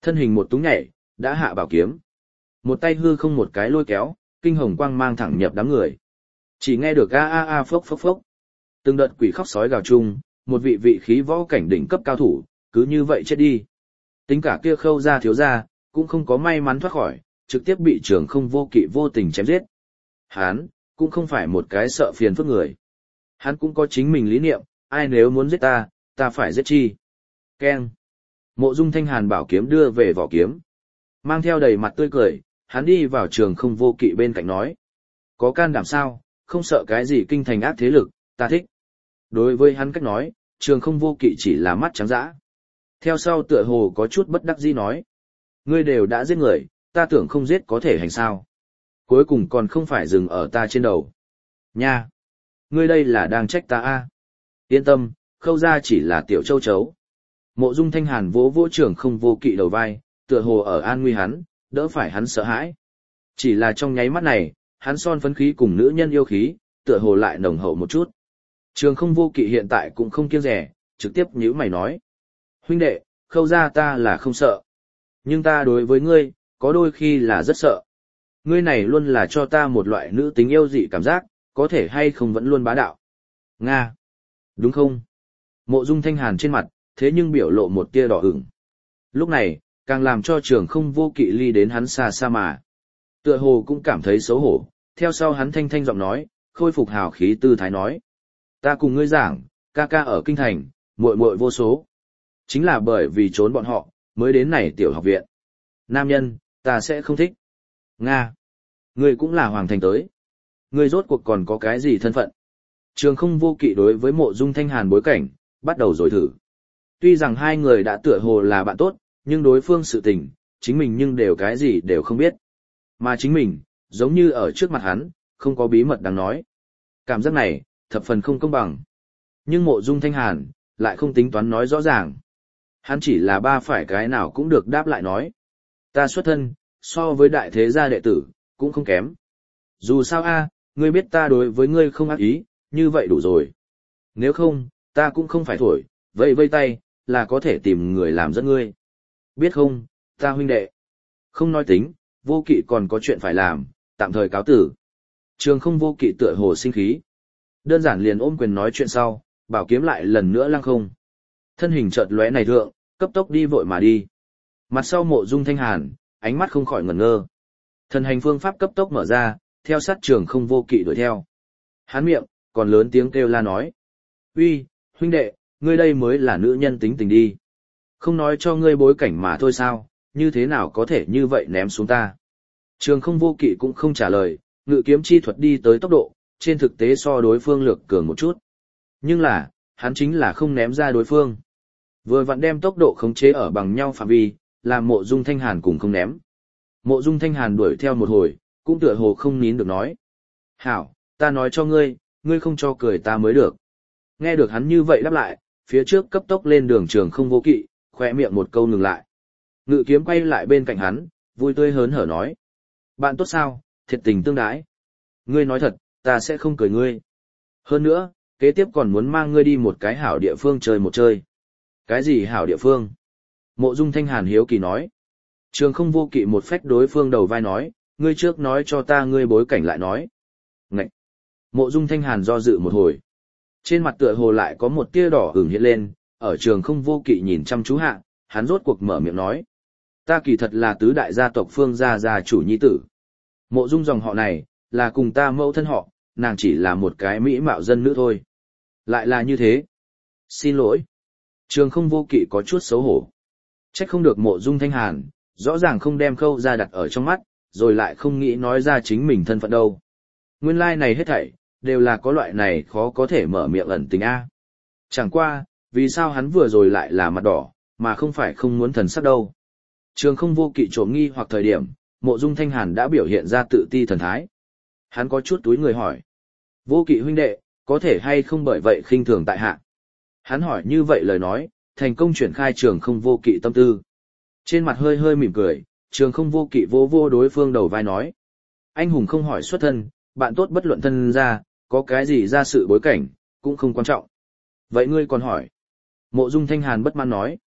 Thân hình một túng nhảy, đã hạ bảo kiếm. Một tay hư không một cái lôi kéo, kinh hồng quang mang thẳng nhập đám người. Chỉ nghe được a a a phốc phốc phốc. Từng đợt quỷ khóc sói gào chung, một vị vị khí võ cảnh đỉnh cấp cao thủ, cứ như vậy chết đi. Tính cả kia Khâu gia thiếu gia, cũng không có may mắn thoát khỏi, trực tiếp bị Trường Không Vô Kỵ vô tình chém giết. Hắn cũng không phải một cái sợ phiền phức người. Hắn cũng có chính mình lý niệm, ai nếu muốn giết ta, ta phải giết chi. Keng. Mộ Dung Thanh Hàn bảo kiếm đưa về vỏ kiếm. Mang theo đầy mặt tươi cười, hắn đi vào Trường Không Vô Kỵ bên cạnh nói. Có can đảm sao, không sợ cái gì kinh thành ác thế lực, ta thích. Đối với hắn cách nói, Trường Không Vô Kỵ chỉ là mắt trắng dã. Theo sau tựa hồ có chút bất đắc dĩ nói. Ngươi đều đã giết người, ta tưởng không giết có thể hành sao. Cuối cùng còn không phải dừng ở ta trên đầu. Nha! Ngươi đây là đang trách ta a? Yên tâm, Khâu gia chỉ là tiểu châu chấu. Mộ Dung Thanh Hàn vỗ vỗ Trường Không Vô Kỵ đầu vai, tựa hồ ở an nguy hắn, đỡ phải hắn sợ hãi. Chỉ là trong nháy mắt này, hắn son phấn khí cùng nữ nhân yêu khí, tựa hồ lại nồng hậu một chút. Trường Không Vô Kỵ hiện tại cũng không kiêng rẻ, trực tiếp nhíu mày nói. Huynh đệ, Khâu gia ta là không sợ. Nhưng ta đối với ngươi, có đôi khi là rất sợ. Ngươi này luôn là cho ta một loại nữ tính yêu dị cảm giác, có thể hay không vẫn luôn bá đạo. Nga. Đúng không? Mộ Dung Thanh Hàn trên mặt, thế nhưng biểu lộ một tia đỏ ửng. Lúc này, càng làm cho Trường Không Vô Kỵ ly đến hắn xa xa mà. Tựa hồ cũng cảm thấy xấu hổ, theo sau hắn thanh thanh giọng nói, khôi phục hào khí tư thái nói. Ta cùng ngươi giảng, ca ca ở kinh thành, muội muội vô số. Chính là bởi vì trốn bọn họ, mới đến này tiểu học viện. Nam nhân, ta sẽ không thích. Nga. Ngươi cũng là hoàng thành tới. Ngươi rốt cuộc còn có cái gì thân phận? Trường Không Vô Kỵ đối với Mộ Dung Thanh Hàn bối cảnh, bắt đầu rồi thử. Tuy rằng hai người đã tựa hồ là bạn tốt, nhưng đối phương sự tình, chính mình nhưng đều cái gì đều không biết. Mà chính mình, giống như ở trước mặt hắn, không có bí mật đáng nói. Cảm giác này, thập phần không công bằng. Nhưng Mộ Dung Thanh Hàn, lại không tính toán nói rõ ràng. Hắn chỉ là ba phải cái nào cũng được đáp lại nói. Ta xuất thân, so với đại thế gia đệ tử, cũng không kém. Dù sao a, ngươi biết ta đối với ngươi không ác ý, như vậy đủ rồi. Nếu không, ta cũng không phải thổi, vây vây tay, là có thể tìm người làm dẫn ngươi. Biết không, ta huynh đệ. Không nói tính, Vô Kỵ còn có chuyện phải làm, tạm thời cáo tử. Trường Không Vô Kỵ tựa hồ sinh khí. Đơn giản liền ôm quyền nói chuyện sau, bảo kiếm lại lần nữa lăng không. Thân hình chợt lóe này thượng, cấp tốc đi vội mà đi. Mặt sau Mộ Dung Thanh Hàn, ánh mắt không khỏi ngẩn ngơ. Thần hành phương pháp cấp tốc mở ra, theo sát Trường Không Vô Kỵ đuổi theo. Hắn miệng, còn lớn tiếng kêu la nói. Uy, huynh đệ, ngươi đây mới là nữ nhân tính tình đi. Không nói cho ngươi bối cảnh mà thôi sao, như thế nào có thể như vậy ném xuống ta. Trường Không Vô Kỵ cũng không trả lời, ngự kiếm chi thuật đi tới tốc độ, trên thực tế so đối phương lược cường một chút. Nhưng là, hắn chính là không ném ra đối phương. Vừa vặn đem tốc độ khống chế ở bằng nhau phạm vi, làm Mộ Dung Thanh Hàn cùng không ném. Mộ Dung Thanh Hàn đuổi theo một hồi, cũng tựa hồ không nín được nói. Hảo, ta nói cho ngươi, ngươi không cho cười ta mới được. Nghe được hắn như vậy đáp lại, phía trước cấp tốc lên đường Trường Không Vô Kỵ, khỏe miệng một câu ngừng lại. Ngự kiếm quay lại bên cạnh hắn, vui tươi hớn hở nói. Bạn tốt sao, thiệt tình tương đái. Ngươi nói thật, ta sẽ không cười ngươi. Hơn nữa, kế tiếp còn muốn mang ngươi đi một cái hảo địa phương chơi một chơi. Cái gì hảo địa phương? Mộ Dung Thanh Hàn hiếu kỳ nói. Trường Không Vô Kỵ một phách đối phương đầu vai nói, ngươi trước nói cho ta ngươi bối cảnh lại nói. Ngậy! Mộ Dung Thanh Hàn do dự một hồi. Trên mặt tựa hồ lại có một tia đỏ ửng hiện lên, ở Trường Không Vô Kỵ nhìn chăm chú hạ, hắn rốt cuộc mở miệng nói. Ta kỳ thật là tứ đại gia tộc Phương gia chủ nhi tử. Mộ Dung dòng họ này, là cùng ta mẫu thân họ, nàng chỉ là một cái mỹ mạo dân nữ thôi. Lại là như thế. Xin lỗi. Trường Không Vô Kỵ có chút xấu hổ. Trách không được Mộ Dung Thanh Hàn, rõ ràng không đem Khâu gia đặt ở trong mắt, rồi lại không nghĩ nói ra chính mình thân phận đâu. Nguyên lai này hết thảy, đều là có loại này khó có thể mở miệng ẩn tình A. Chẳng qua, vì sao hắn vừa rồi lại là mặt đỏ, mà không phải không muốn thần sắc đâu. Trường Không Vô Kỵ trộm nghi hoặc thời điểm, Mộ Dung Thanh Hàn đã biểu hiện ra tự ti thần thái. Hắn có chút túi người hỏi. Vô Kỵ huynh đệ, có thể hay không bởi vậy khinh thường tại hạ. Hắn hỏi như vậy lời nói, thành công chuyển khai Trường Không Vô Kỵ tâm tư. Trên mặt hơi hơi mỉm cười, Trường Không Vô Kỵ vô vô đối phương đầu vai nói. Anh hùng không hỏi xuất thân, bạn tốt bất luận thân ra, có cái gì ra sự bối cảnh, cũng không quan trọng. Vậy ngươi còn hỏi. Mộ Dung Thanh Hàn bất mãn nói.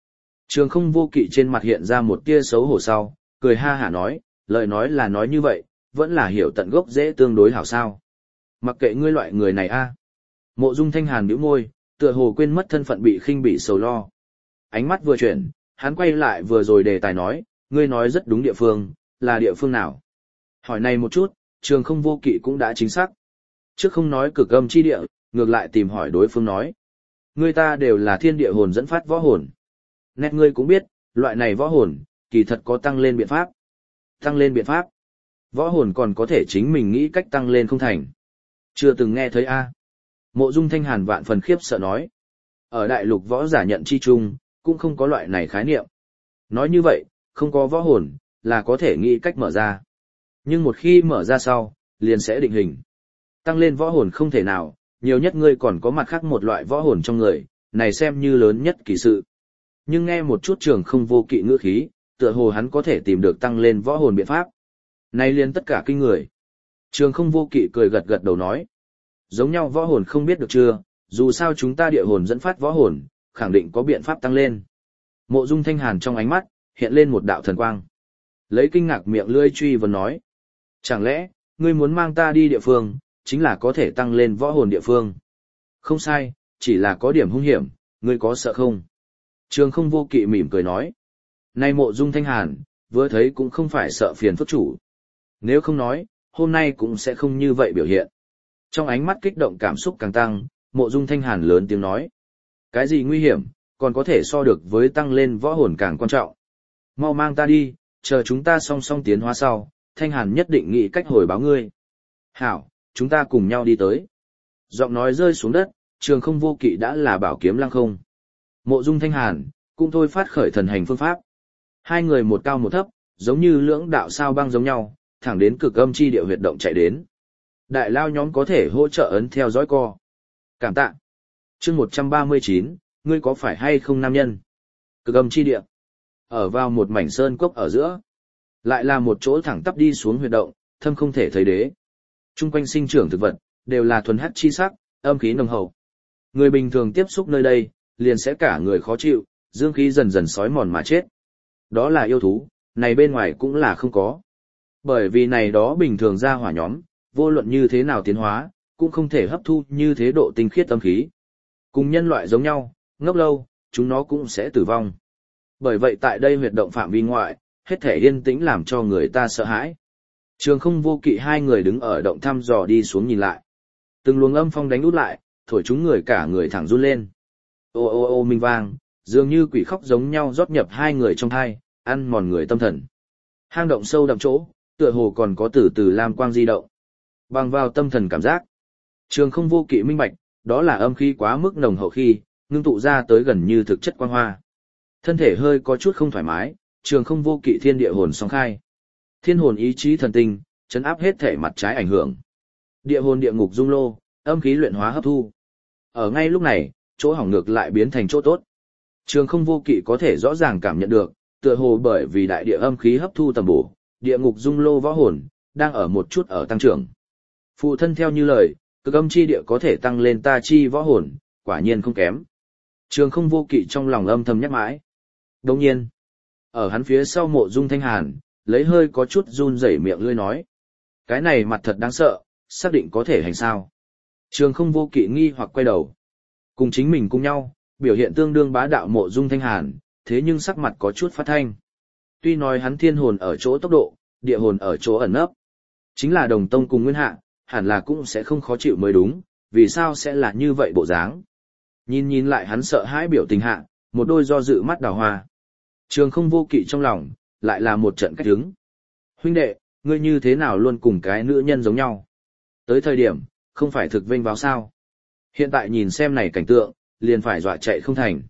Trường không vô kỵ trên mặt hiện ra một tia xấu hổ sau, cười ha hả nói, lời nói là nói như vậy, vẫn là hiểu tận gốc dễ tương đối hảo sao. Mặc kệ ngươi loại người này a. Mộ Dung Thanh Hàn bĩu môi, tựa hồ quên mất thân phận bị khinh bỉ sầu lo. Ánh mắt vừa chuyển, hắn quay lại vừa rồi đề tài nói, ngươi nói rất đúng địa phương, là địa phương nào? Hỏi này một chút, trường không vô kỵ cũng đã chính xác. Trước không nói cực âm chi địa, ngược lại tìm hỏi đối phương nói. Ngươi ta đều là thiên địa hồn dẫn phát võ hồn. Nét ngươi cũng biết, loại này võ hồn, kỳ thật có tăng lên biện pháp. Tăng lên biện pháp? Võ hồn còn có thể chính mình nghĩ cách tăng lên không thành. Chưa từng nghe thấy a. Mộ Dung Thanh Hàn vạn phần khiếp sợ nói. Ở đại lục võ giả nhận chi chung, cũng không có loại này khái niệm. Nói như vậy, không có võ hồn, là có thể nghĩ cách mở ra. Nhưng một khi mở ra sau, liền sẽ định hình. Tăng lên võ hồn không thể nào, nhiều nhất ngươi còn có mặt khác một loại võ hồn trong người, này xem như lớn nhất kỳ sự. Nhưng nghe một chút trường không vô kỵ ngữ khí, tựa hồ hắn có thể tìm được tăng lên võ hồn biện pháp. Này liền tất cả kinh người. Trường không vô kỵ cười gật gật đầu nói. Giống nhau võ hồn không biết được chưa, dù sao chúng ta địa hồn dẫn phát võ hồn, khẳng định có biện pháp tăng lên. Mộ Dung Thanh Hàn trong ánh mắt, hiện lên một đạo thần quang. Lấy kinh ngạc miệng lưỡi truy vấn nói. Chẳng lẽ, ngươi muốn mang ta đi địa phương, chính là có thể tăng lên võ hồn địa phương? Không sai, chỉ là có điểm hung hiểm, ngươi có sợ không? Trường không vô kỵ mỉm cười nói. Nay Mộ Dung Thanh Hàn, vừa thấy cũng không phải sợ phiền phức chủ. Nếu không nói, hôm nay cũng sẽ không như vậy biểu hiện. Trong ánh mắt kích động cảm xúc càng tăng, Mộ Dung Thanh Hàn lớn tiếng nói. Cái gì nguy hiểm, còn có thể so được với tăng lên võ hồn càng quan trọng. Mau mang ta đi, chờ chúng ta song song tiến hóa sau, Thanh Hàn nhất định nghĩ cách hồi báo ngươi. Hảo, chúng ta cùng nhau đi tới. Giọng nói rơi xuống đất, trường không vô kỵ đã là bảo kiếm lăng không. Mộ Dung Thanh Hàn, cũng thôi phát khởi thần hành phương pháp. Hai người một cao một thấp, giống như lưỡng đạo sao băng giống nhau, thẳng đến cực âm chi địa huyệt động chạy đến. Đại lao nhóm có thể hỗ trợ ấn theo dõi co. Cảm tạ. Chương 139, ngươi có phải hay không nam nhân? Cực âm chi địa. Ở vào một mảnh sơn cốc ở giữa. Lại là một chỗ thẳng tắp đi xuống huyệt động, thâm không thể thấy đế. Trung quanh sinh trưởng thực vật, đều là thuần hắc chi sắc, âm khí nồng hậu. Người bình thường tiếp xúc nơi đây, liền sẽ cả người khó chịu, dương khí dần dần sói mòn mà chết. Đó là yêu thú, này bên ngoài cũng là không có. Bởi vì này đó bình thường ra hỏa nhóm, vô luận như thế nào tiến hóa, cũng không thể hấp thu như thế độ tinh khiết âm khí. Cùng nhân loại giống nhau, ngốc lâu, chúng nó cũng sẽ tử vong. Bởi vậy tại đây huyệt động phạm vi ngoại, hết thể yên tĩnh làm cho người ta sợ hãi. Trường không vô kỵ hai người đứng ở động thăm dò đi xuống nhìn lại. Từng luồng âm phong đánh út lại, thổi chúng người cả người thẳng run lên. Ô ô ô minh vang, dường như quỷ khóc giống nhau rót nhập hai người trong thai, ăn mòn người tâm thần. Hang động sâu đậm chỗ, tựa hồ còn có từ từ lam quang di động. Bằng vào tâm thần cảm giác. Trường không vô kỵ minh bạch, đó là âm khí quá mức nồng hậu khi, ngưng tụ ra tới gần như thực chất quang hoa. Thân thể hơi có chút không thoải mái, trường không vô kỵ thiên địa hồn song khai. Thiên hồn ý chí thần tinh, chấn áp hết thể mặt trái ảnh hưởng. Địa hồn địa ngục dung lô, âm khí luyện hóa hấp thu. Ở ngay lúc này, chỗ hỏng ngược lại biến thành chỗ tốt. Trường không vô kỵ có thể rõ ràng cảm nhận được, tựa hồ bởi vì đại địa âm khí hấp thu tầm bổ, địa ngục dung lô võ hồn, đang ở một chút ở tăng trưởng. Phụ thân theo như lời, cực âm chi địa có thể tăng lên ta chi võ hồn, quả nhiên không kém. Trường không vô kỵ trong lòng âm thầm nhắc mãi. Đồng nhiên, ở hắn phía sau Mộ Dung Thanh Hàn, lấy hơi có chút run rẩy miệng lưỡi nói. Cái này mặt thật đáng sợ, xác định có thể hành sao. Trường không vô kỵ nghi hoặc quay đầu. Cùng chính mình cùng nhau, biểu hiện tương đương bá đạo Mộ Dung Thanh Hàn, thế nhưng sắc mặt có chút phát thanh. Tuy nói hắn thiên hồn ở chỗ tốc độ, địa hồn ở chỗ ẩn nấp. Chính là đồng tông cùng nguyên hạ, hẳn là cũng sẽ không khó chịu mới đúng, vì sao sẽ là như vậy bộ dáng. Nhìn lại hắn sợ hãi biểu tình hạ, một đôi do dự mắt đào hoa. Trường không vô kỵ trong lòng, lại là một trận cách đứng. Huynh đệ, ngươi như thế nào luôn cùng cái nữ nhân giống nhau? Tới thời điểm, không phải thực vinh vào sao? Hiện tại nhìn xem này cảnh tượng, liền phải dọa chạy không thành.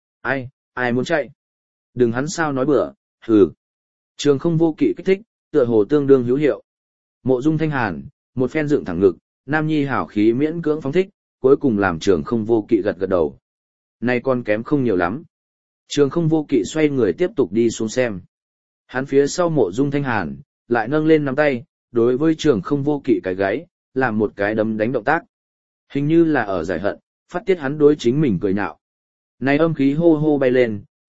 Ai muốn chạy? Đừng hắn sao nói bừa, hừ. Trường không vô kỵ kích thích, tựa hồ tương đương hữu hiệu. Mộ Dung Thanh Hàn, một phen dựng thẳng ngực, nam nhi hảo khí miễn cưỡng phóng thích, cuối cùng làm trường không vô kỵ gật gật đầu. Nay còn kém không nhiều lắm. Trường không vô kỵ xoay người tiếp tục đi xuống xem. Hắn phía sau Mộ Dung Thanh Hàn, lại nâng lên nắm tay, đối với trường không vô kỵ cái gáy, làm một cái đấm đánh động tác. Hình như là ở giải hận, phát tiết hắn đối chính mình cười nhạo. Này âm khí hô hô bay lên,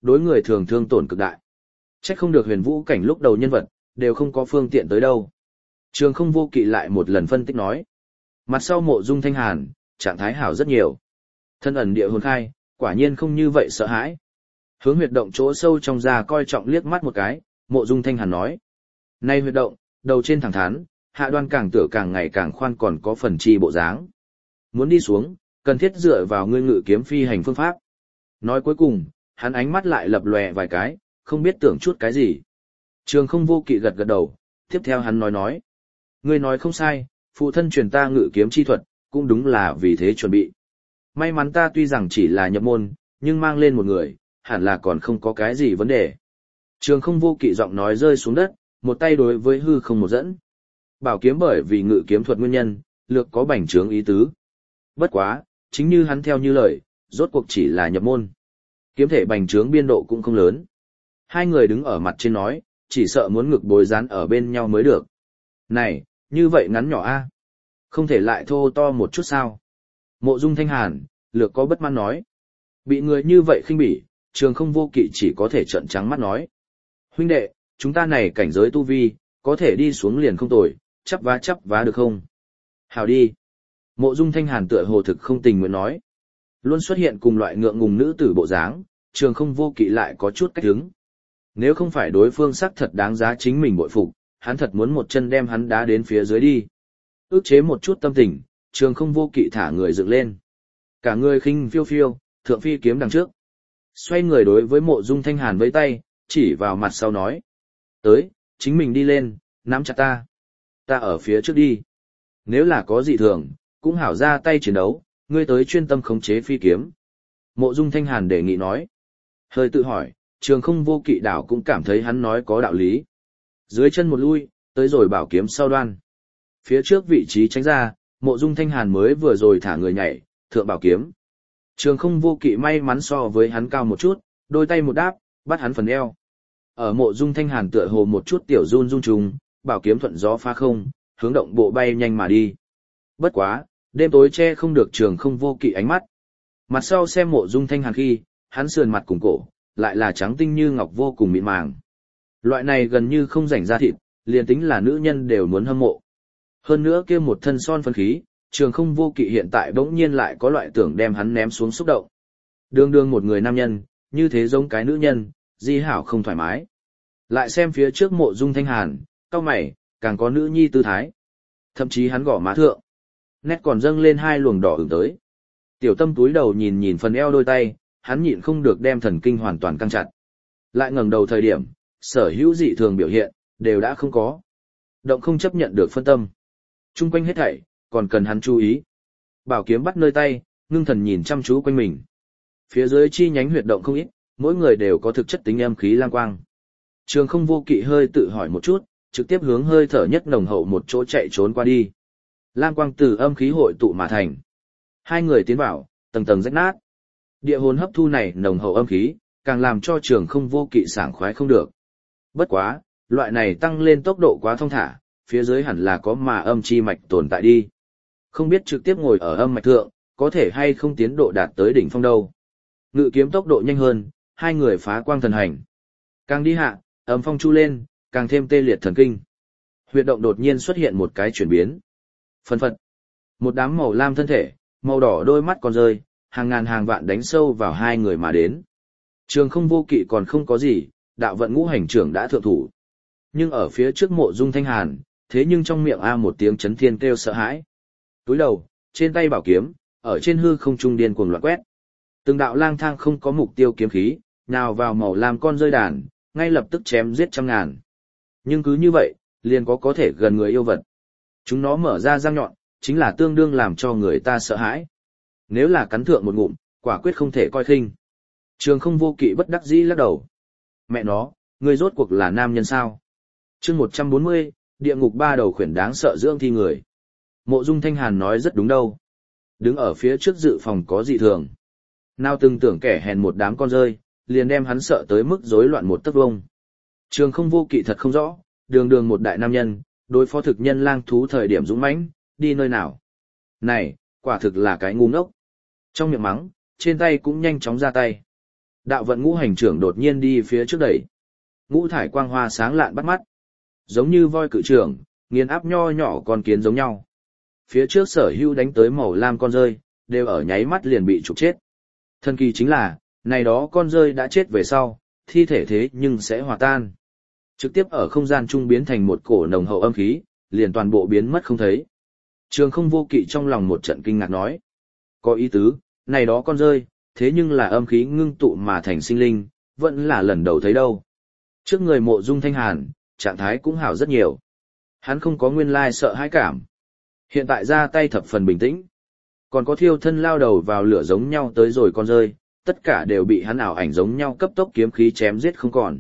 đối người thường thương tổn cực đại. Trách không được huyền vũ cảnh lúc đầu nhân vật, đều không có phương tiện tới đâu. Trường không vô kỵ lại một lần phân tích nói. Mặt sau mộ dung thanh hàn, trạng thái hảo rất nhiều. Thân ẩn địa hồn khai, quả nhiên không như vậy sợ hãi. Hướng huyệt động chỗ sâu trong da coi trọng liếc mắt một cái, mộ dung thanh hàn nói. Nay huyệt động, đầu trên thẳng thắn, hạ đoan càng tựa càng ngày càng khoan còn có phần chi bộ dáng. Muốn đi xuống, cần thiết dựa vào ngươi ngự kiếm phi hành phương pháp. Nói cuối cùng, hắn ánh mắt lại lập lòe vài cái, không biết tưởng chút cái gì. Trường không vô kỵ gật gật đầu, tiếp theo hắn nói. Ngươi nói không sai, phụ thân truyền ta ngự kiếm chi thuật, cũng đúng là vì thế chuẩn bị. May mắn ta tuy rằng chỉ là nhập môn, nhưng mang lên một người, hẳn là còn không có cái gì vấn đề. Trường không vô kỵ giọng nói rơi xuống đất, một tay đối với hư không một dẫn. Bảo kiếm bởi vì ngự kiếm thuật nguyên nhân, lược có bành trướng ý tứ. Bất quá, chính như hắn theo như lời, rốt cuộc chỉ là nhập môn. Kiếm thể bành trướng biên độ cũng không lớn. Hai người đứng ở mặt trên nói, chỉ sợ muốn ngực bối dán ở bên nhau mới được. Này, như vậy ngắn nhỏ a, không thể lại thô to một chút sao? Mộ dung thanh hàn, lược có bất mãn nói. Bị người như vậy khinh bỉ, trường không vô kỵ chỉ có thể trợn trắng mắt nói. Huynh đệ, chúng ta này cảnh giới tu vi, có thể đi xuống liền không tồi, chắp vá được không? Hào đi. Mộ dung thanh hàn tựa hồ thực không tình nguyện nói. Luôn xuất hiện cùng loại ngượng ngùng nữ tử bộ dáng, trường không vô kỵ lại có chút cách hứng. Nếu không phải đối phương sắc thật đáng giá chính mình bội phục, hắn thật muốn một chân đem hắn đá đến phía dưới đi. Ước chế một chút tâm tình, trường không vô kỵ thả người dựng lên. Cả người khinh phiêu phiêu, thượng phi kiếm đằng trước. Xoay người đối với mộ dung thanh hàn với tay, chỉ vào mặt sau nói. Tới, chính mình đi lên, nắm chặt ta. Ta ở phía trước đi. Nếu là có dị thường, cũng hảo ra tay chiến đấu, ngươi tới chuyên tâm khống chế phi kiếm. Mộ dung thanh hàn đề nghị nói. Hơi tự hỏi, trường không vô kỵ đảo cũng cảm thấy hắn nói có đạo lý. Dưới chân một lui, tới rồi bảo kiếm sau đoan. Phía trước vị trí tránh ra, mộ dung thanh hàn mới vừa rồi thả người nhảy, thượng bảo kiếm. Trường không vô kỵ may mắn so với hắn cao một chút, đôi tay một đáp, bắt hắn phần eo. Ở mộ dung thanh hàn tựa hồ một chút tiểu run run trùng, bảo kiếm thuận gió phá không, hướng động bộ bay nhanh mà đi. Bất quá, đêm tối che không được trường không vô kỵ ánh mắt. Mặt sau xem mộ dung thanh hàn khi, hắn sườn mặt cùng cổ, lại là trắng tinh như ngọc vô cùng mịn màng. Loại này gần như không rảnh ra thịt, liền tính là nữ nhân đều muốn hâm mộ. Hơn nữa kia một thân son phấn khí, trường không vô kỵ hiện tại bỗng nhiên lại có loại tưởng đem hắn ném xuống xúc động. Đương một người nam nhân, như thế giống cái nữ nhân, di hảo không thoải mái. Lại xem phía trước mộ dung thanh hàn, cao mày, càng có nữ nhi tư thái. Thậm chí hắn gõ má thượng. Nét còn dâng lên hai luồng đỏ ửng tới. Tiểu tâm túi đầu nhìn nhìn phần eo đôi tay, hắn nhịn không được đem thần kinh hoàn toàn căng chặt. Lại ngẩng đầu thời điểm, sở hữu dị thường biểu hiện, đều đã không có. Động không chấp nhận được phân tâm. Trung quanh hết thảy, còn cần hắn chú ý. Bảo kiếm bắt nơi tay, ngưng thần nhìn chăm chú quanh mình. Phía dưới chi nhánh huyệt động không ít, mỗi người đều có thực chất tính âm khí lang quang. Trường không vô kỵ hơi tự hỏi một chút, trực tiếp hướng hơi thở nhất nồng hậu một chỗ chạy trốn qua đi. Lam quang từ âm khí hội tụ mà thành. Hai người tiến vào, tầng tầng rách nát. Địa hồn hấp thu này nồng hậu âm khí, càng làm cho trường không vô kỵ sảng khoái không được. Bất quá, loại này tăng lên tốc độ quá thong thả, phía dưới hẳn là có mà âm chi mạch tồn tại đi. Không biết trực tiếp ngồi ở âm mạch thượng, có thể hay không tiến độ đạt tới đỉnh phong đâu. Ngự kiếm tốc độ nhanh hơn, hai người phá quang thần hành. Càng đi hạ, âm phong chu lên, càng thêm tê liệt thần kinh. Huyệt động đột nhiên xuất hiện một cái chuyển biến. Phân phật. Một đám màu lam thân thể, màu đỏ đôi mắt còn rơi, hàng ngàn hàng vạn đánh sâu vào hai người mà đến. Trường không vô kỵ còn không có gì, đạo vận ngũ hành trưởng đã thượng thủ. Nhưng ở phía trước mộ dung thanh hàn, thế nhưng trong miệng A một tiếng chấn thiên kêu sợ hãi. Túi đầu, trên tay bảo kiếm, ở trên hư không trung điên cuồng loạn quét. Từng đạo lang thang không có mục tiêu kiếm khí, nào vào màu lam con rơi đàn, ngay lập tức chém giết trăm ngàn. Nhưng cứ như vậy, liền có thể gần người yêu vật. Chúng nó mở ra răng nhọn, chính là tương đương làm cho người ta sợ hãi. Nếu là cắn thượng một ngụm, quả quyết không thể coi khinh. Trường không vô kỵ bất đắc dĩ lắc đầu. Mẹ nó, ngươi rốt cuộc là nam nhân sao? Chương 140, địa ngục ba đầu khuyển đáng sợ dưỡng thi người. Mộ dung thanh hàn nói rất đúng đâu. Đứng ở phía trước dự phòng có dị thường. Nào từng tưởng kẻ hèn một đám con rơi, liền đem hắn sợ tới mức rối loạn một tấc vông. Trường không vô kỵ thật không rõ, đường một đại nam nhân, đối phó thực nhân lang thú thời điểm dũng mãnh, đi nơi nào. Này, quả thực là cái ngu ngốc. Trong miệng mắng, trên tay cũng nhanh chóng ra tay. Đạo vận ngũ hành trưởng đột nhiên đi phía trước đẩy. Ngũ thải quang hoa sáng lạn bắt mắt. Giống như voi cự trưởng, nghiền áp nho nhỏ con kiến giống nhau. Phía trước Sở Hữu đánh tới màu lam con rơi, đều ở nháy mắt liền bị trục chết. Thần kỳ chính là, này đó con rơi đã chết về sau, thi thể thế nhưng sẽ hòa tan. Trực tiếp ở không gian trung biến thành một cổ nồng hậu âm khí, liền toàn bộ biến mất không thấy. Trường Không Vô Kỵ trong lòng một trận kinh ngạc nói. Có ý tứ, này đó con rơi, thế nhưng là âm khí ngưng tụ mà thành sinh linh, vẫn là lần đầu thấy đâu. Trước người Mộ Dung Thanh Hàn, trạng thái cũng hảo rất nhiều. Hắn không có nguyên lai sợ hãi cảm. Hiện tại ra tay thập phần bình tĩnh. Còn có thiêu thân lao đầu vào lửa giống nhau tới rồi con rơi, tất cả đều bị hắn ảo ảnh giống nhau cấp tốc kiếm khí chém giết không còn.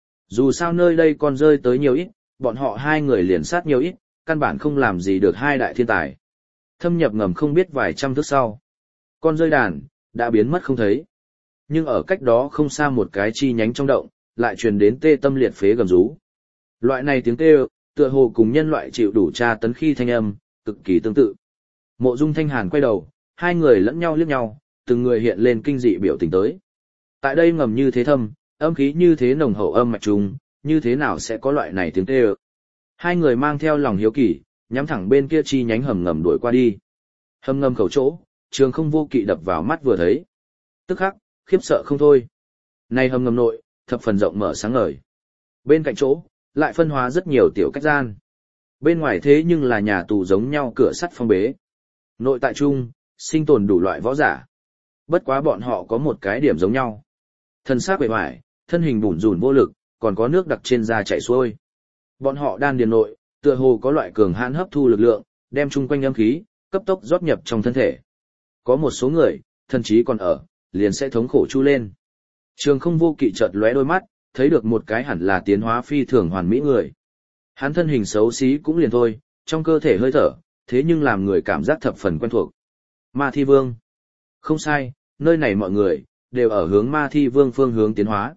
Dù sao nơi đây con rơi tới nhiều ít, bọn họ hai người liền sát nhiều ít, căn bản không làm gì được hai đại thiên tài. Thâm nhập ngầm không biết vài trăm thước sau. Con rơi đàn, đã biến mất không thấy. Nhưng ở cách đó không xa một cái chi nhánh trong động, lại truyền đến tê tâm liệt phế gầm rú. Loại này tiếng kêu, tựa hồ cùng nhân loại chịu đủ tra tấn khi thanh âm, cực kỳ tương tự. Mộ Dung Thanh Hàn quay đầu, hai người lẫn nhau liếc nhau, từng người hiện lên kinh dị biểu tình tới. Tại đây ngầm như thế thâm, âm khí như thế nồng hậu âm mạch trùng, như thế nào sẽ có loại này tiếng kêu? Hai người mang theo lòng hiếu kỳ, nhắm thẳng bên kia chi nhánh hầm ngầm đuổi qua đi. Hầm ngầm khẩu chỗ, Trường Không Vô Kỵ đập vào mắt vừa thấy. Tức khắc, khiếp sợ không thôi. Này hầm ngầm nội, thập phần rộng mở sáng ngời. Bên cạnh chỗ, lại phân hóa rất nhiều tiểu cách gian. Bên ngoài thế nhưng là nhà tù giống nhau cửa sắt phong bế. Nội tại trung, sinh tồn đủ loại võ giả. Bất quá bọn họ có một cái điểm giống nhau. Thân xác bề ngoài, thân hình bủn rủn vô lực, còn có nước đặc trên da chảy xuôi. Bọn họ đan điền nội, tựa hồ có loại cường hãn hấp thu lực lượng, đem chung quanh âm khí, cấp tốc rót nhập trong thân thể. Có một số người, thân trí còn ở, liền sẽ thống khổ chu lên. Trường Không Vô Kỵ chợt lóe đôi mắt, thấy được một cái hẳn là tiến hóa phi thường hoàn mỹ người. Hắn thân hình xấu xí cũng liền thôi, trong cơ thể hơi thở, thế nhưng làm người cảm giác thập phần quen thuộc. Ma Thi Vương. Không sai, nơi này mọi người, đều ở hướng Ma Thi Vương phương hướng tiến hóa.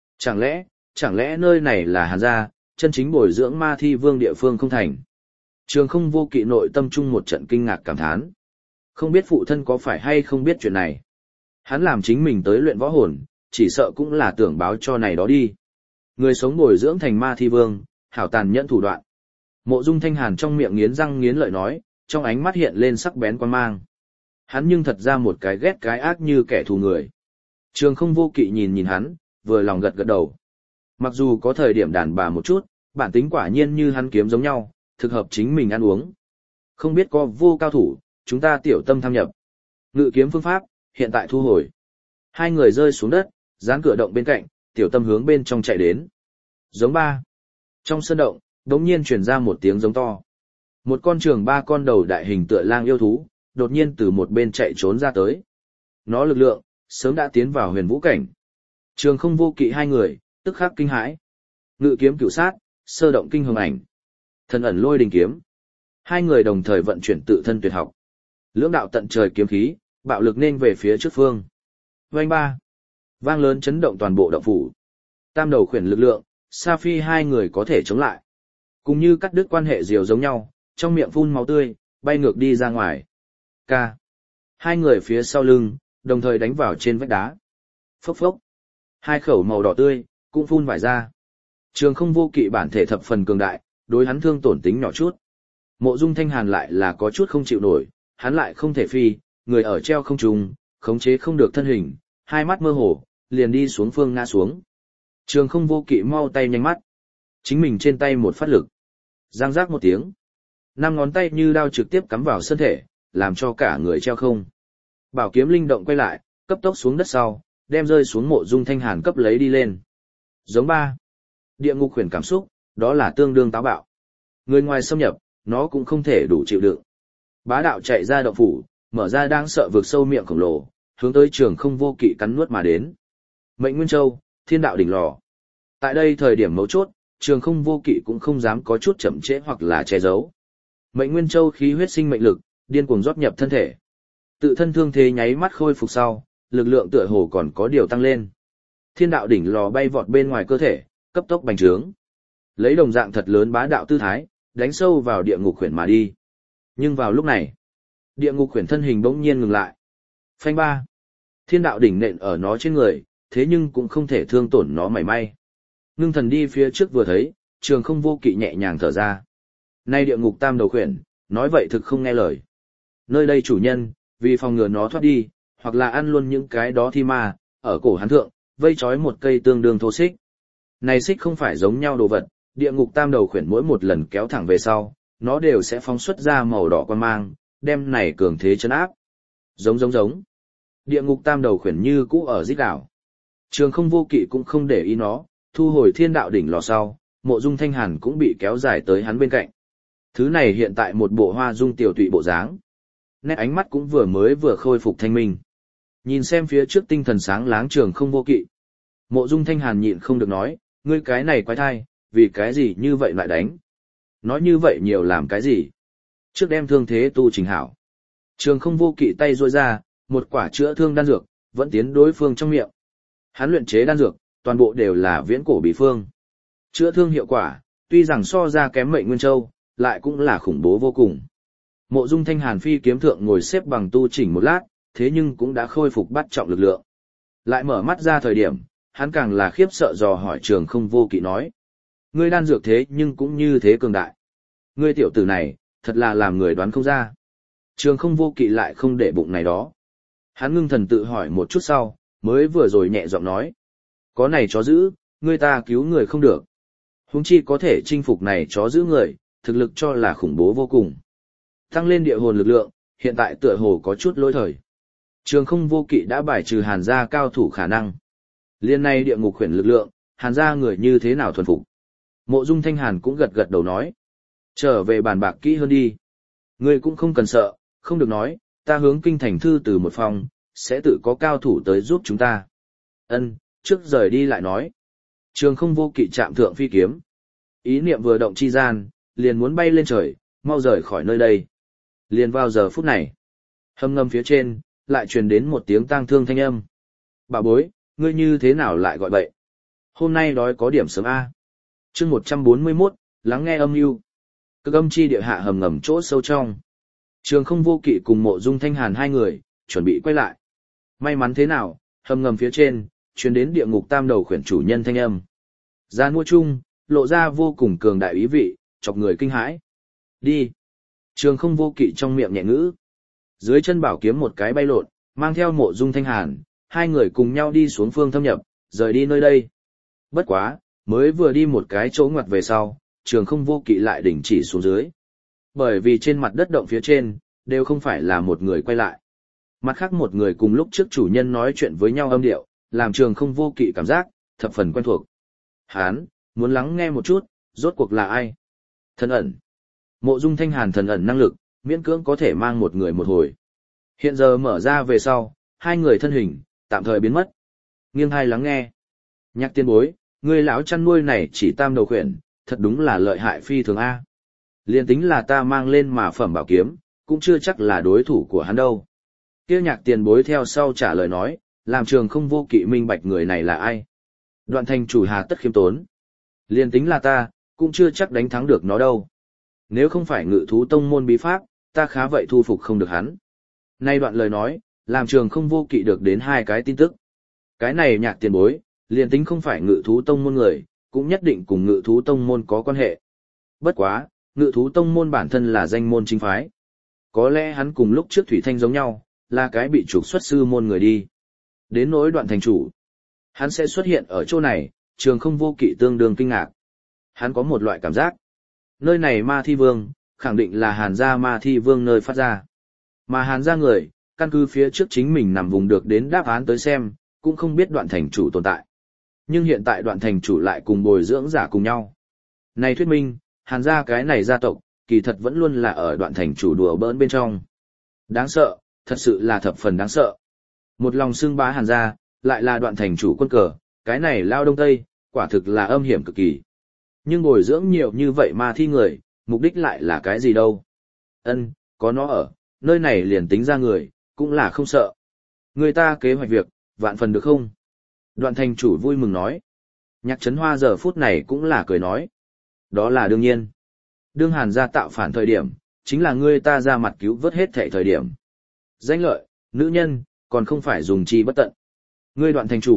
Chẳng lẽ nơi này là Hàn gia, chân chính bồi dưỡng Ma Thi Vương địa phương không thành. Trường Không Vô Kỵ nội tâm trung một trận kinh ngạc cảm thán. Không biết phụ thân có phải hay không biết chuyện này. Hắn làm chính mình tới luyện võ hồn, chỉ sợ cũng là tưởng báo cho này đó đi. Người sống bồi dưỡng thành Ma Thi Vương, hảo tàn nhẫn thủ đoạn. Mộ Dung Thanh Hàn trong miệng nghiến răng nghiến lợi nói, trong ánh mắt hiện lên sắc bén quan mang. Hắn nhưng thật ra một cái ghét cái ác như kẻ thù người. Trường Không Vô Kỵ nhìn nhìn hắn, vừa lòng gật gật đầu. Mặc dù có thời điểm đàn bà một chút, bản tính quả nhiên như hắn kiếm giống nhau, thực hợp chính mình ăn uống. Không biết có vô cao thủ, chúng ta tiểu tâm tham nhập. Ngự kiếm phương pháp, hiện tại thu hồi. Hai người rơi xuống đất, dán cửa động bên cạnh, tiểu tâm hướng bên trong chạy đến. Giống ba. Trong sân động, đống nhiên truyền ra một tiếng giống to. Một con trường ba con đầu đại hình tựa lang yêu thú, đột nhiên từ một bên chạy trốn ra tới. Nó lực lượng, sớm đã tiến vào huyền vũ cảnh. Trường Không Vô Kỵ hai người, tức khắc kinh hãi. Ngự kiếm cửu sát, sơ động kinh hồng ảnh. Thần ẩn lôi đình kiếm. Hai người đồng thời vận chuyển tự thân tuyệt học. Lưỡng đạo tận trời kiếm khí, bạo lực nên về phía trước phương. Vành ba. Vang lớn chấn động toàn bộ động phủ. Tam đầu khuyển lực lượng, Sa Phi hai người có thể chống lại. Cùng như cắt đứt quan hệ diều giống nhau, trong miệng phun máu tươi, bay ngược đi ra ngoài. Ca. Hai người phía sau lưng, đồng thời đánh vào trên vách đá. Phốc phốc. Hai khẩu màu đỏ tươi, cũng phun vải ra. Trường Không Vô Kỵ bản thể thập phần cường đại, đối hắn thương tổn tính nhỏ chút. Mộ Dung Thanh Hàn lại là có chút không chịu nổi, hắn lại không thể phi, người ở treo không trung, khống chế không được thân hình, hai mắt mơ hồ, liền đi xuống phương ngã xuống. Trường Không Vô Kỵ mau tay nhanh mắt. Chính mình trên tay một phát lực. Giang giác một tiếng. 5 ngón tay như đao trực tiếp cắm vào thân thể, làm cho cả người treo không. Bảo kiếm linh động quay lại, cấp tốc xuống đất sau, đem rơi xuống Mộ Dung Thanh Hàn cấp lấy đi lên. Giống ba. Địa ngục khuyển cảm xúc, đó là tương đương táo bạo. Người ngoài xâm nhập, nó cũng không thể đủ chịu đựng. Bá đạo chạy ra động phủ, mở ra đang sợ vực sâu miệng khổng lồ, hướng tới Trường Không Vô Kỵ cắn nuốt mà đến. Mệnh Nguyên Châu, Thiên Đạo đỉnh lò. Tại đây thời điểm mấu chốt, Trường Không Vô Kỵ cũng không dám có chút chậm trễ hoặc là che giấu. Mệnh Nguyên Châu khí huyết sinh mệnh lực, điên cuồng rót nhập thân thể. Tự thân thương thế nháy mắt khôi phục sau, lực lượng tựa hồ còn có điều tăng lên. Thiên Đạo đỉnh lò bay vọt bên ngoài cơ thể, cấp tốc bành trướng. Lấy đồng dạng thật lớn bá đạo tư thái, đánh sâu vào địa ngục khuyển mà đi. Nhưng vào lúc này, địa ngục khuyển thân hình bỗng nhiên ngừng lại. Phanh ba. Thiên Đạo đỉnh nện ở nó trên người, thế nhưng cũng không thể thương tổn nó mảy may. Ngưng thần đi phía trước vừa thấy, Trường Không Vô Kỵ nhẹ nhàng thở ra. Nay địa ngục tam đầu khuyển, nói vậy thực không nghe lời. Nơi đây chủ nhân, vì phòng ngừa nó thoát đi, hoặc là ăn luôn những cái đó thi ma, ở cổ hắn thượng, vây trói một cây tương đương thô xích. Này xích không phải giống nhau đồ vật, địa ngục tam đầu khuyển mỗi một lần kéo thẳng về sau, nó đều sẽ phóng xuất ra màu đỏ quan mang, đem này cường thế chấn áp. Giống. Địa ngục tam đầu khuyển như cũ ở rít đảo. Trường Không Vô Kỵ cũng không để ý nó, thu hồi thiên đạo đỉnh lò sau, Mộ Dung Thanh Hàn cũng bị kéo dài tới hắn bên cạnh. Thứ này hiện tại một bộ hoa dung tiểu tụy bộ dáng. Nét ánh mắt cũng vừa khôi phục thanh minh. Nhìn xem phía trước tinh thần sáng láng Trường Không Vô Kỵ. Mộ Dung Thanh Hàn nhịn không được nói, ngươi cái này quái thai, vì cái gì như vậy lại đánh? Nói như vậy nhiều làm cái gì? Trước đem thương thế tu chỉnh hảo. Trường Không Vô Kỵ tay duỗi ra, một quả chữa thương đan dược, vẫn tiến đối phương trong miệng. Hắn luyện chế đan dược, toàn bộ đều là viễn cổ bí phương. Chữa thương hiệu quả, tuy rằng so ra kém Mệnh Nguyên Châu, lại cũng là khủng bố vô cùng. Mộ Dung Thanh Hàn phi kiếm thượng ngồi xếp bằng tu chỉnh một lát, thế nhưng cũng đã khôi phục bắt trọng lực lượng. Lại mở mắt ra thời điểm, hắn càng là khiếp sợ dò hỏi Trường Không Vô Kỵ nói. Ngươi đan dược thế nhưng cũng như thế cường đại. Ngươi tiểu tử này, thật là làm người đoán không ra. Trường Không Vô Kỵ lại không để bụng này đó. Hắn ngưng thần tự hỏi một chút sau, mới vừa rồi nhẹ giọng nói. Có này chó giữ, ngươi ta cứu người không được. Huống chi có thể chinh phục này chó giữ người, thực lực cho là khủng bố vô cùng. Tăng lên địa hồn lực lượng, hiện tại tựa hồ có chút lỗi thời. Trường Không Vô Kỵ đã bài trừ Hàn gia cao thủ khả năng. Liên này địa ngục khuyển lực lượng, Hàn gia người như thế nào thuần phục. Mộ Dung Thanh Hàn cũng gật gật đầu nói. Trở về bàn bạc kỹ hơn đi. Ngươi cũng không cần sợ, không được nói, ta hướng kinh thành thư từ một phòng, sẽ tự có cao thủ tới giúp chúng ta. Ân, trước rời đi lại nói. Trường Không Vô Kỵ chạm thượng phi kiếm. Ý niệm vừa động chi gian, liền muốn bay lên trời, mau rời khỏi nơi đây. Liền vào giờ phút này, hầm ngầm phía trên, lại truyền đến một tiếng tang thương thanh âm. Bà bối, ngươi như thế nào lại gọi bậy? Hôm nay đói có điểm sớm A. Chương 141, lắng nghe âm mưu. Cực âm chi địa hạ hầm ngầm chỗ sâu trong. Trường Không Vô Kỵ cùng Mộ Dung Thanh Hàn hai người, chuẩn bị quay lại. May mắn thế nào, hầm ngầm phía trên, truyền đến địa ngục tam đầu khuyển chủ nhân thanh âm. Gian mua chung, lộ ra vô cùng cường đại ý vị, chọc người kinh hãi. Đi. Trường Không Vô Kỵ trong miệng nhẹ ngữ. Dưới chân bảo kiếm một cái bay lộn, mang theo Mộ Dung Thanh Hàn, hai người cùng nhau đi xuống phương thâm nhập, rời đi nơi đây. Bất quá, mới vừa đi một cái chỗ ngoặt về sau, Trường Không Vô Kỵ lại đình chỉ xuống dưới. Bởi vì trên mặt đất động phía trên, đều không phải là một người quay lại. Mặt khác một người cùng lúc trước chủ nhân nói chuyện với nhau âm điệu, làm Trường Không Vô Kỵ cảm giác, thập phần quen thuộc. Hán, muốn lắng nghe một chút, rốt cuộc là ai? Thần ẩn. Mộ Dung Thanh Hàn thần ẩn năng lực, miễn cưỡng có thể mang một người một hồi. Hiện giờ mở ra về sau, hai người thân hình, tạm thời biến mất. Nghiêng hai lắng nghe. Nhạc tiên bối, người lão chăn nuôi này chỉ tam đầu khuyển, thật đúng là lợi hại phi thường A. Liên tính là ta mang lên mà phẩm bảo kiếm, cũng chưa chắc là đối thủ của hắn đâu. Kia nhạc tiền bối theo sau trả lời nói, làm Trường Không Vô Kỵ minh bạch người này là ai. Đoạn thành chủ hà tất khiêm tốn. Liên tính là ta, cũng chưa chắc đánh thắng được nó đâu. Nếu không phải ngự thú tông môn bí pháp, ta khá vậy thu phục không được hắn. Nay đoạn lời nói, làm Trường Không Vô Kỵ được đến hai cái tin tức. Cái này nhạc tiền bối, liền tính không phải ngự thú tông môn người, cũng nhất định cùng ngự thú tông môn có quan hệ. Bất quá, ngự thú tông môn bản thân là danh môn chính phái. Có lẽ hắn cùng lúc trước Thủy Thanh giống nhau, là cái bị trục xuất sư môn người đi. Đến nỗi Đoạn thành chủ, hắn sẽ xuất hiện ở chỗ này, Trường Không Vô Kỵ tương đương kinh ngạc. Hắn có một loại cảm giác. Nơi này ma thi vương, khẳng định là Hàn gia ma thi vương nơi phát ra. Mà Hàn gia người, căn cứ phía trước chính mình nằm vùng được đến đáp án tới xem, cũng không biết Đoạn thành chủ tồn tại. Nhưng hiện tại Đoạn thành chủ lại cùng bồi dưỡng giả cùng nhau. Này thuyết minh, Hàn gia cái này gia tộc, kỳ thật vẫn luôn là ở Đoạn thành chủ đùa bỡn bên trong. Đáng sợ, thật sự là thập phần đáng sợ. Một lòng xưng bá Hàn gia, lại là Đoạn thành chủ quân cờ, cái này lao đông tây, quả thực là âm hiểm cực kỳ. Nhưng bồi dưỡng nhiều như vậy mà thi người, mục đích lại là cái gì đâu? Ân, có nó ở, nơi này liền tính ra người, cũng là không sợ. Người ta kế hoạch việc, vạn phần được không? Đoạn thành chủ vui mừng nói. Nhạc Trấn Hoa giờ phút này cũng là cười nói. Đó là đương nhiên. Đương Hàn gia tạo phản thời điểm, chính là ngươi ta ra mặt cứu vớt hết thảy thời điểm. Danh lợi, nữ nhân, còn không phải dùng chi bất tận. Ngươi Đoạn thành chủ,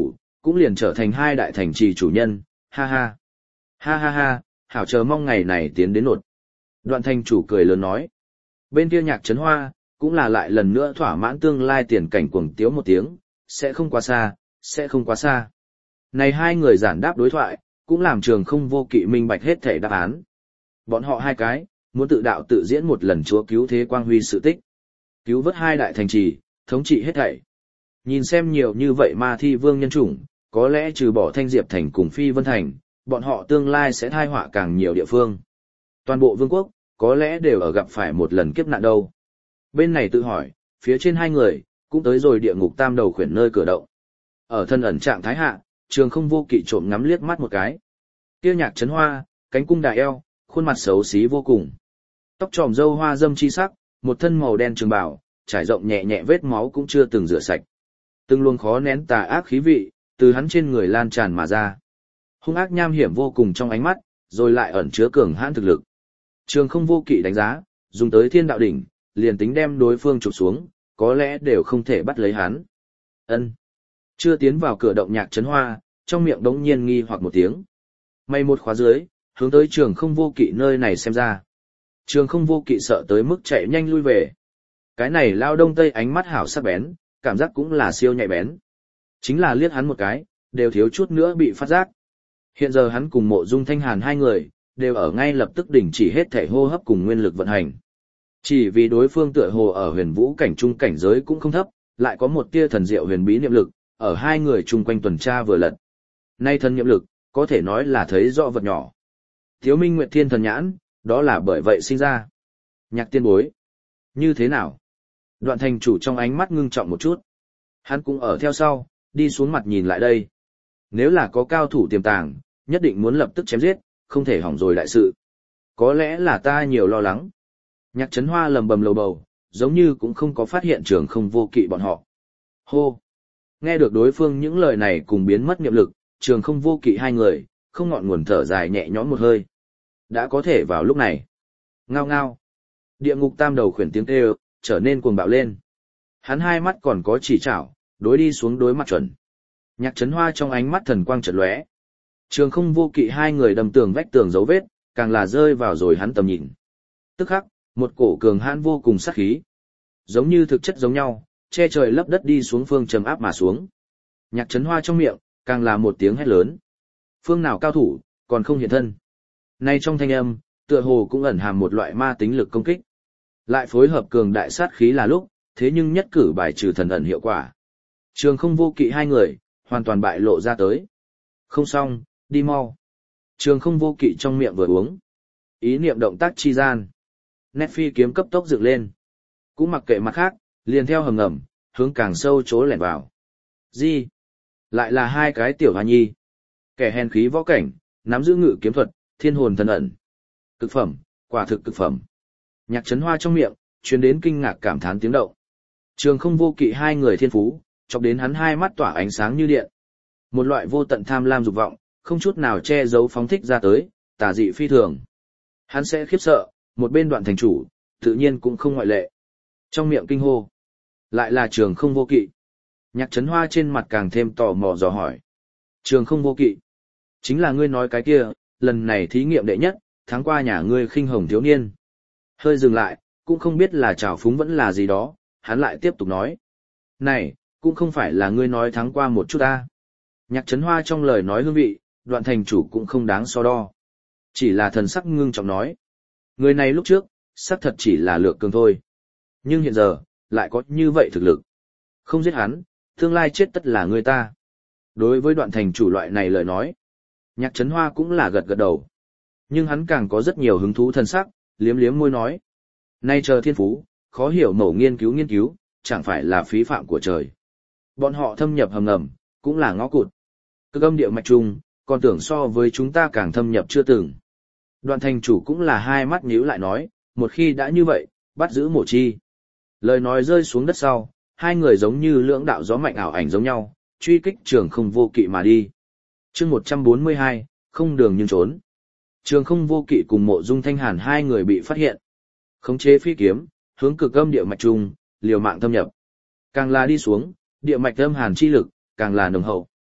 cũng liền trở thành hai đại thành trì chủ nhân, ha ha. Ha ha ha, hảo chờ mong ngày này tiến đến nột. Đoạn thành chủ cười lớn nói. Bên kia Nhạc Trấn Hoa, cũng là lại lần nữa thỏa mãn tương lai tiền cảnh cuồng tiếu một tiếng, sẽ không quá xa, sẽ không quá xa. Này hai người giản đáp đối thoại, cũng làm Trường Không Vô Kỵ minh bạch hết thể đáp án. Bọn họ hai cái, muốn tự đạo tự diễn một lần chúa cứu thế quang huy sự tích. Cứu vớt hai đại thành trì, thống trị hết thảy. Nhìn xem nhiều như vậy ma thi vương nhân chủng, có lẽ trừ bỏ Thanh Diệp Thành cùng Phi Vân Thành, bọn họ tương lai sẽ thai họa càng nhiều địa phương. Toàn bộ vương quốc, có lẽ đều ở gặp phải một lần kiếp nạn đâu. Bên này tự hỏi, phía trên hai người, cũng tới rồi địa ngục tam đầu khuyển nơi cửa động. Ở thân ẩn trạng thái hạ, Trường Không Vô Kỵ trộm ngắm liếc mắt một cái. Kia Nhạc Trấn Hoa, cánh cung đại eo, khuôn mặt xấu xí vô cùng. Tóc tròm râu hoa dâm chi sắc, một thân màu đen trường bào, trải rộng nhẹ nhẹ vết máu cũng chưa từng rửa sạch. Từng luồng khó nén tà ác khí vị, từ hắn trên người lan tràn mà ra. Hung ác nham hiểm vô cùng trong ánh mắt, rồi lại ẩn chứa cường hãn thực lực. Trường Không Vô Kỵ đánh giá, dùng tới Thiên Đạo đỉnh, liền tính đem đối phương chụp xuống, có lẽ đều không thể bắt lấy hắn. Ân. Chưa tiến vào cửa động Nhạc Trấn Hoa, trong miệng đống nhiên nghi hoặc một tiếng. May một khóa dưới, hướng tới Trường Không Vô Kỵ nơi này xem ra. Trường Không Vô Kỵ sợ tới mức chạy nhanh lui về. Cái này lao đông tây ánh mắt hảo sắc bén, cảm giác cũng là siêu nhạy bén. Chính là liếc hắn một cái, đều thiếu chút nữa bị phát giác. Hiện giờ hắn cùng Mộ Dung Thanh Hàn hai người, đều ở ngay lập tức đình chỉ hết thể hô hấp cùng nguyên lực vận hành. Chỉ vì đối phương tựa hồ ở huyền vũ cảnh trung cảnh giới cũng không thấp, lại có một tia thần diệu huyền bí niệm lực, ở hai người chung quanh tuần tra vừa lật. Nay thần niệm lực, có thể nói là thấy rõ vật nhỏ. Thiếu Minh Nguyệt Thiên thần nhãn, đó là bởi vậy sinh ra. Nhạc tiên bối. Như thế nào? Đoạn thành chủ trong ánh mắt ngưng trọng một chút. Hắn cũng ở theo sau, đi xuống mặt nhìn lại đây. Nếu là có cao thủ tiềm tàng, nhất định muốn lập tức chém giết, không thể hỏng rồi đại sự. Có lẽ là ta nhiều lo lắng. Nhạc Trấn Hoa lầm bầm lầu bầu, giống như cũng không có phát hiện Trường Không Vô Kỵ bọn họ. Hô! Nghe được đối phương những lời này cùng biến mất niệm lực, Trường Không Vô Kỵ hai người, không ngọn nguồn thở dài nhẹ nhõm một hơi. Đã có thể vào lúc này. Ngao ngao! Địa ngục tam đầu khuyển tiếng kêu, trở nên cuồng bạo lên. Hắn hai mắt còn có chỉ chảo, đối đi xuống đối mặt chuẩn. Nhạc Trấn Hoa trong ánh mắt thần quang chợt lóe. Trường Không Vô Kỵ hai người đầm tường vách tường dấu vết, càng là rơi vào rồi hắn tầm nhìn. Tức khắc, một cổ cường hãn vô cùng sát khí, giống như thực chất giống nhau, che trời lấp đất đi xuống phương trầm áp mà xuống. Nhạc Trấn Hoa trong miệng, càng là một tiếng hét lớn. Phương nào cao thủ, còn không hiện thân. Nay trong thanh âm, tựa hồ cũng ẩn hàm một loại ma tính lực công kích. Lại phối hợp cường đại sát khí là lúc, thế nhưng nhất cử bài trừ thần ẩn hiệu quả. Trường Không Vô Kỵ hai người, hoàn toàn bại lộ ra tới. Không xong, đi mau. Trường Không Vô Kỵ trong miệng vừa uống. Ý niệm động tác chi gian. Nét phi kiếm cấp tốc dựng lên. Cũng mặc kệ mặt khác, liền theo hầm ngầm, hướng càng sâu chỗ lẻn vào. Gì? Lại là hai cái tiểu hoa nhi. Kẻ hèn khí võ cảnh, nắm giữ ngự kiếm thuật, thiên hồn thần ẩn. Cực phẩm, quả thực cực phẩm. Nhạc Trấn Hoa trong miệng, truyền đến kinh ngạc cảm thán tiếng động. Trường Không Vô Kỵ hai người thiên phú, chọc đến hắn hai mắt tỏa ánh sáng như điện. Một loại vô tận tham lam dục vọng, không chút nào che giấu phóng thích ra tới, tà dị phi thường. Hắn sẽ khiếp sợ, một bên Đoạn thành chủ, tự nhiên cũng không ngoại lệ. Trong miệng kinh hô, lại là Trường Không Vô Kỵ. Nhạc Trấn Hoa trên mặt càng thêm tò mò dò hỏi. Trường Không Vô Kỵ, chính là ngươi nói cái kia, lần này thí nghiệm đệ nhất, tháng qua nhà ngươi khinh hồng thiếu niên. Hơi dừng lại, cũng không biết là trào phúng vẫn là gì đó, hắn lại tiếp tục nói. Này, cũng không phải là ngươi nói tháng qua một chút ta. Nhạc Trấn Hoa trong lời nói hương vị, Đoạn thành chủ cũng không đáng so đo. Chỉ là thần sắc ngưng trọng nói. Người này lúc trước, xác thật chỉ là lược cường thôi. Nhưng hiện giờ, lại có như vậy thực lực. Không giết hắn, tương lai chết tất là người ta. Đối với Đoạn thành chủ loại này lời nói, Nhạc Trấn Hoa cũng là gật gật đầu. Nhưng hắn càng có rất nhiều hứng thú thần sắc, liếm liếm môi nói. Nay chờ thiên phú, khó hiểu mẩu nghiên cứu, chẳng phải là phí phạm của trời. Bọn họ thâm nhập hầm ngầm, cũng là ngõ cụt. Cực âm địa mạch trùng, còn tưởng so với chúng ta càng thâm nhập chưa từng. Đoạn thành chủ cũng là hai mắt nhíu lại nói, một khi đã như vậy, bắt giữ Mộ Chi. Lời nói rơi xuống đất sau, hai người giống như lưỡng đạo gió mạnh ảo ảnh giống nhau, truy kích Trường Không Vô Kỵ mà đi. Chương 142, không đường nhưng trốn. Trường Không Vô Kỵ cùng Mộ Dung Thanh Hàn hai người bị phát hiện. Khống chế phi kiếm, hướng cực âm địa mạch trùng, liều mạng thâm nhập. Càng là đi xuống, địa mạch âm hàn chi lực, càng là nồng hậu.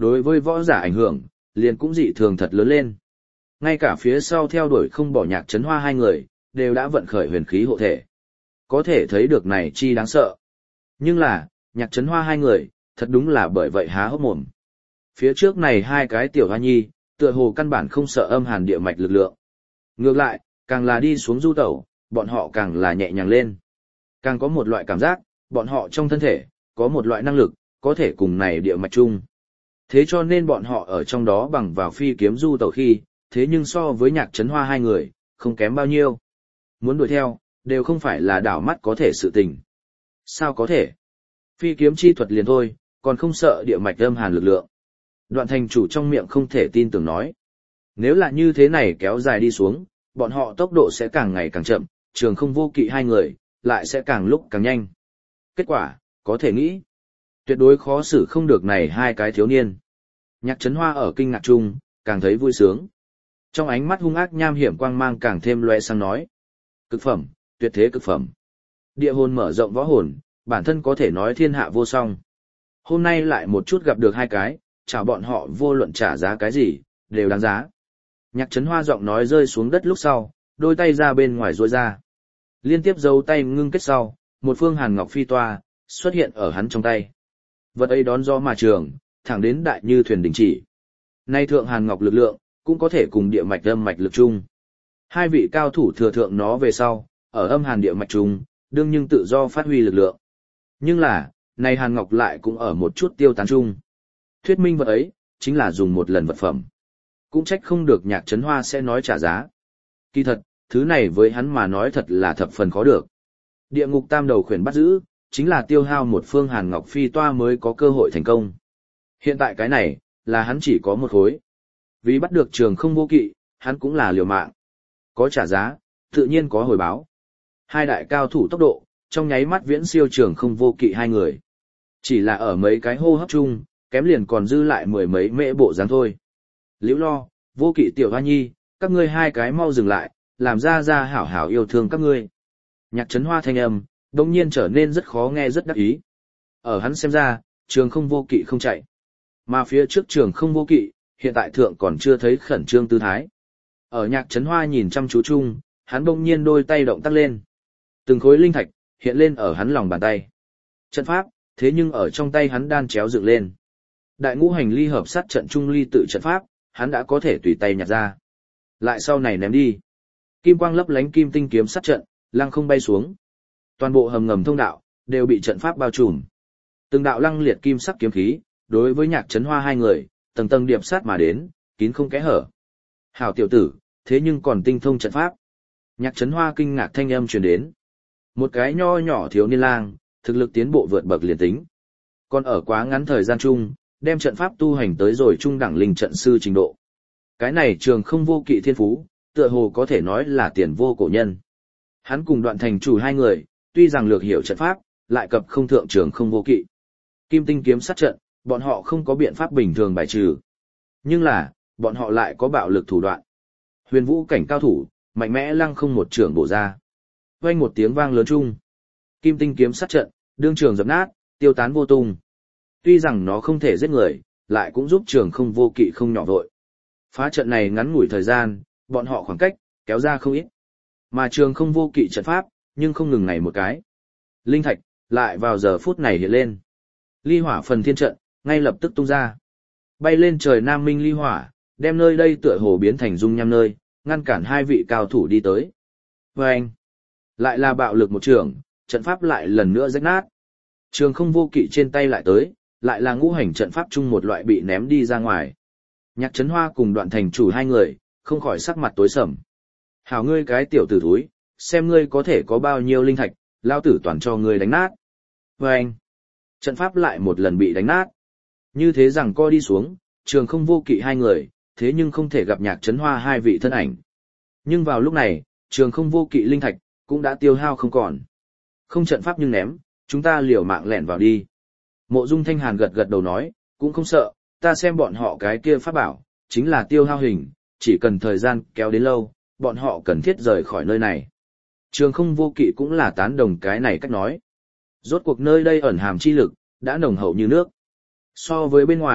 đối với võ giả ảnh hưởng, liền cũng dị thường thật lớn lên. Ngay cả phía sau theo đuổi không bỏ Nhạc Trấn Hoa hai người, đều đã vận khởi huyền khí hộ thể. Có thể thấy được này chi đáng sợ. Nhưng là, Nhạc Trấn Hoa hai người, thật đúng là bởi vậy há hốc mồm. Phía trước này hai cái tiểu hoa nhi, tựa hồ căn bản không sợ âm hàn địa mạch lực lượng. Ngược lại, càng là đi xuống du tẩu, bọn họ càng là nhẹ nhàng lên. Càng có một loại cảm giác, bọn họ trong thân thể, có một loại năng lực, có thể cùng này địa mạch chung. Thế cho nên bọn họ ở trong đó bằng vào phi kiếm du tẩu khi, thế nhưng so với Nhạc Trấn Hoa hai người, không kém bao nhiêu. Muốn đuổi theo, đều không phải là đảo mắt có thể sự tình. Sao có thể? Phi kiếm chi thuật liền thôi, còn không sợ địa mạch âm hàn lực lượng. Đoạn thành chủ trong miệng không thể tin tưởng nói. Nếu là như thế này kéo dài đi xuống, bọn họ tốc độ sẽ càng ngày càng chậm, Trường Không Vô Kỵ hai người, lại sẽ càng lúc càng nhanh. Kết quả, có thể nghĩ, tuyệt đối khó xử không được này hai cái thiếu niên. Nhạc Trấn Hoa ở kinh ngạc chung, càng thấy vui sướng. Trong ánh mắt hung ác nham hiểm quang mang càng thêm loe sang nói. Cực phẩm, tuyệt thế cực phẩm. Địa hồn mở rộng võ hồn, bản thân có thể nói thiên hạ vô song. Hôm nay lại một chút gặp được hai cái, chào bọn họ vô luận trả giá cái gì, đều đáng giá. Nhạc Trấn Hoa giọng nói rơi xuống đất lúc sau, đôi tay ra bên ngoài duỗi ra. Liên tiếp giấu tay ngưng kết sau, một phương hàn ngọc phi toa, xuất hiện ở hắn trong tay. Vật ấy đón gió mà trường, thẳng đến đại như thuyền đình chỉ. Nay thượng hàn ngọc lực lượng, cũng có thể cùng địa mạch âm mạch lực chung. Hai vị cao thủ thừa thượng nó về sau, ở âm hàn địa mạch chung, đương nhưng tự do phát huy lực lượng. Nhưng là, này hàn ngọc lại cũng ở một chút tiêu tán chung. Thuyết minh vật ấy, chính là dùng một lần vật phẩm. Cũng trách không được Nhạc Trấn Hoa sẽ nói trả giá. Kỳ thật, thứ này với hắn mà nói thật là thập phần khó được. Địa ngục tam đầu khuyển bắt giữ, chính là tiêu hao một phương hàn ngọc phi toa mới có cơ hội thành công. Hiện tại cái này, là hắn chỉ có một khối. Vì bắt được Trường Không Vô Kỵ, hắn cũng là liều mạng. Có trả giá, tự nhiên có hồi báo. Hai đại cao thủ tốc độ, trong nháy mắt viễn siêu Trường Không Vô Kỵ hai người. Chỉ là ở mấy cái hô hấp chung, kém liền còn dư lại mười mấy mễ bộ dáng thôi. Liễu Lo, Vô Kỵ tiểu hoa nhi, các ngươi hai cái mau dừng lại, làm ra hảo hảo yêu thương các ngươi. Nhạc Trấn Hoa thanh âm, đồng nhiên trở nên rất khó nghe rất đắc ý. Ở hắn xem ra, Trường Không Vô Kỵ không chạy. Mà phía trước Trường Không Vô Kỵ, hiện tại thượng còn chưa thấy khẩn trương tư thái. Ở Nhạc Trấn Hoa nhìn chăm chú chung, hắn bỗng nhiên đôi tay động tác lên. Từng khối linh thạch, hiện lên ở hắn lòng bàn tay. Trận pháp, thế nhưng ở trong tay hắn đan chéo dựng lên. Đại ngũ hành ly hợp sát trận trung ly tự trận pháp, hắn đã có thể tùy tay nhặt ra. Lại sau này ném đi. Kim quang lấp lánh kim tinh kiếm sát trận, lăng không bay xuống. Toàn bộ hầm ngầm thông đạo, đều bị trận pháp bao trùm. Từng đạo lăng liệt kim sắc kiếm khí, đối với Nhạc Trấn Hoa hai người, tầng tầng điệp sát mà đến, kín không kẽ hở. Hảo tiểu tử, thế nhưng còn tinh thông trận pháp. Nhạc Trấn Hoa kinh ngạc thanh âm truyền đến. Một cái nho nhỏ thiếu niên lang, thực lực tiến bộ vượt bậc liền tính. Còn ở quá ngắn thời gian chung, đem trận pháp tu hành tới rồi trung đẳng linh trận sư trình độ. Cái này Trường Không Vô Kỵ thiên phú, tựa hồ có thể nói là tiền vô cổ nhân. Hắn cùng Đoạn thành chủ hai người, tuy rằng lược hiểu trận pháp, lại cập không thượng Trường Không Vô Kỵ. Kim tinh kiếm sát trận, bọn họ không có biện pháp bình thường bài trừ. Nhưng là, bọn họ lại có bạo lực thủ đoạn. Huyền vũ cảnh cao thủ, mạnh mẽ lăng không một trường bổ ra. Vang một tiếng vang lớn chung. Kim tinh kiếm sát trận, đương trường dập nát, tiêu tán vô tung. Tuy rằng nó không thể giết người, lại cũng giúp Trường Không Vô Kỵ không nhỏ vội. Phá trận này ngắn ngủi thời gian, bọn họ khoảng cách, kéo ra không ít. Mà Trường Không Vô Kỵ trận pháp, nhưng không ngừng ngày một cái. Linh thạch, lại vào giờ phút này hiện lên. Ly hỏa phần thiên trận, ngay lập tức tung ra. Bay lên trời nam minh ly hỏa, đem nơi đây tựa hồ biến thành dung nham nơi, ngăn cản hai vị cao thủ đi tới. Và anh, lại là bạo lực một trường, trận pháp lại lần nữa rách nát. Trường Không Vô Kỵ trên tay lại tới, lại là ngũ hành trận pháp chung một loại bị ném đi ra ngoài. Nhạc Trấn Hoa cùng Đoạn thành chủ hai người, không khỏi sắc mặt tối sầm. Hảo ngươi cái tiểu tử thúi, xem ngươi có thể có bao nhiêu linh thạch, lao tử toàn cho ngươi đánh nát. Và anh, trận pháp lại một lần bị đánh nát. Như thế rằng co đi xuống, Trường Không Vô Kỵ hai người, thế nhưng không thể gặp Nhạc Trấn Hoa hai vị thân ảnh. Nhưng vào lúc này, Trường Không Vô Kỵ linh thạch, cũng đã tiêu hao không còn. Không trận pháp nhưng ném, chúng ta liều mạng lẻn vào đi. Mộ Dung Thanh Hàn gật gật đầu nói, cũng không sợ, ta xem bọn họ cái kia pháp bảo, chính là tiêu hao hình, chỉ cần thời gian kéo đến lâu, bọn họ cần thiết rời khỏi nơi này. Trường Không Vô Kỵ cũng là tán đồng cái này cách nói. Rốt cuộc nơi đây ẩn hàm chi lực, đã nồng hậu như nước. So với bên ngoài,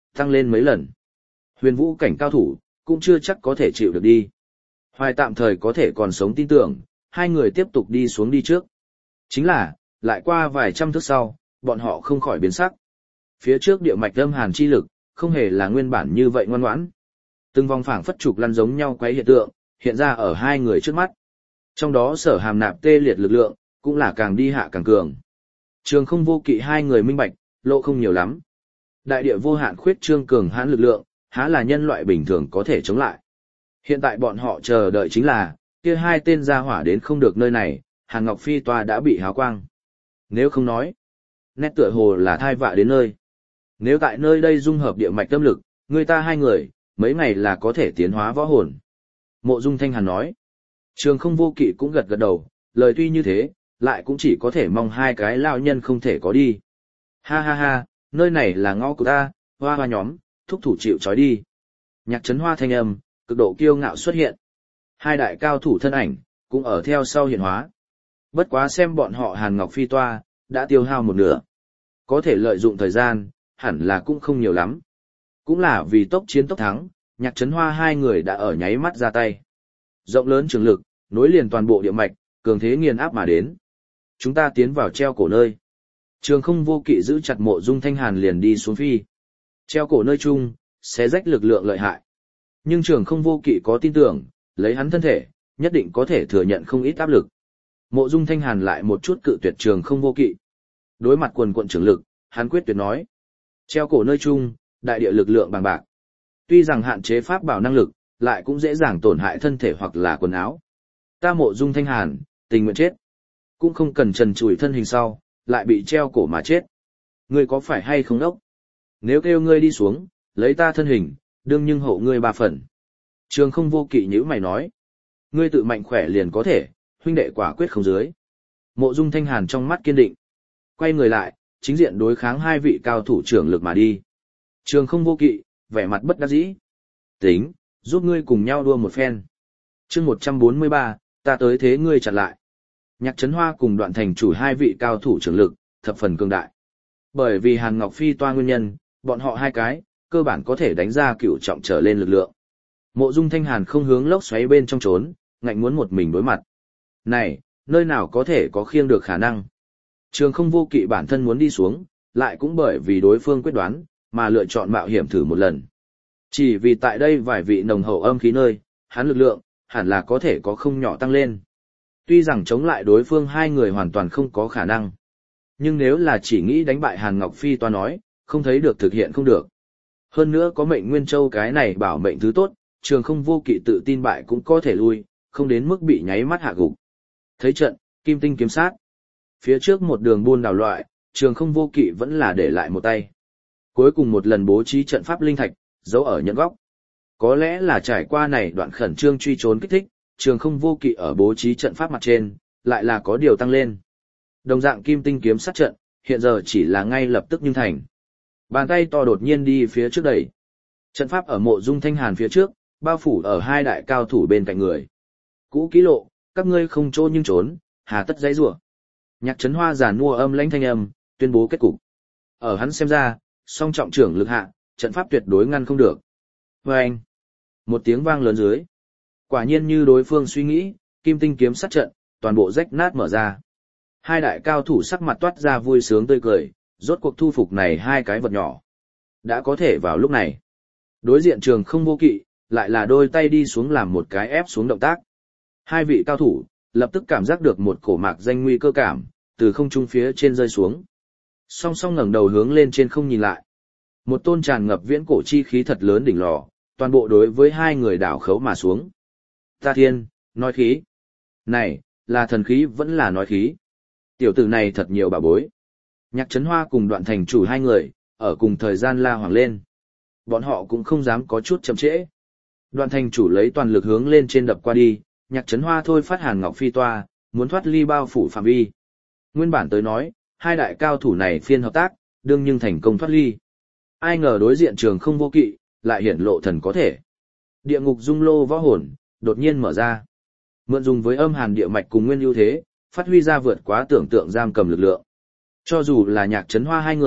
tăng lên mấy lần. Huyền vũ cảnh cao thủ, cũng chưa chắc có thể chịu được đi. Hoài tạm thời có thể còn sống tin tưởng, hai người tiếp tục đi xuống đi trước. Chính là, lại qua vài trăm thước sau, bọn họ không khỏi biến sắc. Phía trước địa mạch âm hàn chi lực, không hề là nguyên bản như vậy ngoan ngoãn. Từng vòng phảng phất trục lăn giống nhau quấy hiện tượng, hiện ra ở hai người trước mắt. Trong đó sở hàm nạp tê liệt lực lượng, cũng là càng đi hạ càng cường. Trường không vô kỵ hai người minh bạch, lộ không nhiều lắm. Đại địa vô hạn khuyết trương cường hãn lực lượng, há là nhân loại bình thường có thể chống lại. Hiện tại bọn họ chờ đợi chính là, kia hai tên gia hỏa đến không được nơi này, Hàn Ngọc Phi Toa đã bị háo quang. Nếu không nói, nét tựa hồ là thai vạ đến nơi. Nếu tại nơi đây dung hợp địa mạch tâm lực, người ta hai người, mấy ngày là có thể tiến hóa võ hồn. Mộ Dung Thanh Hàn nói. Trường không vô kỵ cũng gật gật đầu, lời tuy như thế, lại cũng chỉ có thể mong hai cái lao nhân không thể có đi. Ha ha ha, nơi này là ngõ của ta, hoa hoa nhóm, thúc thủ chịu trói đi. Nhạc Trấn Hoa thanh âm, cực độ kiêu ngạo xuất hiện. Hai đại cao thủ thân ảnh, cũng ở theo sau hiện hóa. Bất quá xem bọn họ Hàn Ngọc Phi Toa, đã tiêu hao một nửa. Có thể lợi dụng thời gian, hẳn là cũng không nhiều lắm. Cũng là vì tốc chiến tốc thắng, Nhạc Trấn Hoa hai người đã ở nháy mắt ra tay. Rộng lớn trường lực, nối liền toàn bộ địa mạch, cường thế nghiền áp mà đến. Chúng ta tiến vào treo cổ nơi. Trường không vô kỵ giữ chặt Mộ Dung Thanh Hàn liền đi xuống phi. Treo cổ nơi chung, xé rách lực lượng lợi hại. Nhưng trường không vô kỵ có tin tưởng, lấy hắn thân thể, nhất định có thể thừa nhận không ít áp lực. Mộ Dung Thanh Hàn lại một chút cự tuyệt trường không vô kỵ. Đối mặt quần quận trường lực, hắn quyết tuyệt nói. Treo cổ nơi chung, đại địa lực lượng bằng bạc. Tuy rằng hạn chế pháp bảo năng lực, lại cũng dễ dàng tổn hại thân thể hoặc là quần áo. Ta Mộ Dung Thanh Hàn, tình nguyện chết. Cũng không cần trần trụi thân hình sau, lại bị treo cổ mà chết. Ngươi có phải hay không đốc? Nếu kêu ngươi đi xuống, lấy ta thân hình, đương nhưng hộ ngươi 3 phần. Trường không vô kỵ nhữ mày nói. Ngươi tự mạnh khỏe liền có thể, huynh đệ quả quyết không dưới. Mộ Dung Thanh Hàn trong mắt kiên định. Quay người lại, chính diện đối kháng hai vị cao thủ trưởng lực mà đi. Trường không vô kỵ, vẻ mặt bất đắc dĩ. Tính, giúp ngươi cùng nhau đua một phen. chương 143, ta tới thế ngươi chặn lại. Nhạc Trấn Hoa cùng Đoạn Thành chủ hai vị cao thủ trưởng lực, thập phần cường đại. Bởi vì Hàn Ngọc Phi Toa nguyên nhân, bọn họ hai cái, cơ bản có thể đánh ra cửu trọng trở lên lực lượng. Mộ Dung Thanh Hàn không hướng lốc xoáy bên trong trốn, ngạnh muốn một mình đối mặt. Này, nơi nào có thể có khiêng được khả năng. Trường không vô kỵ bản thân muốn đi xuống, lại cũng bởi vì đối phương quyết đoán, mà lựa chọn mạo hiểm thử một lần. Chỉ vì tại đây vài vị nồng hậu âm khí nơi, hắn lực lượng, hẳn là có thể có không nhỏ tăng lên. Tuy rằng chống lại đối phương hai người hoàn toàn không có khả năng. Nhưng nếu là chỉ nghĩ đánh bại Hàn Ngọc Phi Toa nói, không thấy được thực hiện không được. Hơn nữa có mệnh Nguyên Châu cái này bảo mệnh thứ tốt, trường không vô kỵ tự tin bại cũng có thể lui, không đến mức bị nháy mắt hạ gục. Thấy trận, kim tinh kiếm sát. Phía trước một đường buôn đảo loại, trường không vô kỵ vẫn là để lại một tay. Cuối cùng một lần bố trí trận pháp linh thạch, giấu ở nhận góc. Có lẽ là trải qua này đoạn khẩn trương truy trốn kích thích, trường không vô kỵ ở bố trí trận pháp mặt trên, lại là có điều tăng lên. Đồng dạng kim tinh kiếm sát trận, hiện giờ chỉ là ngay lập tức nhưng thành. Bàn tay to đột nhiên đi phía trước đẩy. Trận pháp ở Mộ Dung Thanh Hàn phía trước, bao phủ ở hai đại cao thủ bên cạnh người. Cũ kỹ lộ, các ngươi không trốn nhưng trốn, hà tất giãy giụa. Nhạc Trấn Hoa giàn mua âm lãnh thanh âm, tuyên bố kết cục. Ở hắn xem ra, song trọng trưởng lực hạ, trận pháp tuyệt đối ngăn không được. Vâng! Một tiếng vang lớn dưới. Quả nhiên như đối phương suy nghĩ, kim tinh kiếm sát trận, toàn bộ rách nát mở ra. Hai đại cao thủ sắc mặt toát ra vui sướng tươi cười, rốt cuộc thu phục này hai cái vật nhỏ. Đã có thể vào lúc này. Đối diện trường không vô kỵ, lại là đôi tay đi xuống làm một cái ép xuống động tác. Hai vị cao thủ, lập tức cảm giác được một cổ mạc danh nguy cơ cảm, từ không trung phía trên rơi xuống. Song song ngẩng đầu hướng lên trên không nhìn lại. Một tôn tràn ngập viễn cổ chi khí thật lớn đỉnh lò, toàn bộ đối với hai người đảo khấu mà xuống. Ta thiên, nói khí. Này, là thần khí vẫn là nói khí. Tiểu tử này thật nhiều bà bối. Nhạc Trấn Hoa cùng Đoạn Thành chủ hai người, ở cùng thời gian la hoàng lên. Bọn họ cũng không dám có chút chậm trễ. Đoạn Thành chủ lấy toàn lực hướng lên trên đập qua đi, Nhạc Trấn Hoa thôi phát Hàn Ngọc Phi Toa, muốn thoát ly bao phủ phạm vi. Nguyên bản tới nói, hai đại cao thủ này phiên hợp tác, đương nhưng thành công thoát ly. Ai ngờ đối diện trường không vô kỵ, lại hiển lộ thần có thể. Địa ngục dung lô võ hồn, đột nhiên mở ra. Mượn dùng với âm hàn địa mạch cùng nguyên ưu thế, phát huy ra vượt quá tưởng tượng giam cầm lực lượng. Cho dù là Nhạc Trấn Hoa hai người,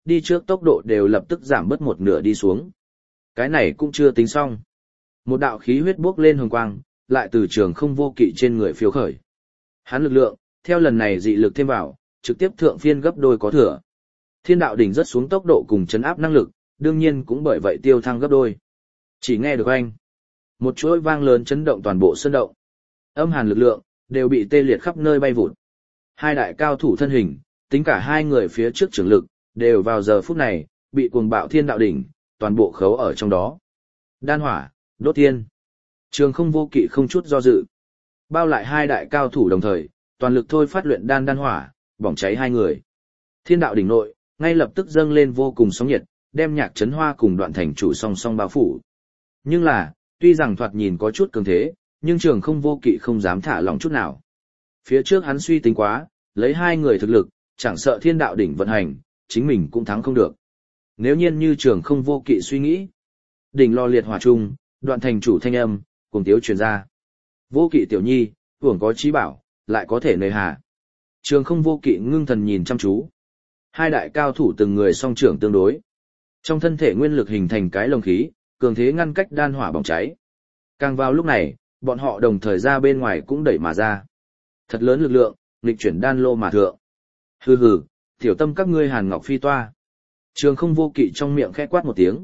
đi trước tốc độ đều lập tức giảm bớt một nửa đi xuống. Cái này cũng chưa tính xong. Một đạo khí huyết bốc lên hồng quang, lại từ Trường Không Vô Kỵ trên người phiêu khởi. Hắn lực lượng, theo lần này dị lực thêm vào, trực tiếp thượng phiên gấp đôi có thừa. Thiên đạo đỉnh rất xuống tốc độ cùng chấn áp năng lực, đương nhiên cũng bởi vậy tiêu thăng gấp đôi. Chỉ nghe được anh, một chuỗi vang lớn chấn động toàn bộ sân động. Âm hàn lực lượng đều bị tê liệt khắp nơi bay vụt. Hai đại cao thủ thân hình, tính cả hai người phía trước trưởng lực, đều vào giờ phút này bị cuồng bạo thiên đạo đỉnh toàn bộ khấu ở trong đó. Đan hỏa, đốt thiên. Trường Không Vô Kỵ không chút do dự, bao lại hai đại cao thủ đồng thời, toàn lực thôi phát luyện đan hỏa, bỏng cháy hai người. Thiên đạo đỉnh nội, ngay lập tức dâng lên vô cùng sóng nhiệt, đem Nhạc Chấn Hoa cùng Đoạn Thành Chủ song song bao phủ. Nhưng là, tuy rằng thoạt nhìn có chút cường thế, nhưng Trường Không Vô Kỵ không dám thả lỏng chút nào. Phía trước hắn suy tính quá, lấy hai người thực lực, chẳng sợ thiên đạo đỉnh vận hành, chính mình cũng thắng không được. Nếu nhiên như Trường Không Vô Kỵ suy nghĩ, đỉnh lò liệt hỏa trung, Đoạn Thành Chủ thanh âm cùng tiếu truyền ra. Vô Kỵ tiểu nhi, hưởng có trí bảo, lại có thể nề hà. Trường Không Vô Kỵ ngưng thần nhìn chăm chú. Hai đại cao thủ từng người song trưởng tương đối. Trong thân thể nguyên lực hình thành cái lồng khí, cường thế ngăn cách đan hỏa bỏng cháy. Càng vào lúc này, bọn họ đồng thời ra bên ngoài cũng đẩy mà ra. Thật lớn lực lượng, nghịch chuyển đan lô mà thượng. Hừ hừ, tiểu tâm các ngươi Hàn Ngọc Phi toa. Trường Không Vô Kỵ trong miệng khẽ quát một tiếng.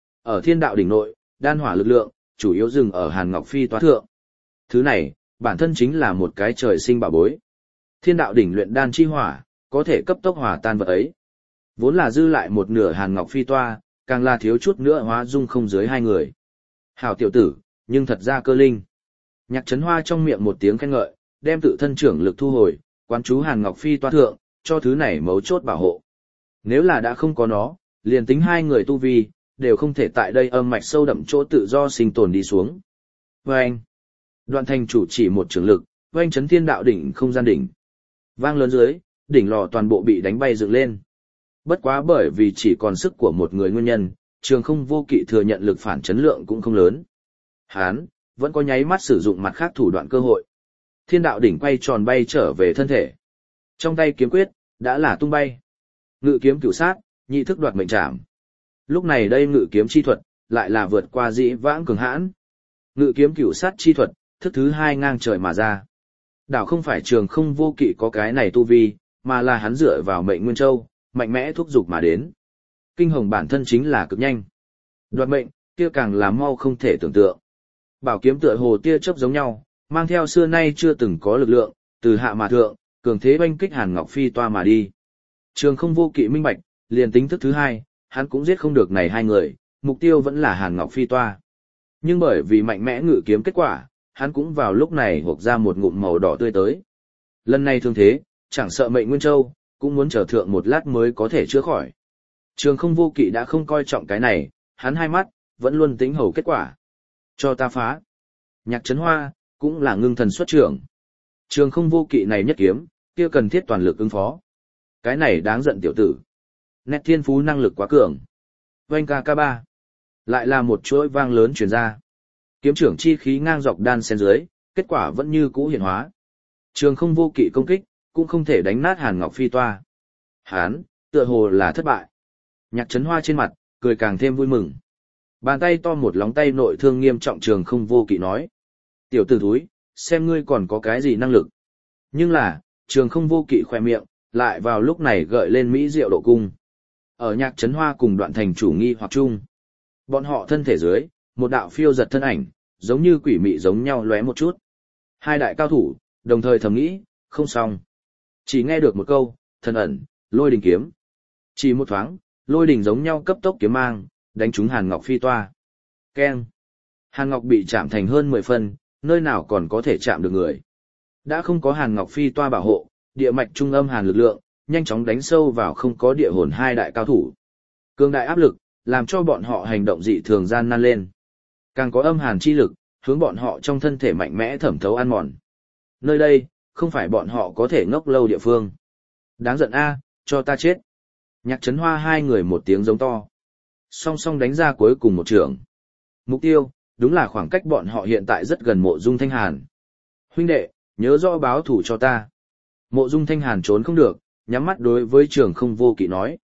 Ở thiên đạo đỉnh nội, đan hỏa lực lượng, chủ yếu dừng ở Hàn Ngọc Phi toa thượng. Thứ này, bản thân chính là một cái trời sinh bảo bối. Thiên đạo đỉnh luyện đan chi hỏa, có thể cấp tốc hòa tan vật ấy. Vốn là dư lại một nửa Hàn Ngọc Phi toa, càng là thiếu chút nữa hóa dung không dưới hai người. Hảo tiểu tử, nhưng thật ra cơ linh. Nhạc Chấn Hoa trong miệng một tiếng khen ngợi, đem tự thân trưởng lực thu hồi, quán chú Hàn Ngọc Phi toa thượng, cho thứ này mấu chốt bảo hộ. Nếu là đã không có nó, liền tính hai người tu vi, đều không thể tại đây âm mạch sâu đậm chỗ tự do sinh tồn đi xuống. Vâng! Đoạn Thành Chủ chỉ một trường lực, vâng chấn thiên đạo đỉnh không gian đỉnh. Vang lớn dưới, đỉnh lò toàn bộ bị đánh bay dựng lên. Bất quá bởi vì chỉ còn sức của một người nguyên nhân, Trường Không Vô Kỵ thừa nhận lực phản chấn lượng cũng không lớn. Hán, vẫn có nháy mắt sử dụng mặt khác thủ đoạn cơ hội. Thiên đạo đỉnh quay tròn bay trở về thân thể. Trong tay kiếm quyết, đã là tung bay. Ngự kiếm cửu sát, nhị thức đoạt mệnh trảm. Lúc này đây ngự kiếm chi thuật, lại là vượt qua dĩ vãng cường hãn. Ngự kiếm cửu sát chi thuật, thức thứ hai ngang trời mà ra. Đảo không phải Trường Không Vô Kỵ có cái này tu vi, mà là hắn dựa vào mệnh nguyên châu, mạnh mẽ thúc giục mà đến. Kinh hồng bản thân chính là cực nhanh. Đoạt mệnh, kia càng là mau không thể tưởng tượng. Bảo kiếm tựa hồ tia chớp giống nhau, mang theo xưa nay chưa từng có lực lượng, từ hạ mà thượng, cường thế oanh kích Hàn Ngọc Phi toa mà đi. Trường Không Vô Kỵ minh bạch, liền tính thức thứ hai, hắn cũng giết không được này hai người, mục tiêu vẫn là Hàn Ngọc Phi toa. Nhưng bởi vì mạnh mẽ ngự kiếm kết quả, hắn cũng vào lúc này hộc ra một ngụm màu đỏ tươi tới. Lần này thương thế, chẳng sợ mệnh Nguyên Châu, cũng muốn chờ thượng một lát mới có thể chữa khỏi. Trường Không Vô Kỵ đã không coi trọng cái này, hắn hai mắt, vẫn luôn tính hầu kết quả. Cho ta phá. Nhạc Chấn Hoa, cũng là ngưng thần xuất trưởng. Trường Không Vô Kỵ này nhất kiếm, kia cần thiết toàn lực ứng phó. Cái này đáng giận tiểu tử. Nét thiên phú năng lực quá cường. Oanh KK3. Lại là một chuỗi vang lớn truyền ra. Kiếm trưởng chi khí ngang dọc đan xen dưới, kết quả vẫn như cũ hiện hóa. Trường Không Vô Kỵ công kích, cũng không thể đánh nát Hàn Ngọc Phi toa. Hán, tựa hồ là thất bại. Nhạc Chấn Hoa trên mặt, cười càng thêm vui mừng. Bàn tay to một lóng tay nội thương nghiêm trọng Trường Không Vô Kỵ nói. Tiểu tử thúi, xem ngươi còn có cái gì năng lực. Nhưng là, Trường Không Vô Kỵ khoe miệng, lại vào lúc này gợi lên mỹ diệu độ cung. Ở Nhạc Chấn Hoa cùng Đoạn Thành Chủ nghi hoặc chung. Bọn họ thân thể dưới, một đạo phiêu giật thân ảnh, giống như quỷ mị giống nhau lóe một chút. Hai đại cao thủ, đồng thời thầm nghĩ, không xong. Chỉ nghe được một câu, thần ẩn, lôi đình kiếm. Chỉ một thoáng, lôi đình giống nhau cấp tốc kiếm mang, đánh trúng Hàn Ngọc Phi toa. Keng. Hàn Ngọc bị chạm thành hơn 10 phân, nơi nào còn có thể chạm được người. Đã không có Hàn Ngọc Phi toa bảo hộ, địa mạch trung âm hàn lực lượng, nhanh chóng đánh sâu vào không có địa hồn hai đại cao thủ. Cường đại áp lực, làm cho bọn họ hành động dị thường gian nan lên. Càng có âm hàn chi lực, hướng bọn họ trong thân thể mạnh mẽ thẩm thấu ăn mòn. Nơi đây, không phải bọn họ có thể ngốc lâu địa phương. Đáng giận a, cho ta chết. Nhạc Chấn Hoa hai người một tiếng giống to. Song song đánh ra cuối cùng một trường. Mục tiêu, đúng là khoảng cách bọn họ hiện tại rất gần Mộ Dung Thanh Hàn. Huynh đệ, nhớ rõ báo thủ cho ta. Mộ Dung Thanh Hàn trốn không được, nhắm mắt đối với Trường Không Vô Kỵ nói.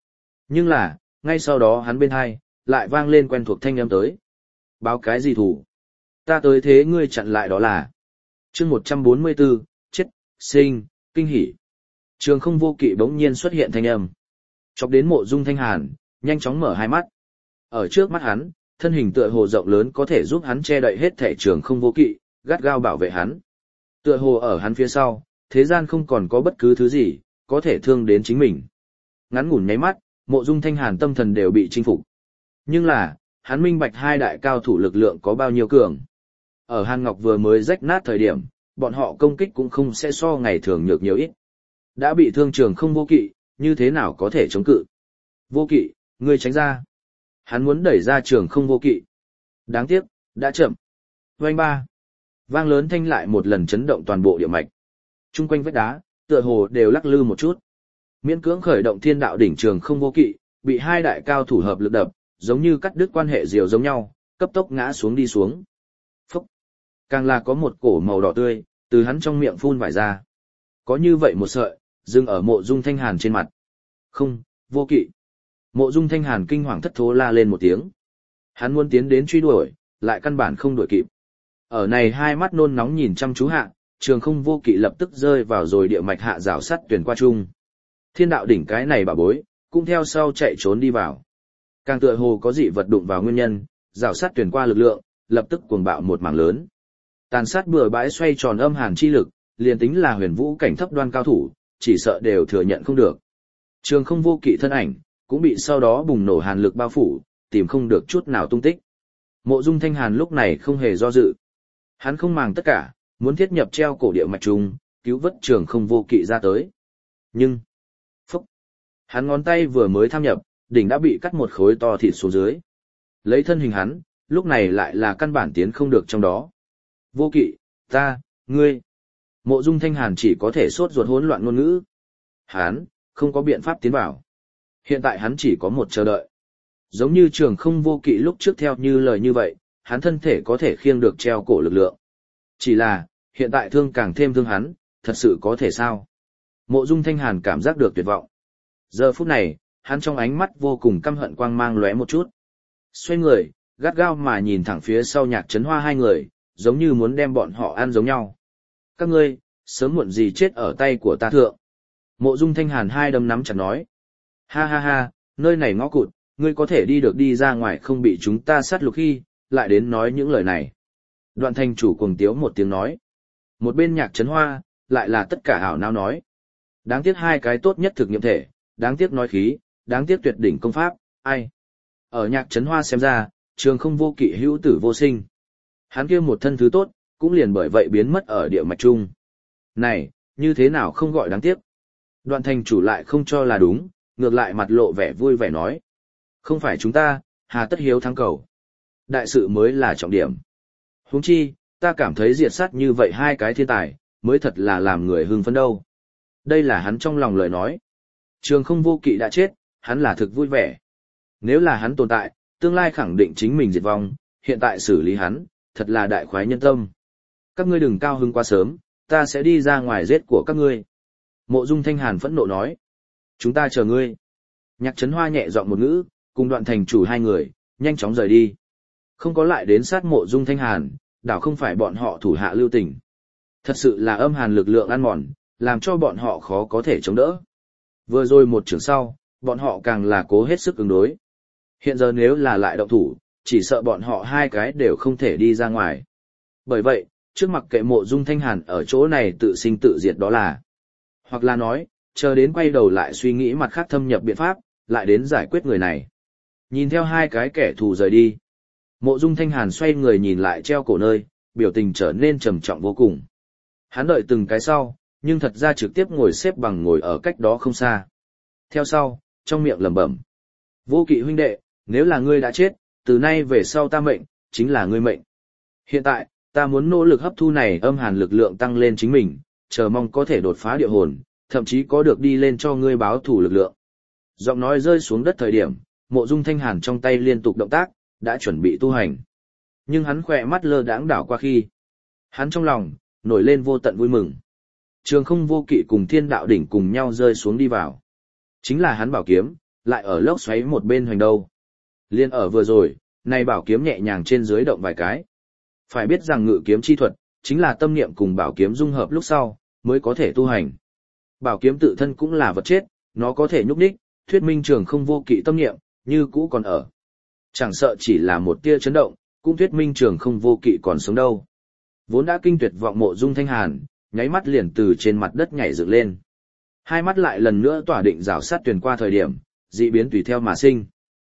Nhưng là, ngay sau đó hắn bên hai, lại vang lên quen thuộc thanh âm tới. Báo cái gì thủ? Ta tới thế ngươi chặn lại đó là. chương 144, chết, sinh, kinh hỉ. Trường không vô kỵ bỗng nhiên xuất hiện thanh âm. Chọc đến Mộ Dung Thanh Hàn, nhanh chóng mở hai mắt. Ở trước mắt hắn, thân hình tựa hồ rộng lớn có thể giúp hắn che đậy hết thể trường không vô kỵ, gắt gao bảo vệ hắn. Tựa hồ ở hắn phía sau, thế gian không còn có bất cứ thứ gì, có thể thương đến chính mình. Ngắn ngủn nháy mắt, Mộ Dung Thanh Hàn tâm thần đều bị chinh phục. Nhưng là, hắn minh bạch hai đại cao thủ lực lượng có bao nhiêu cường. Ở Hàn Ngọc vừa mới rách nát thời điểm, bọn họ công kích cũng không sẽ so ngày thường nhược nhiều ít. Đã bị thương trường không vô kỵ, như thế nào có thể chống cự? Vô kỵ, ngươi tránh ra. Hắn muốn đẩy ra trường không vô kỵ. Đáng tiếc, đã chậm. Vành ba. Vang lớn thanh lại một lần chấn động toàn bộ địa mạch. Trung quanh vách đá, tựa hồ đều lắc lư một chút. Miễn cưỡng khởi động thiên đạo đỉnh trường không vô kỵ, bị hai đại cao thủ hợp lực đập, giống như cắt đứt quan hệ diều giống nhau, cấp tốc ngã xuống đi xuống. Phúc! Càng là có một cổ màu đỏ tươi, từ hắn trong miệng phun vải ra. Có như vậy một sợi, dừng ở Mộ Dung Thanh Hàn trên mặt. Không, vô kỵ. Mộ Dung Thanh Hàn kinh hoàng thất thố la lên một tiếng. Hắn muốn tiến đến truy đuổi, lại căn bản không đuổi kịp. Ở này hai mắt nôn nóng nhìn chăm chú hạ, trường không vô kỵ lập tức rơi vào rồi địa mạch hạ rào sắt tuyển qua chung. Thiên đạo đỉnh cái này bà bối, cũng theo sau chạy trốn đi vào. Càng tựa hồ có dị vật đụng vào nguyên nhân, rào sắt tuyển qua lực lượng, lập tức cuồng bạo một mảng lớn. Tàn sát bừa bãi xoay tròn âm hàn chi lực, liền tính là huyền vũ cảnh thấp đoan cao thủ, chỉ sợ đều thừa nhận không được. Trường không vô kỵ thân ảnh, cũng bị sau đó bùng nổ hàn lực bao phủ, tìm không được chút nào tung tích. Mộ Dung Thanh Hàn lúc này không hề do dự. Hắn không màng tất cả, muốn thiết nhập treo cổ địa mạch trùng, cứu vớt trường không vô kỵ ra tới. Nhưng, phúc, hắn ngón tay vừa mới tham nhập, đỉnh đã bị cắt một khối to thịt xuống dưới. Lấy thân hình hắn, lúc này lại là căn bản tiến không được trong đó. Vô kỵ, ta, ngươi. Mộ Dung Thanh Hàn chỉ có thể sốt ruột hỗn loạn ngôn ngữ. Hắn, không có biện pháp tiến vào. Hiện tại hắn chỉ có một chờ đợi. Giống như trường không vô kỵ lúc trước theo như lời như vậy, hắn thân thể có thể khiêng được treo cổ lực lượng. Chỉ là, hiện tại thương càng thêm thương hắn, thật sự có thể sao? Mộ Dung Thanh Hàn cảm giác được tuyệt vọng. Giờ phút này, hắn trong ánh mắt vô cùng căm hận quang mang lóe một chút. Xoay người, gắt gao mà nhìn thẳng phía sau Nhạc Chấn Hoa hai người, giống như muốn đem bọn họ ăn giống nhau. Các ngươi, sớm muộn gì chết ở tay của ta thượng. Mộ Dung Thanh Hàn hai đấm nắm chặt nói. Ha ha ha, nơi này ngõ cụt, ngươi có thể đi được đi ra ngoài không bị chúng ta sát lục khi, lại đến nói những lời này. Đoạn thành chủ cuồng tiếu một tiếng nói. Một bên Nhạc Chấn Hoa, lại là tất cả ảo não nói. Đáng tiếc hai cái tốt nhất thực nghiệm thể, đáng tiếc nói khí, đáng tiếc tuyệt đỉnh công pháp, ai. Ở Nhạc Chấn Hoa xem ra, trường không vô kỵ hữu tử vô sinh. Hắn kia một thân thứ tốt, cũng liền bởi vậy biến mất ở địa mạch trung. Này, như thế nào không gọi đáng tiếc. Đoạn thành chủ lại không cho là đúng, ngược lại mặt lộ vẻ vui vẻ nói. Không phải chúng ta, hà tất hiếu thắng cầu. Đại sự mới là trọng điểm. Huống chi, ta cảm thấy diệt sát như vậy hai cái thiên tài, mới thật là làm người hưng phấn đâu. Đây là hắn trong lòng lời nói. Trường không vô kỵ đã chết, hắn là thực vui vẻ. Nếu là hắn tồn tại, tương lai khẳng định chính mình diệt vong, hiện tại xử lý hắn, thật là đại khoái nhân tâm. Các ngươi đừng cao hứng quá sớm, ta sẽ đi ra ngoài giết của các ngươi. Mộ Dung Thanh Hàn phẫn nộ nói. Chúng ta chờ ngươi. Nhạc Chấn Hoa nhẹ giọng một ngữ, cùng Đoạn thành chủ hai người, nhanh chóng rời đi. Không có lại đến sát Mộ Dung Thanh Hàn, đảo không phải bọn họ thủ hạ lưu tình. Thật sự là âm hàn lực lượng ăn mòn, làm cho bọn họ khó có thể chống đỡ. Vừa rồi một trường sau, bọn họ càng là cố hết sức ứng đối. Hiện giờ nếu là lại động thủ, chỉ sợ bọn họ hai cái đều không thể đi ra ngoài. Bởi vậy, trước mặc kệ Mộ Dung Thanh Hàn ở chỗ này tự sinh tự diệt đó là. Hoặc là nói, chờ đến quay đầu lại suy nghĩ mặt khác thâm nhập biện pháp, lại đến giải quyết người này. Nhìn theo hai cái kẻ thù rời đi. Mộ Dung Thanh Hàn xoay người nhìn lại treo cổ nơi, biểu tình trở nên trầm trọng vô cùng. Hắn đợi từng cái sau, nhưng thật ra trực tiếp ngồi xếp bằng ngồi ở cách đó không xa. Theo sau, trong miệng lẩm bẩm. Vô kỵ huynh đệ, nếu là ngươi đã chết, từ nay về sau ta mệnh, chính là ngươi mệnh. Hiện tại, ta muốn nỗ lực hấp thu này âm hàn lực lượng tăng lên chính mình, chờ mong có thể đột phá địa hồn, thậm chí có được đi lên cho ngươi báo thủ lực lượng. Giọng nói rơi xuống đất thời điểm, Mộ Dung Thanh Hàn trong tay liên tục động tác, đã chuẩn bị tu hành. Nhưng hắn khỏe mắt lơ đãng đảo qua khi. Hắn trong lòng, nổi lên vô tận vui mừng. Trường không vô kỵ cùng thiên đạo đỉnh cùng nhau rơi xuống đi vào. Chính là hắn bảo kiếm, lại ở lốc xoáy một bên hoành đâu. Liên ở vừa rồi, này bảo kiếm nhẹ nhàng trên dưới động vài cái. Phải biết rằng ngự kiếm chi thuật, chính là tâm niệm cùng bảo kiếm dung hợp lúc sau, mới có thể tu hành. Bảo kiếm tự thân cũng là vật chết, nó có thể nhúc nhích, thuyết minh Trường Không Vô Kỵ tâm niệm, như cũ còn ở. Chẳng sợ chỉ là một tia chấn động, cũng thuyết minh Trường Không Vô Kỵ còn sống đâu. Vốn đã kinh tuyệt vọng Mộ Dung Thanh Hàn, nháy mắt liền từ trên mặt đất nhảy dựng lên. Hai mắt lại lần nữa tỏa định rào sát tuyển qua thời điểm, dị biến tùy theo mà sinh.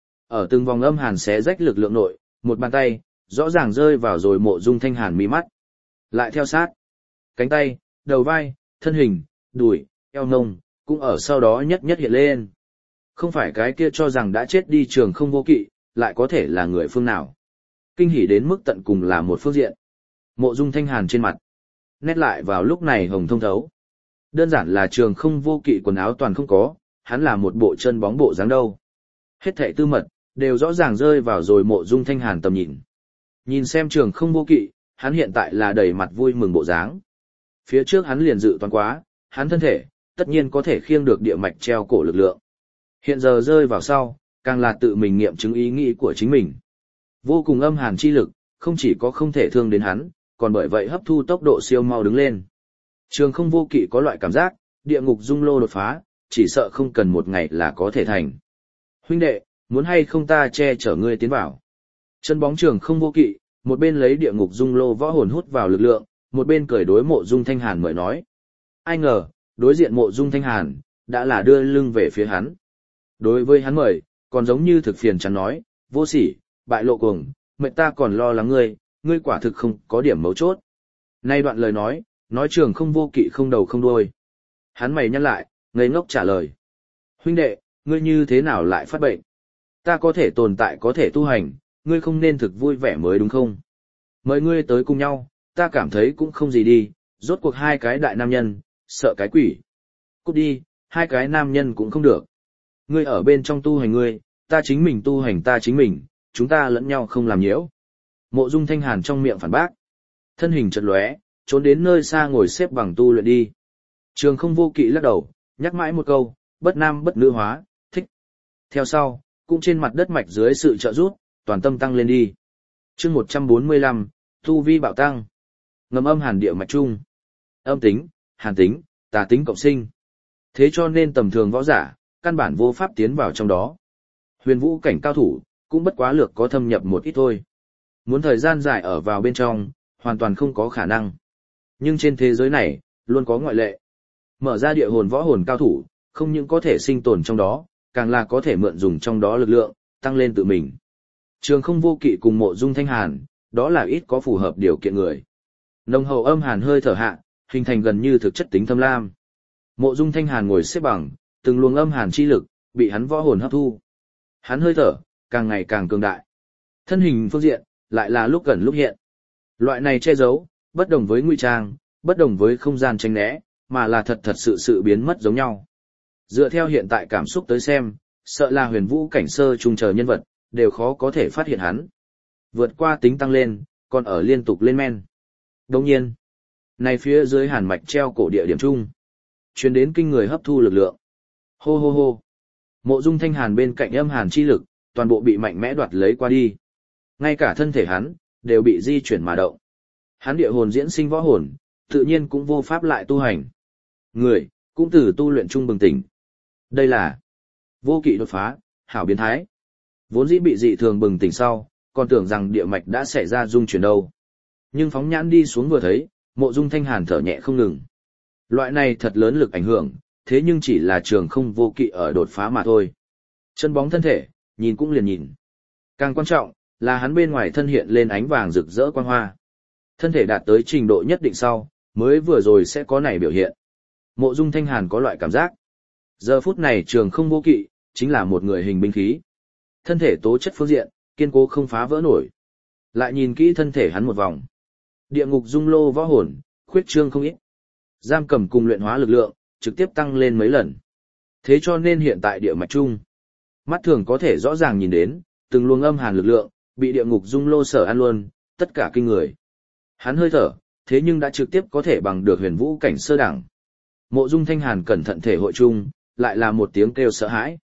Ở từng vòng âm hàn xé rách lực lượng nội, một bàn tay, rõ ràng rơi vào rồi Mộ Dung Thanh Hàn mí mắt. Lại theo sát, cánh tay, đầu vai, thân hình, đùi, eo nông, cũng ở sau đó nhất nhất hiện lên. Không phải cái kia cho rằng đã chết đi Trường Không Vô Kỵ, lại có thể là người phương nào. Kinh hỉ đến mức tận cùng là một phương diện. Mộ Dung Thanh Hàn trên mặt, nét lại vào lúc này hồng thông thấu. Đơn giản là Trường Không Vô Kỵ quần áo toàn không có, hắn là một bộ chân bóng bộ dáng đâu. Hết thảy tư mật, đều rõ ràng rơi vào rồi Mộ Dung Thanh Hàn tầm nhìn. Nhìn xem Trường Không Vô Kỵ, hắn hiện tại là đầy mặt vui mừng bộ dáng. Phía trước hắn liền dự toán quá, hắn thân thể, tất nhiên có thể khiêng được địa mạch treo cổ lực lượng. Hiện giờ rơi vào sau, càng là tự mình nghiệm chứng ý nghĩ của chính mình. Vô cùng âm hàn chi lực, không chỉ có không thể thương đến hắn, còn bởi vậy hấp thu tốc độ siêu mau đứng lên. Trường Không Vô Kỵ có loại cảm giác, địa ngục dung lô đột phá, chỉ sợ không cần một ngày là có thể thành. Huynh đệ, muốn hay không ta che chở ngươi tiến vào. Chân bóng Trường Không Vô Kỵ, một bên lấy địa ngục dung lô võ hồn hút vào lực lượng, một bên cười đối Mộ Dung Thanh Hàn mời nói. Ai ngờ, đối diện Mộ Dung Thanh Hàn, đã là đưa lưng về phía hắn. Đối với hắn mời, còn giống như thực phiền chắn nói, vô sỉ, bại lộ cuồng, mệnh ta còn lo lắng ngươi quả thực không có điểm mấu chốt. Nay đoạn lời nói Trường Không Vô Kỵ không đầu không đuôi. Hắn mày nhăn lại, ngây ngốc trả lời. Huynh đệ, ngươi như thế nào lại phát bệnh? Ta có thể tồn tại có thể tu hành, ngươi không nên thực vui vẻ mới đúng không? Mời ngươi tới cùng nhau, ta cảm thấy cũng không gì đi, rốt cuộc hai cái đại nam nhân, sợ cái quỷ. Cút đi, hai cái nam nhân cũng không được. Ngươi ở bên trong tu hành ngươi, ta chính mình tu hành ta chính mình, chúng ta lẫn nhau không làm nhiễu. Mộ Dung Thanh Hàn trong miệng phản bác. Thân hình chợt lóe, trốn đến nơi xa ngồi xếp bằng tu luyện đi. Trường Không Vô Kỵ lắc đầu, nhắc mãi một câu, bất nam bất nữ hóa, thích. Theo sau, cũng trên mặt đất mạch dưới sự trợ giúp, toàn tâm tăng lên đi. Chương 145, tu vi bạo tăng. Ngầm âm hàn địa mạch trung. Âm tính, hàn tính, tà tính cộng sinh. Thế cho nên tầm thường võ giả, căn bản vô pháp tiến vào trong đó. Huyền vũ cảnh cao thủ, cũng bất quá lược có thâm nhập một ít thôi. Muốn thời gian dài ở vào bên trong, hoàn toàn không có khả năng. Nhưng trên thế giới này, luôn có ngoại lệ. Mở ra địa hồn võ hồn cao thủ, không những có thể sinh tồn trong đó, càng là có thể mượn dùng trong đó lực lượng, tăng lên tự mình. Trường Không Vô Kỵ cùng Mộ Dung Thanh Hàn, đó là ít có phù hợp điều kiện người. Nồng hậu âm hàn hơi thở hạ, hình thành gần như thực chất tính thâm lam. Mộ Dung Thanh Hàn ngồi xếp bằng, từng luồng âm hàn chi lực, bị hắn võ hồn hấp thu. Hắn hơi thở, càng ngày càng cường đại. Thân hình phương diện, lại là lúc gần lúc hiện. Loại này che giấu, bất đồng với ngụy trang, bất đồng với không gian tránh né, mà là thật sự biến mất giống nhau. Dựa theo hiện tại cảm xúc tới xem, sợ là huyền vũ cảnh sơ trung chờ nhân vật, đều khó có thể phát hiện hắn. Vượt qua tính tăng lên, còn ở liên tục lên men. Đồng nhiên, này phía dưới hàn mạch treo cổ địa điểm trung, truyền đến kinh người hấp thu lực lượng. Hô hô hô. Mộ Dung Thanh Hàn bên cạnh âm hàn chi lực, toàn bộ bị mạnh mẽ đoạt lấy qua đi. Ngay cả thân thể hắn, đều bị di chuyển mà động. Hắn địa hồn diễn sinh võ hồn, tự nhiên cũng vô pháp lại tu hành. Người, cũng từ tu luyện trung bừng tỉnh. Đây là Vô Kỵ đột phá, hảo biến thái. Vốn dĩ bị dị thường bừng tỉnh sau, còn tưởng rằng địa mạch đã xảy ra dung chuyển đâu. Nhưng phóng nhãn đi xuống vừa thấy, Mộ Dung Thanh Hàn thở nhẹ không ngừng. Loại này thật lớn lực ảnh hưởng, thế nhưng chỉ là Trường Không Vô Kỵ ở đột phá mà thôi. Chân bóng thân thể, nhìn cũng liền nhìn. Càng quan trọng, là hắn bên ngoài thân hiện lên ánh vàng rực rỡ quang hoa. Thân thể đạt tới trình độ nhất định sau, mới vừa rồi sẽ có này biểu hiện. Mộ Dung Thanh Hàn có loại cảm giác. Giờ phút này Trường Không Vô Kỵ, chính là một người hình binh khí. Thân thể tố chất phương diện, kiên cố không phá vỡ nổi. Lại nhìn kỹ thân thể hắn một vòng. Địa ngục dung lô võ hồn, khuyết trương không ít. Giam cầm cùng luyện hóa lực lượng, trực tiếp tăng lên mấy lần. Thế cho nên hiện tại địa mạch trung, mắt thường có thể rõ ràng nhìn đến, từng luồng âm hàn lực lượng, bị địa ngục dung lô sở ăn luôn, tất cả kinh người. Hắn hơi thở, thế nhưng đã trực tiếp có thể bằng được huyền vũ cảnh sơ đẳng. Mộ Dung Thanh Hàn cẩn thận thể hội chung, lại là một tiếng kêu sợ hãi.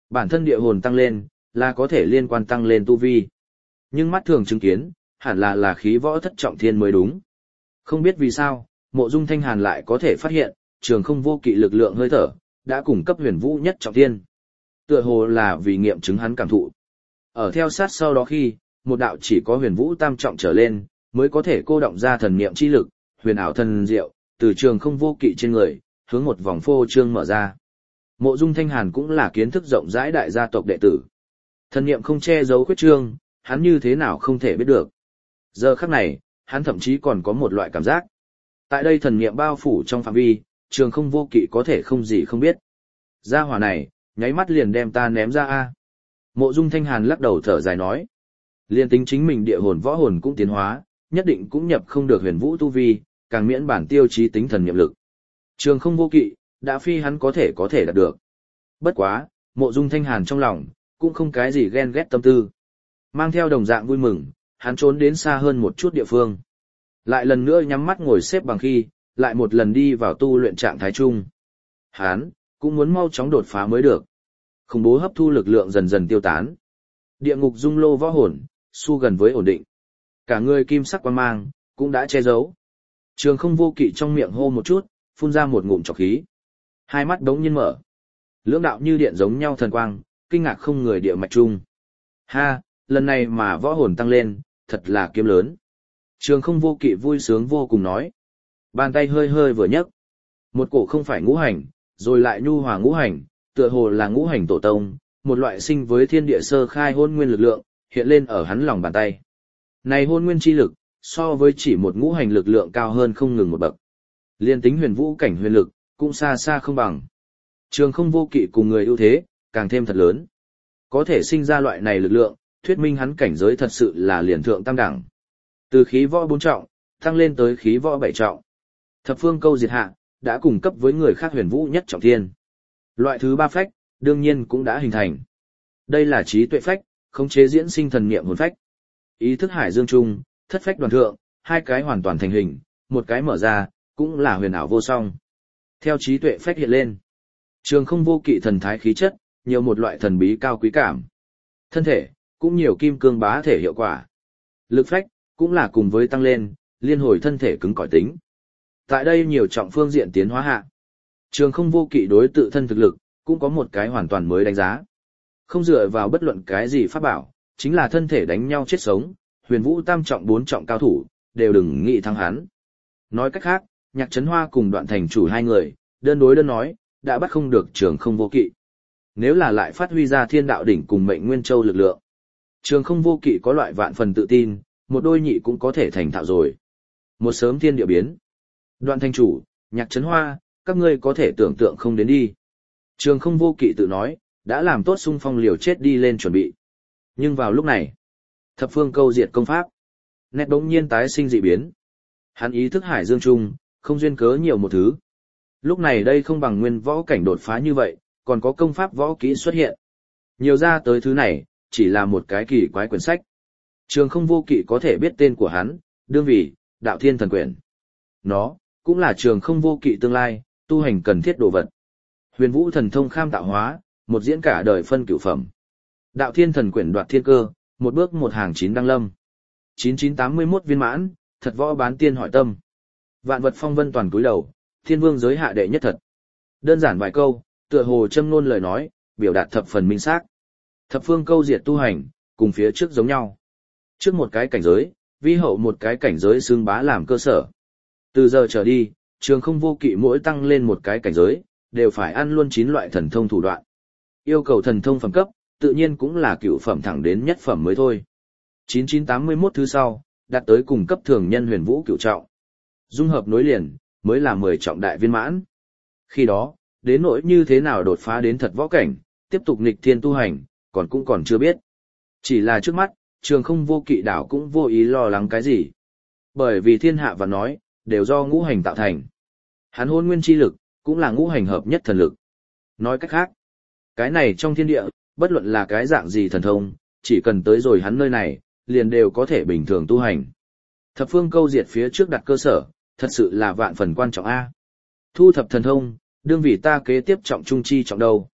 Bản thân địa hồn tăng lên, là có thể liên quan tăng lên tu vi. Nhưng mắt thường chứng kiến, hẳn là khí võ thất trọng thiên mới đúng. Không biết vì sao, Mộ Dung Thanh Hàn lại có thể phát hiện, Trường Không Vô Kỵ lực lượng hơi thở, đã cùng cấp huyền vũ nhất trọng thiên. Tựa hồ là vì nghiệm chứng hắn cảm thụ. Ở theo sát sau đó khi, một đạo chỉ có huyền vũ tam trọng trở lên, mới có thể cô động ra thần niệm chi lực, huyền ảo thần diệu, từ Trường Không Vô Kỵ trên người, hướng một vòng phô trương mở ra. Mộ Dung Thanh Hàn cũng là kiến thức rộng rãi đại gia tộc đệ tử. Thần niệm không che giấu khuyết trương, hắn như thế nào không thể biết được. Giờ khắc này, hắn thậm chí còn có một loại cảm giác. Tại đây thần niệm bao phủ trong phạm vi, Trường Không Vô Kỵ có thể không gì không biết. Gia hỏa này, nháy mắt liền đem ta ném ra a. Mộ Dung Thanh Hàn lắc đầu thở dài nói. Liên tính chính mình địa hồn võ hồn cũng tiến hóa, nhất định cũng nhập không được huyền vũ tu vi, càng miễn bản tiêu chí tính thần niệm lực. Trường Không Vô Kỵ, đã phi hắn có thể đạt được. Bất quá, Mộ Dung Thanh Hàn trong lòng, cũng không cái gì ghen ghét tâm tư. Mang theo đồng dạng vui mừng, hắn trốn đến xa hơn một chút địa phương. Lại lần nữa nhắm mắt ngồi xếp bằng khi, lại một lần đi vào tu luyện trạng thái chung. Hắn, cũng muốn mau chóng đột phá mới được. Khủng bố hấp thu lực lượng dần dần tiêu tán. Địa ngục dung lô võ hồn, xu gần với ổn định. Cả người kim sắc quang mang, cũng đã che giấu. Trường Không Vô Kỵ trong miệng hô một chút, phun ra một ngụm trọc khí. Hai mắt đống nhiên mở. Lưỡng đạo như điện giống nhau thần quang, kinh ngạc không người địa mạch chung. Ha, lần này mà võ hồn tăng lên, thật là kiếm lớn. Trường Không Vô Kỵ vui sướng vô cùng nói. Bàn tay hơi hơi vừa nhấc. Một cổ không phải ngũ hành, rồi lại nhu hòa ngũ hành, tựa hồ là ngũ hành tổ tông, một loại sinh với thiên địa sơ khai hôn nguyên lực lượng, hiện lên ở hắn lòng bàn tay. Này hôn nguyên chi lực, so với chỉ một ngũ hành lực lượng cao hơn không ngừng một bậc. Liên tính huyền vũ cảnh huyền lực, cũng xa xa không bằng. Trường Không Vô Kỵ cùng người ưu thế, càng thêm thật lớn. Có thể sinh ra loại này lực lượng, thuyết minh hắn cảnh giới thật sự là liền thượng tam đẳng. Từ khí võ 4 trọng, tăng lên tới khí võ 7 trọng. Thập phương câu diệt hạ, đã cùng cấp với người khác huyền vũ nhất trọng thiên. Loại thứ 3 phách, đương nhiên cũng đã hình thành. Đây là trí tuệ phách, khống chế diễn sinh thần niệm hồn phách. Ý thức hải dương trung, thất phách đoàn thượng, hai cái hoàn toàn thành hình, một cái mở ra, cũng là huyền ảo vô song. Theo trí tuệ phách hiện lên, Trường Không Vô Kỵ thần thái khí chất, nhiều một loại thần bí cao quý cảm. Thân thể, cũng nhiều kim cương bá thể hiệu quả. Lực phách, cũng là cùng với tăng lên, liên hồi thân thể cứng cỏi tính. Tại đây nhiều trọng phương diện tiến hóa hạ. Trường Không Vô Kỵ đối tự thân thực lực, cũng có một cái hoàn toàn mới đánh giá. Không dựa vào bất luận cái gì pháp bảo, chính là thân thể đánh nhau chết sống, huyền vũ tam trọng 4 trọng cao thủ, đều đừng nghĩ thắng hắn. Nói cách khác, Nhạc Trấn Hoa cùng Đoạn Thành Chủ hai người, đơn đối đơn nói, đã bắt không được Trường Không Vô Kỵ. Nếu là lại phát huy ra Thiên Đạo đỉnh cùng Mệnh Nguyên Châu lực lượng, Trường Không Vô Kỵ có loại vạn phần tự tin, một đôi nhị cũng có thể thành thạo rồi. Một sớm thiên địa biến. Đoạn Thành Chủ, Nhạc Trấn Hoa, các ngươi có thể tưởng tượng không đến đi. Trường Không Vô Kỵ tự nói, đã làm tốt xung phong liều chết đi lên chuẩn bị. Nhưng vào lúc này, thập phương câu diệt công pháp, nét đống nhiên tái sinh dị biến. Hắn ý thức hải dương trung, không duyên cớ nhiều một thứ. Lúc này đây không bằng nguyên võ cảnh đột phá như vậy, còn có công pháp võ kỹ xuất hiện. Nhiều ra tới thứ này, chỉ là một cái kỳ quái quyển sách. Trường Không Vô Kỵ có thể biết tên của hắn, đương vì, Đạo Thiên Thần Quyển. Nó, cũng là Trường Không Vô Kỵ tương lai, tu hành cần thiết đồ vật. Huyền vũ thần thông kham tạo hóa, một diễn cả đời phân cửu phẩm. Đạo Thiên Thần Quyển đoạt thiên cơ, một bước một hàng 9 đăng lâm. 9981 viên mãn, thật võ bán tiên hỏi tâm. Vạn vật phong vân toàn cúi đầu, thiên vương giới hạ đệ nhất thật. Đơn giản vài câu, tựa hồ châm ngôn lời nói, biểu đạt thập phần minh xác. Thập phương câu diệt tu hành, cùng phía trước giống nhau. Trước một cái cảnh giới, vi hậu một cái cảnh giới xương bá làm cơ sở. Từ giờ trở đi, Trường Không Vô Kỵ mỗi tăng lên một cái cảnh giới, đều phải ăn luôn 9 loại thần thông thủ đoạn. Yêu cầu thần thông phẩm cấp, tự nhiên cũng là cửu phẩm thẳng đến nhất phẩm mới thôi. 9981 thứ sau, đạt tới cùng cấp thường nhân huyền vũ cửu trọng. Dung hợp nối liền, mới là 10 trọng đại viên mãn. Khi đó, đến nỗi như thế nào đột phá đến thật võ cảnh, tiếp tục nghịch thiên tu hành, còn chưa biết. Chỉ là trước mắt, Trường Không Vô Kỵ đảo cũng vô ý lo lắng cái gì. Bởi vì thiên hạ và nói, đều do ngũ hành tạo thành. Hắn hôn nguyên chi lực, cũng là ngũ hành hợp nhất thần lực. Nói cách khác, cái này trong thiên địa, bất luận là cái dạng gì thần thông, chỉ cần tới rồi hắn nơi này, liền đều có thể bình thường tu hành. Thập phương câu diệt phía trước đặt cơ sở, thật sự là vạn phần quan trọng A. Thu thập thần thông, đương vì ta kế tiếp trọng trung chi trọng đâu.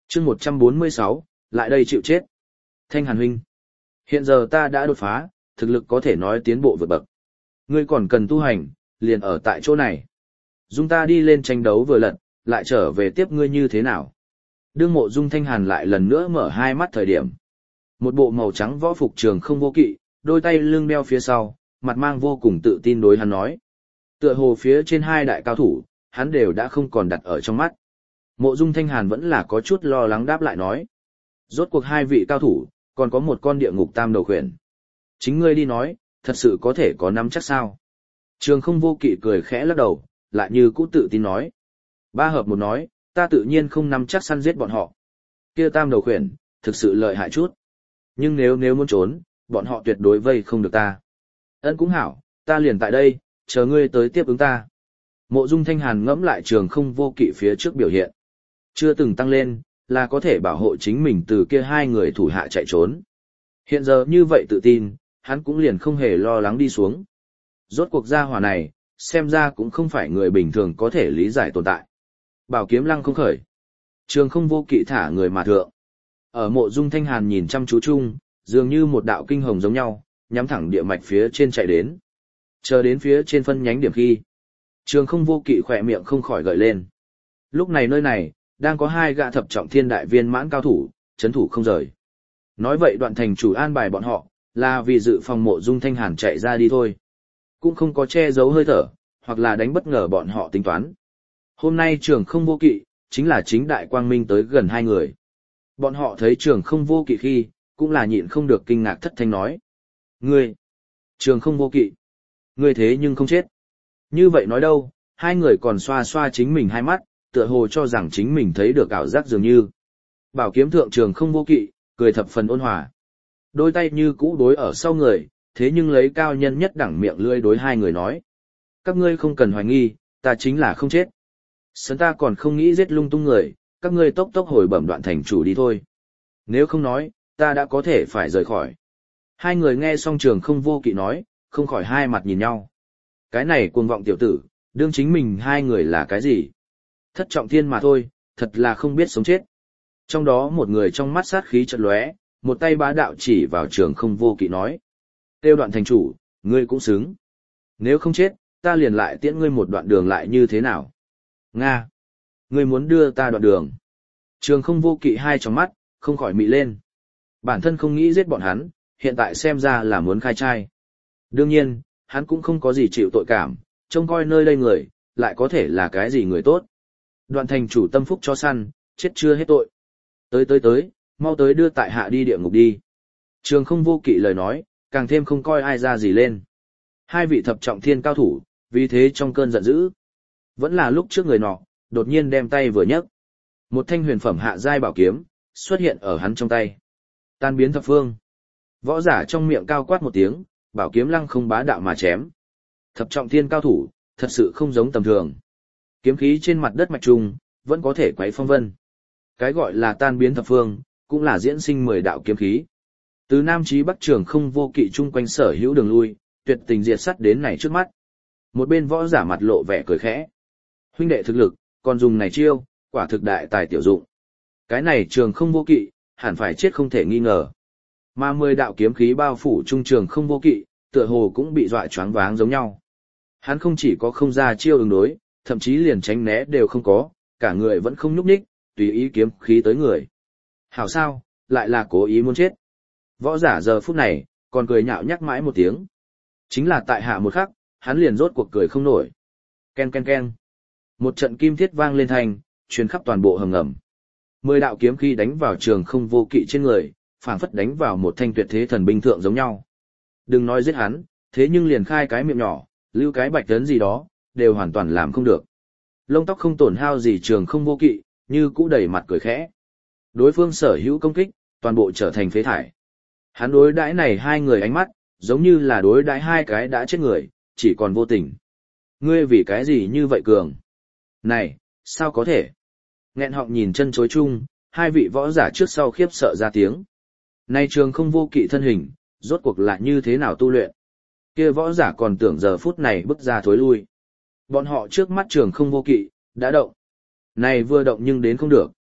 chương 146, lại đây chịu chết. Thanh Hàn huynh, hiện giờ ta đã đột phá, thực lực có thể nói tiến bộ vượt bậc. Ngươi còn cần tu hành, liền ở tại chỗ này. Dung ta đi lên tranh đấu vừa lật, lại trở về tiếp ngươi như thế nào? Đương Mộ Dung Thanh Hàn lại lần nữa mở hai mắt thời điểm. Một bộ màu trắng võ phục Trường Không Vô Kỵ, đôi tay lưng đeo phía sau, mặt mang vô cùng tự tin đối hắn nói. Tựa hồ phía trên hai đại cao thủ, hắn đều đã không còn đặt ở trong mắt. Mộ Dung Thanh Hàn vẫn là có chút lo lắng đáp lại nói. Rốt cuộc hai vị cao thủ, còn có một con địa ngục tam đầu khuyển. Chính ngươi đi nói, thật sự có thể có nắm chắc sao? Trường Không Vô Kỵ cười khẽ lắc đầu, lại như cũ tự tin nói. Ba hợp một nói, ta tự nhiên không nắm chắc săn giết bọn họ. Kia tam đầu khuyển, thực sự lợi hại chút. Nhưng nếu muốn trốn, bọn họ tuyệt đối vây không được ta. Ân cũng hảo, ta liền tại đây, chờ ngươi tới tiếp ứng ta. Mộ Dung Thanh Hàn ngẫm lại Trường Không Vô Kỵ phía trước biểu hiện. Chưa từng tăng lên, là có thể bảo hộ chính mình từ kia hai người thủ hạ chạy trốn. Hiện giờ như vậy tự tin, hắn cũng liền không hề lo lắng đi xuống. Rốt cuộc gia hỏa này, xem ra cũng không phải người bình thường có thể lý giải tồn tại. Bảo kiếm lăng không khởi. Trường Không Vô Kỵ thả người mà thượng. Ở Mộ Dung Thanh Hàn nhìn chăm chú chung, dường như một đạo kinh hồng giống nhau, nhắm thẳng địa mạch phía trên chạy đến. Chờ đến phía trên phân nhánh điểm khi. Trường Không Vô Kỵ khỏe miệng không khỏi gợi lên. Lúc này nơi này, đang có hai gã thập trọng thiên đại viên mãn cao thủ, chấn thủ không rời. Nói vậy Đoạn thành chủ an bài bọn họ, là vì dự phòng Mộ Dung Thanh Hàn chạy ra đi thôi. Cũng không có che giấu hơi thở, hoặc là đánh bất ngờ bọn họ tính toán. Hôm nay Trường Không Vô Kỵ, chính là chính đại quang minh tới gần hai người. Bọn họ thấy Trường Không Vô Kỵ khi, cũng là nhịn không được kinh ngạc thất thanh nói. Ngươi, Trường Không Vô Kỵ, ngươi thế nhưng không chết. Như vậy nói đâu, hai người còn xoa xoa chính mình hai mắt, tựa hồ cho rằng chính mình thấy được ảo giác dường như. Bảo kiếm thượng Trường Không Vô Kỵ, cười thập phần ôn hòa. Đôi tay như cũ đối ở sau người, thế nhưng lấy cao nhân nhất đẳng miệng lươi đối hai người nói. Các ngươi không cần hoài nghi, ta chính là không chết. Sấn ta còn không nghĩ giết lung tung người, các ngươi tốc tốc hồi bẩm Đoạn thành chủ đi thôi. Nếu không nói, ta đã có thể phải rời khỏi. Hai người nghe xong Trường Không Vô Kỵ nói, không khỏi hai mặt nhìn nhau. Cái này cuồng vọng tiểu tử, đương chính mình hai người là cái gì? Thất trọng thiên mà thôi, thật là không biết sống chết. Trong đó một người trong mắt sát khí chợt lóe, một tay bá đạo chỉ vào Trường Không Vô Kỵ nói. Tiêu Đoạn thành chủ, ngươi cũng xứng. Nếu không chết, ta liền lại tiễn ngươi một đoạn đường lại như thế nào? Nga! Ngươi muốn đưa ta đoạn đường. Trường Không Vô Kỵ hai tròng mắt, không khỏi mị lên. Bản thân không nghĩ giết bọn hắn, hiện tại xem ra là muốn khai trai. Đương nhiên, hắn cũng không có gì chịu tội cảm, trông coi nơi đây người, lại có thể là cái gì người tốt. Đoạn thành chủ tâm phúc cho săn, chết chưa hết tội. Tới, mau tới đưa tại hạ đi địa ngục đi. Trường Không Vô Kỵ lời nói, càng thêm không coi ai ra gì lên. Hai vị thập trọng thiên cao thủ, vì thế trong cơn giận dữ. Vẫn là lúc trước người nọ, đột nhiên đem tay vừa nhấc. Một thanh huyền phẩm hạ giai bảo kiếm, xuất hiện ở hắn trong tay. Tan biến thập phương. Võ giả trong miệng cao quát một tiếng, bảo kiếm lăng không bá đạo mà chém. Thập trọng thiên cao thủ, thật sự không giống tầm thường. Kiếm khí trên mặt đất mạch trùng, vẫn có thể quấy phong vân. Cái gọi là tan biến thập phương, cũng là diễn sinh 10 đạo kiếm khí. Từ Nam chí Bắc Trường Không Vô Kỵ chung quanh sở hữu đường lui, tuyệt tình diệt sắt đến này trước mắt. Một bên võ giả mặt lộ vẻ cười khẽ. Huynh đệ thực lực, còn dùng này chiêu, quả thực đại tài tiểu dụng. Cái này Trường Không Vô Kỵ, hẳn phải chết không thể nghi ngờ. Mà 10 đạo kiếm khí bao phủ trung Trường Không Vô Kỵ, tựa hồ cũng bị dọa choáng váng giống nhau. Hắn không chỉ có không ra chiêu ứng đối, thậm chí liền tránh né đều không có, cả người vẫn không nhúc nhích, tùy ý kiếm khí tới người. Hảo sao, lại là cố ý muốn chết. Võ giả giờ phút này, còn cười nhạo nhắc mãi một tiếng. Chính là tại hạ một khắc, hắn liền rốt cuộc cười không nổi. Ken ken ken. Một trận kim thiết vang lên thành, truyền khắp toàn bộ hầm ngầm. 10 đạo kiếm khí đánh vào Trường Không Vô Kỵ trên người, phảng phất đánh vào một thanh tuyệt thế thần binh thượng giống nhau. Đừng nói giết hắn, thế nhưng liền khai cái miệng nhỏ, lưu cái bạch tấn gì đó, đều hoàn toàn làm không được. Lông tóc không tổn hao gì Trường Không Vô Kỵ, như cũ đầy mặt cười khẽ. Đối phương sở hữu công kích, toàn bộ trở thành phế thải. Hắn đối đãi này hai người ánh mắt, giống như là đối đãi hai cái đã chết người, chỉ còn vô tình. Ngươi vì cái gì như vậy cường? Này, sao có thể? Nghẹn họng nhìn chân chối chung, hai vị võ giả trước sau khiếp sợ ra tiếng. Này Trường Không Vô Kỵ thân hình, rốt cuộc lại như thế nào tu luyện? Kia võ giả còn tưởng giờ phút này bước ra thối lui. Bọn họ trước mắt Trường Không Vô Kỵ, đã động. Này vừa động nhưng đến không được.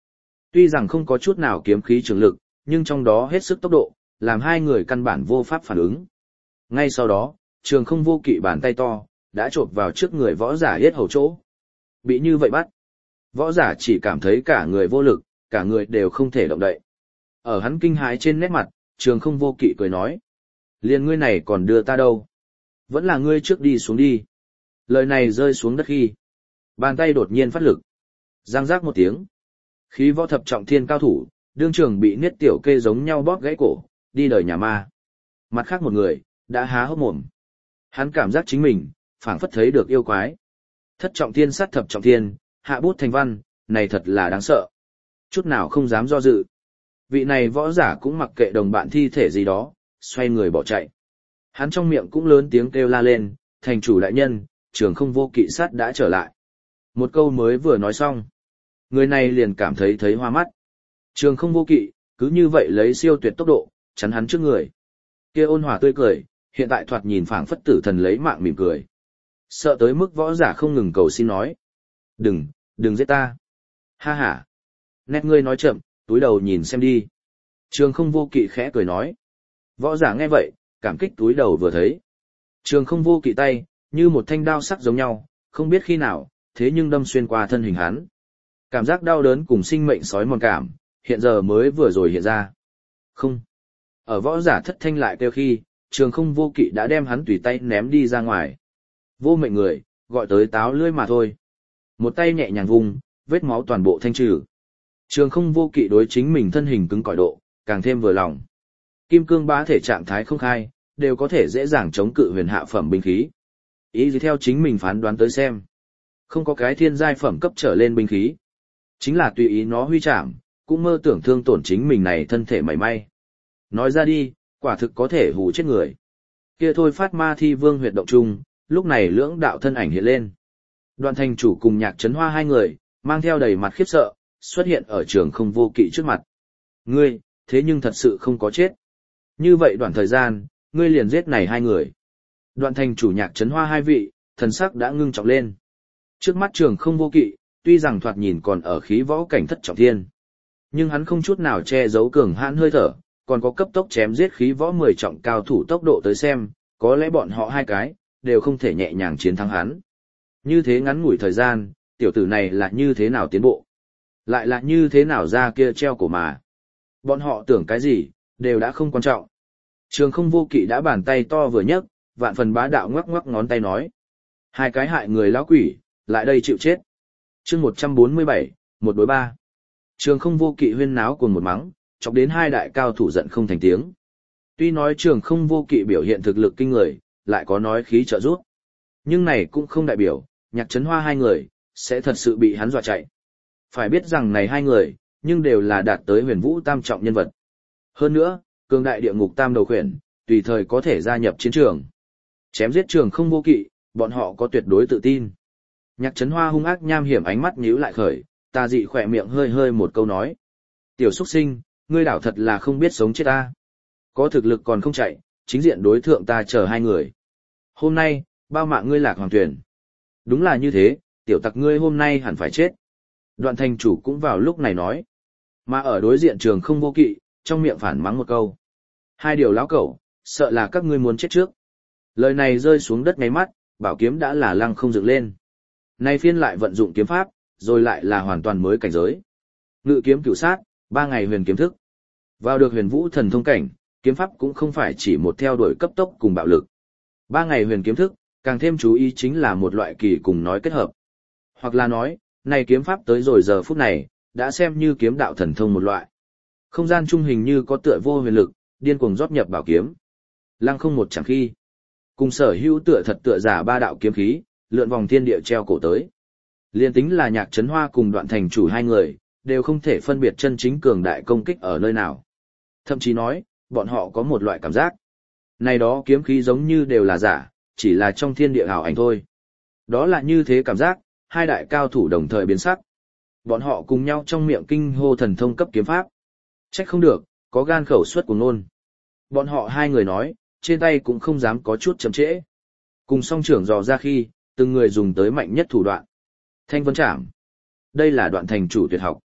Tuy rằng không có chút nào kiếm khí trường lực, nhưng trong đó hết sức tốc độ, làm hai người căn bản vô pháp phản ứng. Ngay sau đó, Trường Không Vô Kỵ bàn tay to, đã chộp vào trước người võ giả yết hầu chỗ. Bị như vậy bắt, võ giả chỉ cảm thấy cả người vô lực, cả người đều không thể động đậy. Ở hắn kinh hãi trên nét mặt, Trường Không Vô Kỵ cười nói. Liền ngươi này còn đưa ta đâu? Vẫn là ngươi trước đi xuống đi. Lời này rơi xuống đất khi. Bàn tay đột nhiên phát lực. Giang giác một tiếng. Khí võ thập trọng thiên cao thủ, đương trường bị niết tiểu kê giống nhau bóp gãy cổ, đi đời nhà ma. Mặt khác một người, đã há hốc mồm. Hắn cảm giác chính mình, phảng phất thấy được yêu quái. Thất trọng thiên sát thập trọng thiên, hạ bút thành văn, này thật là đáng sợ. Chút nào không dám do dự. Vị này võ giả cũng mặc kệ đồng bạn thi thể gì đó, xoay người bỏ chạy. Hắn trong miệng cũng lớn tiếng kêu la lên, thành chủ đại nhân, Trường Không Vô Kỵ sát đã trở lại. Một câu mới vừa nói xong. Người này liền cảm thấy hoa mắt. Trường Không Vô Kỵ, cứ như vậy lấy siêu tuyệt tốc độ, chắn hắn trước người. Kia ôn hòa tươi cười, hiện tại thoạt nhìn phảng phất tử thần lấy mạng mỉm cười. Sợ tới mức võ giả không ngừng cầu xin nói. Đừng giết ta. Ha ha. Nét ngươi nói chậm, túi đầu nhìn xem đi. Trường Không Vô Kỵ khẽ cười nói. Võ giả nghe vậy, cảm kích túi đầu vừa thấy. Trường Không Vô Kỵ tay, như một thanh đao sắc giống nhau, không biết khi nào, thế nhưng đâm xuyên qua thân hình hắn. Cảm giác đau đớn cùng sinh mệnh sói mòn cảm, hiện giờ mới vừa rồi hiện ra. Không. Ở võ giả thất thanh lại kêu khi, Trường Không Vô Kỵ đã đem hắn tùy tay ném đi ra ngoài. Vô mệnh người, gọi tới táo lưỡi mà thôi. Một tay nhẹ nhàng vung, vết máu toàn bộ thanh trừ. Trường Không Vô Kỵ đối chính mình thân hình cứng cỏi độ, càng thêm vừa lòng. Kim cương bá thể trạng thái không khai, đều có thể dễ dàng chống cự huyền hạ phẩm binh khí. Ý gì theo chính mình phán đoán tới xem. Không có cái thiên giai phẩm cấp trở lên binh khí. Chính là tùy ý nó huy chạm, cũng mơ tưởng thương tổn chính mình này thân thể mảy may. Nói ra đi, quả thực có thể hù chết người. Kia thôi phát ma thi vương huyệt động chung, lúc này lưỡng đạo thân ảnh hiện lên. Đoạn thành chủ cùng Nhạc Chấn Hoa hai người, mang theo đầy mặt khiếp sợ, xuất hiện ở Trường Không Vô Kỵ trước mặt. Ngươi, thế nhưng thật sự không có chết. Như vậy đoạn thời gian, ngươi liền giết này hai người. Đoạn thành chủ Nhạc Chấn Hoa hai vị, thần sắc đã ngưng trọng lên. Trước mắt Trường Không Vô Kỵ, tuy rằng thoạt nhìn còn ở khí võ cảnh thất trọng thiên, nhưng hắn không chút nào che giấu cường hãn hơi thở, còn có cấp tốc chém giết khí võ 10 trọng cao thủ tốc độ tới xem, có lẽ bọn họ hai cái, đều không thể nhẹ nhàng chiến thắng hắn. Như thế ngắn ngủi thời gian, tiểu tử này là như thế nào tiến bộ? Lại là như thế nào ra kia treo cổ mà? Bọn họ tưởng cái gì, đều đã không quan trọng. Trường Không Vô Kỵ đã bàn tay to vừa nhấc, vạn phần bá đạo ngoắc ngoắc ngón tay nói. Hai cái hại người lão quỷ, lại đây chịu chết. Chương 147, 1-3. Trường Không Vô Kỵ huyên náo cùng một mắng, chọc đến hai đại cao thủ giận không thành tiếng. Tuy nói Trường Không Vô Kỵ biểu hiện thực lực kinh người, lại có nói khí trợ giúp. Nhưng này cũng không đại biểu, Nhạc Chấn Hoa hai người, sẽ thật sự bị hắn dọa chạy. Phải biết rằng này hai người, nhưng đều là đạt tới huyền vũ tam trọng nhân vật. Hơn nữa, cường đại địa ngục tam đầu khuyển, tùy thời có thể gia nhập chiến trường. Chém giết Trường Không Vô Kỵ, bọn họ có tuyệt đối tự tin. Nhạc Chấn Hoa hung ác nham hiểm ánh mắt nhíu lại khởi, tà dị khỏe miệng hơi hơi một câu nói. Tiểu xuất sinh, ngươi đảo thật là không biết sống chết ta. Có thực lực còn không chạy, chính diện đối thượng ta chờ hai người. Hôm nay, bao mạng ngươi Lạc Hoàng Tuyển. Đúng là như thế, tiểu tặc ngươi hôm nay hẳn phải chết. Đoạn thành chủ cũng vào lúc này nói. Mà ở đối diện Trường Không Vô Kỵ, trong miệng phản mắng một câu. Hai điều lão cẩu, sợ là các ngươi muốn chết trước. Lời này rơi xuống đất ngay mắt, bảo kiếm đã là lăng không dựng lên. Nay phiên lại vận dụng kiếm pháp, rồi lại là hoàn toàn mới cảnh giới. Ngự kiếm cửu sát, 3 ngày huyền kiếm thức. Vào được huyền vũ thần thông cảnh, kiếm pháp cũng không phải chỉ một theo đuổi cấp tốc cùng bạo lực. 3 ngày huyền kiếm thức, càng thêm chú ý chính là một loại kỳ cùng nói kết hợp. Hoặc là nói, này kiếm pháp tới rồi giờ phút này, đã xem như kiếm đạo thần thông một loại. Không gian trung hình như có tựa vô huyền lực, điên cuồng rót nhập bảo kiếm. Lăng không một chẳng khi. Cùng sở hữu tựa thật tựa giả ba đạo kiếm khí, lượn vòng thiên địa treo cổ tới. Liên tính là Nhạc Chấn Hoa cùng Đoạn thành chủ hai người, đều không thể phân biệt chân chính cường đại công kích ở nơi nào. Thậm chí nói, bọn họ có một loại cảm giác. Này đó kiếm khí giống như đều là giả, chỉ là trong thiên địa ảo ảnh thôi. Đó là như thế cảm giác, hai đại cao thủ đồng thời biến sắc. Bọn họ cùng nhau trong miệng kinh hô thần thông cấp kiếm pháp. Trách không được, có gan khẩu suất của ngôn. Bọn họ hai người nói, trên tay cũng không dám có chút chậm trễ. Cùng song trưởng dò ra khi, từng người dùng tới mạnh nhất thủ đoạn. Thanh vân trảm. Đây là Đoạn thành chủ tuyệt học.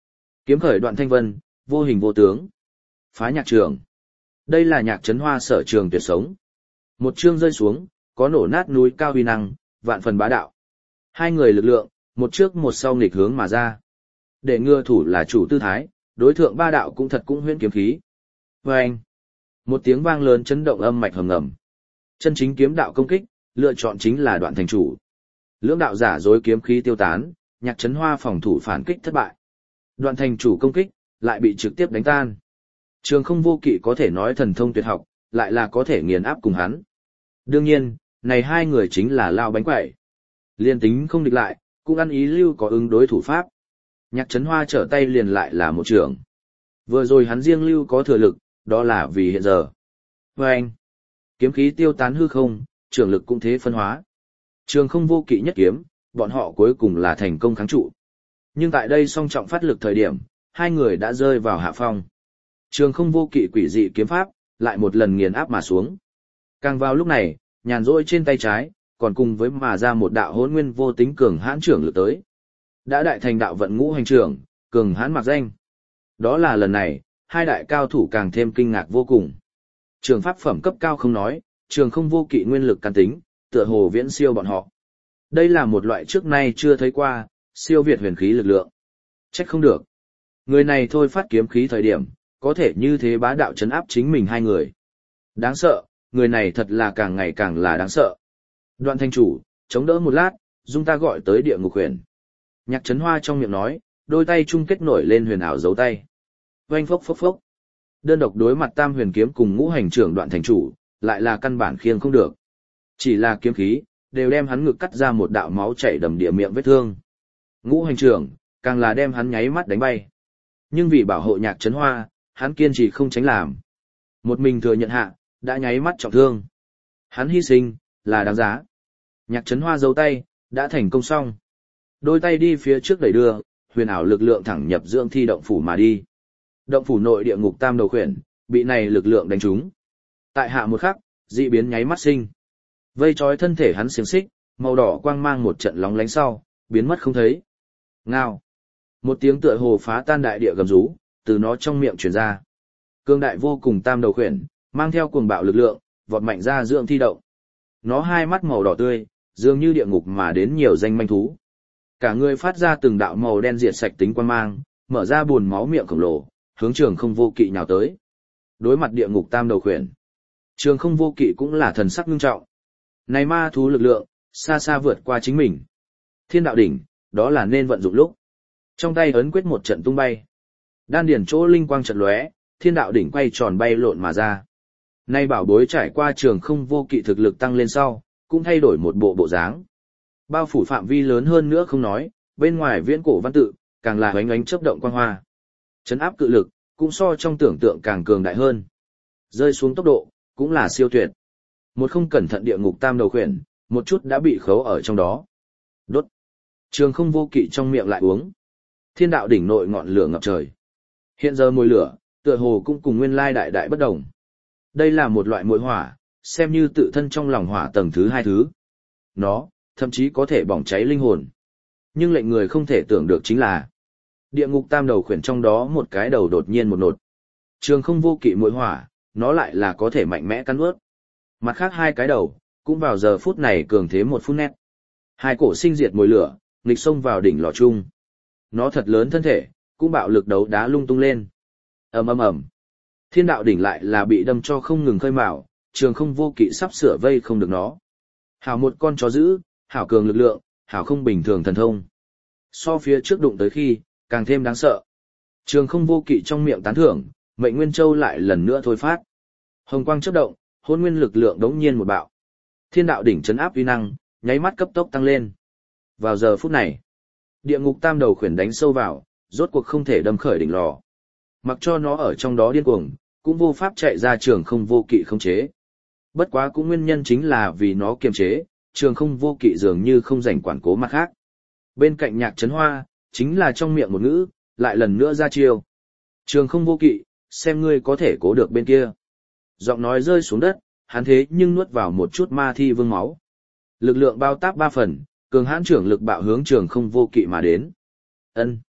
Kiếm khởi Đoạn Thanh Vân, vô hình vô tướng. Phá nhạc trường. Đây là Nhạc Trấn Hoa sở trường tuyệt sống. Một chương rơi xuống, có nổ nát núi cao uy năng, vạn phần bá đạo. Hai người lực lượng, một trước một sau nghịch hướng mà ra. Để ngừa thủ là chủ tư thái, đối thượng ba đạo cũng thật cũng huyễn kiếm khí. Vâng! Một tiếng vang lớn chấn động âm mạch hầm ngầm. Chân chính kiếm đạo công kích, lựa chọn chính là Đoạn thành chủ. Lưỡng đạo giả dối kiếm khí tiêu tán, Nhạc Trấn Hoa phòng thủ phản kích thất bại. Đoạn thành chủ công kích, lại bị trực tiếp đánh tan. Trường Không Vô Kỵ có thể nói thần thông tuyệt học, lại là có thể nghiền áp cùng hắn. Đương nhiên, này hai người chính là lao bánh quẩy. Liên tính không địch lại, cũng ăn ý lưu có ứng đối thủ pháp. Nhạc Trấn Hoa trở tay liền lại là một trường. Vừa rồi hắn riêng lưu có thừa lực, đó là vì hiện giờ. Và anh, kiếm khí tiêu tán hư không, trường lực cũng thế phân hóa. Trường Không Vô Kỵ nhất kiếm, bọn họ cuối cùng là thành công kháng trụ. Nhưng tại đây song trọng phát lực thời điểm, hai người đã rơi vào hạ phong. Trường Không Vô Kỵ quỷ dị kiếm pháp, lại một lần nghiền áp mà xuống. Càng vào lúc này, nhàn rỗi trên tay trái, còn cùng với mà ra một đạo hỗn nguyên vô tính cường hãn trưởng lực tới. Đã đại thành đạo vận ngũ hành trưởng, cường hãn mặc danh. Đó là lần này, hai đại cao thủ càng thêm kinh ngạc vô cùng. Trường pháp phẩm cấp cao không nói, Trường Không Vô Kỵ nguyên lực căn tính, tựa hồ viễn siêu bọn họ. Đây là một loại trước nay chưa thấy qua, siêu việt huyền khí lực lượng. Trách không được. Người này thôi phát kiếm khí thời điểm, có thể như thế bá đạo trấn áp chính mình hai người. Đáng sợ, người này thật là càng ngày càng là đáng sợ. Đoạn thành chủ, chống đỡ một lát, dung ta gọi tới địa ngục huyền. Nhạc Trấn Hoa trong miệng nói, đôi tay chung kết nổi lên huyền ảo dấu tay. Oanh phốc phốc phốc. Đơn độc đối mặt tam huyền kiếm cùng ngũ hành trưởng Đoạn thành chủ, lại là căn bản khiêng không được. Chỉ là kiếm khí, đều đem hắn ngực cắt ra một đạo máu chảy đầm địa miệng vết thương. Ngũ hành trưởng, càng là đem hắn nháy mắt đánh bay. Nhưng vì bảo hộ Nhạc Trấn Hoa, hắn kiên trì không tránh làm. Một mình thừa nhận hạ, đã nháy mắt trọng thương. Hắn hy sinh, là đáng giá. Nhạc Trấn Hoa giấu tay, đã thành công xong. Đôi tay đi phía trước đẩy đưa, huyền ảo lực lượng thẳng nhập dưỡng thi động phủ mà đi. Động phủ nội địa ngục tam đầu khuyển, bị này lực lượng đánh trúng. Tại hạ một khắc, dị biến nháy mắt sinh. Vây trói thân thể hắn xiềng xích, màu đỏ quang mang một trận lóng lánh sau, biến mất không thấy. Ngao. Một tiếng tựa hồ phá tan đại địa gầm rú, từ nó trong miệng truyền ra. Cương đại vô cùng tam đầu khuyển, mang theo cuồng bạo lực lượng, vọt mạnh ra dưỡng thi động. Nó hai mắt màu đỏ tươi, dường như địa ngục mà đến nhiều danh manh thú. Cả người phát ra từng đạo màu đen diệt sạch tính quang mang, mở ra buồn máu miệng khổng lồ, hướng Trường Không Vô Kỵ nhào tới. Đối mặt địa ngục tam đầu khuyển, Trường Không Vô Kỵ cũng là thần sắc nghiêm trọng. Này ma thú lực lượng, xa xa vượt qua chính mình. Thiên đạo đỉnh, đó là nên vận dụng lúc. Trong tay ấn quyết một trận tung bay. Đan điển chỗ linh quang trận lóe, thiên đạo đỉnh quay tròn bay lộn mà ra. Nay bảo bối trải qua Trường Không Vô Kỵ thực lực tăng lên sau, cũng thay đổi một bộ dáng. Bao phủ phạm vi lớn hơn nữa không nói, bên ngoài viễn cổ văn tự, càng là oánh oánh chớp động quang hoa. Trấn áp cự lực, cũng so trong tưởng tượng càng cường đại hơn. Rơi xuống tốc độ, cũng là siêu tuyệt. Một không cẩn thận địa ngục tam đầu khuyển, một chút đã bị khấu ở trong đó. Đốt. Trường Không Vô Kỵ trong miệng lại uống. Thiên đạo đỉnh nội ngọn lửa ngập trời. Hiện giờ mùi lửa, tựa hồ cũng cùng nguyên lai đại đại bất đồng. Đây là một loại muội hỏa, xem như tự thân trong lòng hỏa tầng thứ hai thứ. Nó, thậm chí có thể bỏng cháy linh hồn. Nhưng lệnh người không thể tưởng được chính là địa ngục tam đầu khuyển trong đó một cái đầu đột nhiên một nột. Trường Không Vô Kỵ muội hỏa, nó lại là có thể mạnh mẽ cắn nuốt. Mặt khác hai cái đầu, cũng vào giờ phút này cường thế một phút nét. Hai cổ sinh diệt mùi lửa, nghịch xông vào đỉnh lò chung. Nó thật lớn thân thể, cũng bạo lực đấu đá lung tung lên. Ầm ầm ầm. Thiên đạo đỉnh lại là bị đâm cho không ngừng khơi mào, Trường Không Vô Kỵ sắp sửa vây không được nó. Hảo một con chó dữ, hảo cường lực lượng, hảo không bình thường thần thông. So phía trước đụng tới khi, càng thêm đáng sợ. Trường Không Vô Kỵ trong miệng tán thưởng, Mệnh Nguyên Châu lại lần nữa thôi phát. Hồng quang chớp động, hôn nguyên lực lượng đống nhiên một bạo. Thiên đạo đỉnh trấn áp uy năng, nháy mắt cấp tốc tăng lên. Vào giờ phút này, địa ngục tam đầu khuyển đánh sâu vào, rốt cuộc không thể đâm khởi đỉnh lò. Mặc cho nó ở trong đó điên cuồng, cũng vô pháp chạy ra Trường Không Vô Kỵ khống chế. Bất quá cũng nguyên nhân chính là vì nó kiềm chế, Trường Không Vô Kỵ dường như không rảnh quản cố mặt khác. Bên cạnh Nhạc Trấn Hoa, chính là trong miệng một ngữ, lại lần nữa ra chiêu. Trường Không Vô Kỵ, xem ngươi có thể cố được bên kia. Giọng nói rơi xuống đất, hắn thế nhưng nuốt vào một chút ma thi vương máu. Lực lượng bao táp 3 phần, cường hãn trưởng lực bạo hướng Trường Không Vô Kỵ mà đến. Ân.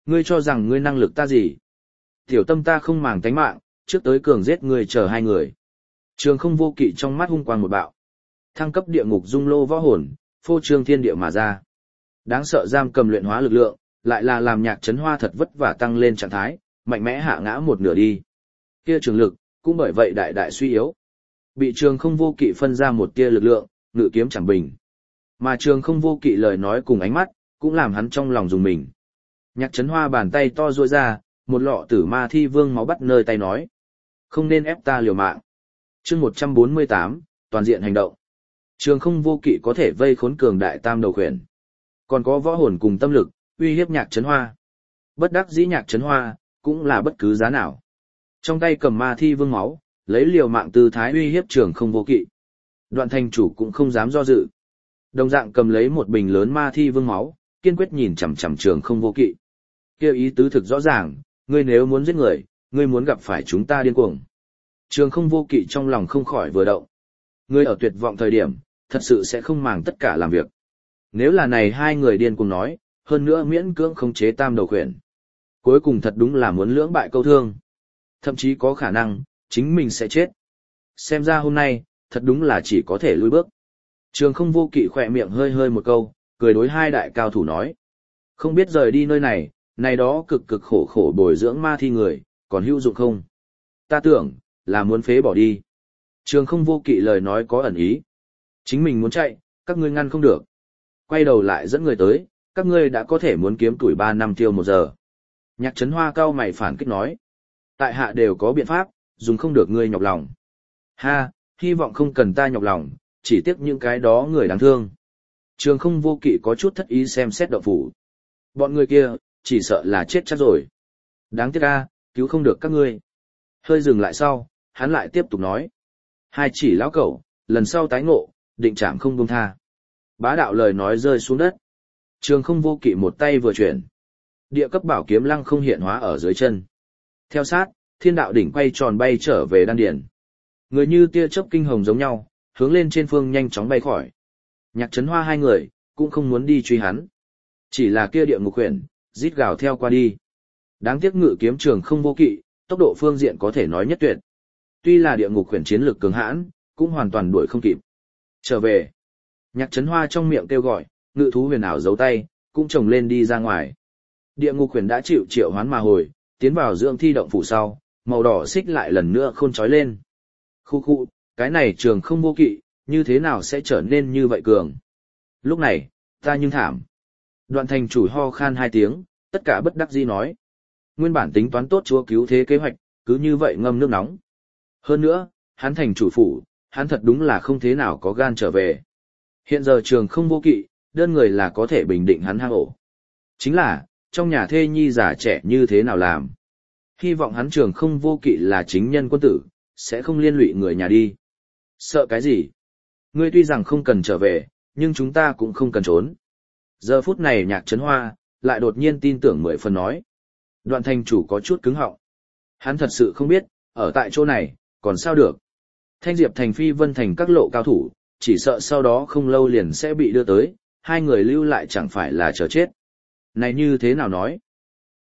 Ngươi cho rằng ngươi năng lực ta gì? Tiểu tâm ta không màng tánh mạng, trước tới cường giết ngươi chờ hai người. Trường không vô kỵ trong mắt hung quang một bạo. Thăng cấp địa ngục dung lô võ hồn, phô trương thiên địa mà ra. Đáng sợ giam cầm luyện hóa lực lượng, lại là làm Nhạc Chấn Hoa thật vất vả tăng lên trạng thái, mạnh mẽ hạ ngã một nửa đi. Kia trường lực, cũng bởi vậy đại đại suy yếu. Bị trường không vô kỵ phân ra một tia lực lượng, ngự kiếm chẳng bình. Mà trường không vô kỵ lời nói cùng ánh mắt, cũng làm hắn trong lòng dùng mình. Nhạc Chấn Hoa bàn tay to duỗi ra, một lọ tử ma thi vương máu bắt nơi tay nói. Không nên ép ta liều mạng. chương 148, toàn diện hành động. Trường không vô kỵ có thể vây khốn cường đại tam đầu khuyển. Còn có võ hồn cùng tâm lực, uy hiếp Nhạc Chấn Hoa. Bất đắc dĩ Nhạc Chấn Hoa, cũng là bất cứ giá nào. Trong tay cầm ma thi vương máu, lấy liều mạng tư thái uy hiếp trường không vô kỵ. Đoạn thành chủ cũng không dám do dự. Đồng dạng cầm lấy một bình lớn ma thi vương máu, kiên quyết nhìn chằm chằm trường không vô kỵ. Kêu ý tứ thực rõ ràng, ngươi nếu muốn giết người, ngươi muốn gặp phải chúng ta điên cuồng. Trường không vô kỵ trong lòng không khỏi vừa động. Ngươi ở tuyệt vọng thời điểm, thật sự sẽ không màng tất cả làm việc. Nếu là này hai người điên cuồng nói, hơn nữa miễn cưỡng khống chế tam đầu khuyển. Cuối cùng thật đúng là muốn lưỡng bại câu thương. Thậm chí có khả năng, chính mình sẽ chết. Xem ra hôm nay, thật đúng là chỉ có thể lùi bước. Trường không vô kỵ khỏe miệng hơi hơi một câu, cười đối hai đại cao thủ nói. Không biết rời đi nơi này, này đó cực cực khổ khổ bồi dưỡng ma thi người, còn hữu dụng không? Ta tưởng, là muốn phế bỏ đi. Trường không vô kỵ lời nói có ẩn ý. Chính mình muốn chạy, các ngươi ngăn không được. Quay đầu lại dẫn người tới, các ngươi đã có thể muốn kiếm tuổi 3 năm tiêu 1 giờ. Nhạc Chấn Hoa cao mày phản kích nói. Tại hạ đều có biện pháp, dùng không được ngươi nhọc lòng. Ha, hy vọng không cần ta nhọc lòng, chỉ tiếc những cái đó người đáng thương. Trường không vô kỵ có chút thất ý xem xét động phủ. Bọn người kia, chỉ sợ là chết chắc rồi. Đáng tiếc a, cứu không được các ngươi. Hơi dừng lại sau, hắn lại tiếp tục nói. Hai chỉ lão cẩu, lần sau tái ngộ, định chạm không buông tha. Bá đạo lời nói rơi xuống đất. Trường không vô kỵ một tay vừa chuyển. Địa cấp bảo kiếm lăng không hiện hóa ở dưới chân. Theo sát, thiên đạo đỉnh quay tròn bay trở về đan điền. Người như tia chớp kinh hồng giống nhau, hướng lên trên phương nhanh chóng bay khỏi. Nhạc Chấn Hoa hai người, cũng không muốn đi truy hắn. Chỉ là kia địa ngục huyền, rít gào theo qua đi. Đáng tiếc ngự kiếm trường không vô kỵ, tốc độ phương diện có thể nói nhất tuyệt. Tuy là địa ngục huyền chiến lược cường hãn, cũng hoàn toàn đuổi không kịp. Trở về. Nhạc Chấn Hoa trong miệng kêu gọi, ngự thú huyền ảo giấu tay, cũng trồng lên đi ra ngoài. Địa ngục huyền đã chịu triệu hoán mà hồi, tiến vào dưỡng thi động phủ sau, màu đỏ xích lại lần nữa khôn trói lên. Khu khu, cái này trường không vô kỵ, như thế nào sẽ trở nên như vậy cường? Lúc này, ta nhưng thảm. Đoạn thành chủ ho khan 2 tiếng, tất cả bất đắc dĩ nói. Nguyên bản tính toán tốt chúa cứu thế kế hoạch, cứ như vậy ngâm nước nóng. Hơn nữa, hắn thành chủ phủ, hắn thật đúng là không thế nào có gan trở về. Hiện giờ trường không vô kỵ, đơn người là có thể bình định hắn hang ổ. Chính là, trong nhà thê nhi già trẻ như thế nào làm. Hy vọng hắn trường không vô kỵ là chính nhân quân tử, sẽ không liên lụy người nhà đi. Sợ cái gì? Ngươi tuy rằng không cần trở về, nhưng chúng ta cũng không cần trốn. Giờ phút này Nhạc Chấn Hoa, lại đột nhiên tin tưởng 10 phần nói. Đoạn thành chủ có chút cứng họng. Hắn thật sự không biết, ở tại chỗ này, còn sao được. Thanh Diệp thành Phi Vân thành các lộ cao thủ, chỉ sợ sau đó không lâu liền sẽ bị đưa tới, hai người lưu lại chẳng phải là chờ chết. Này như thế nào nói?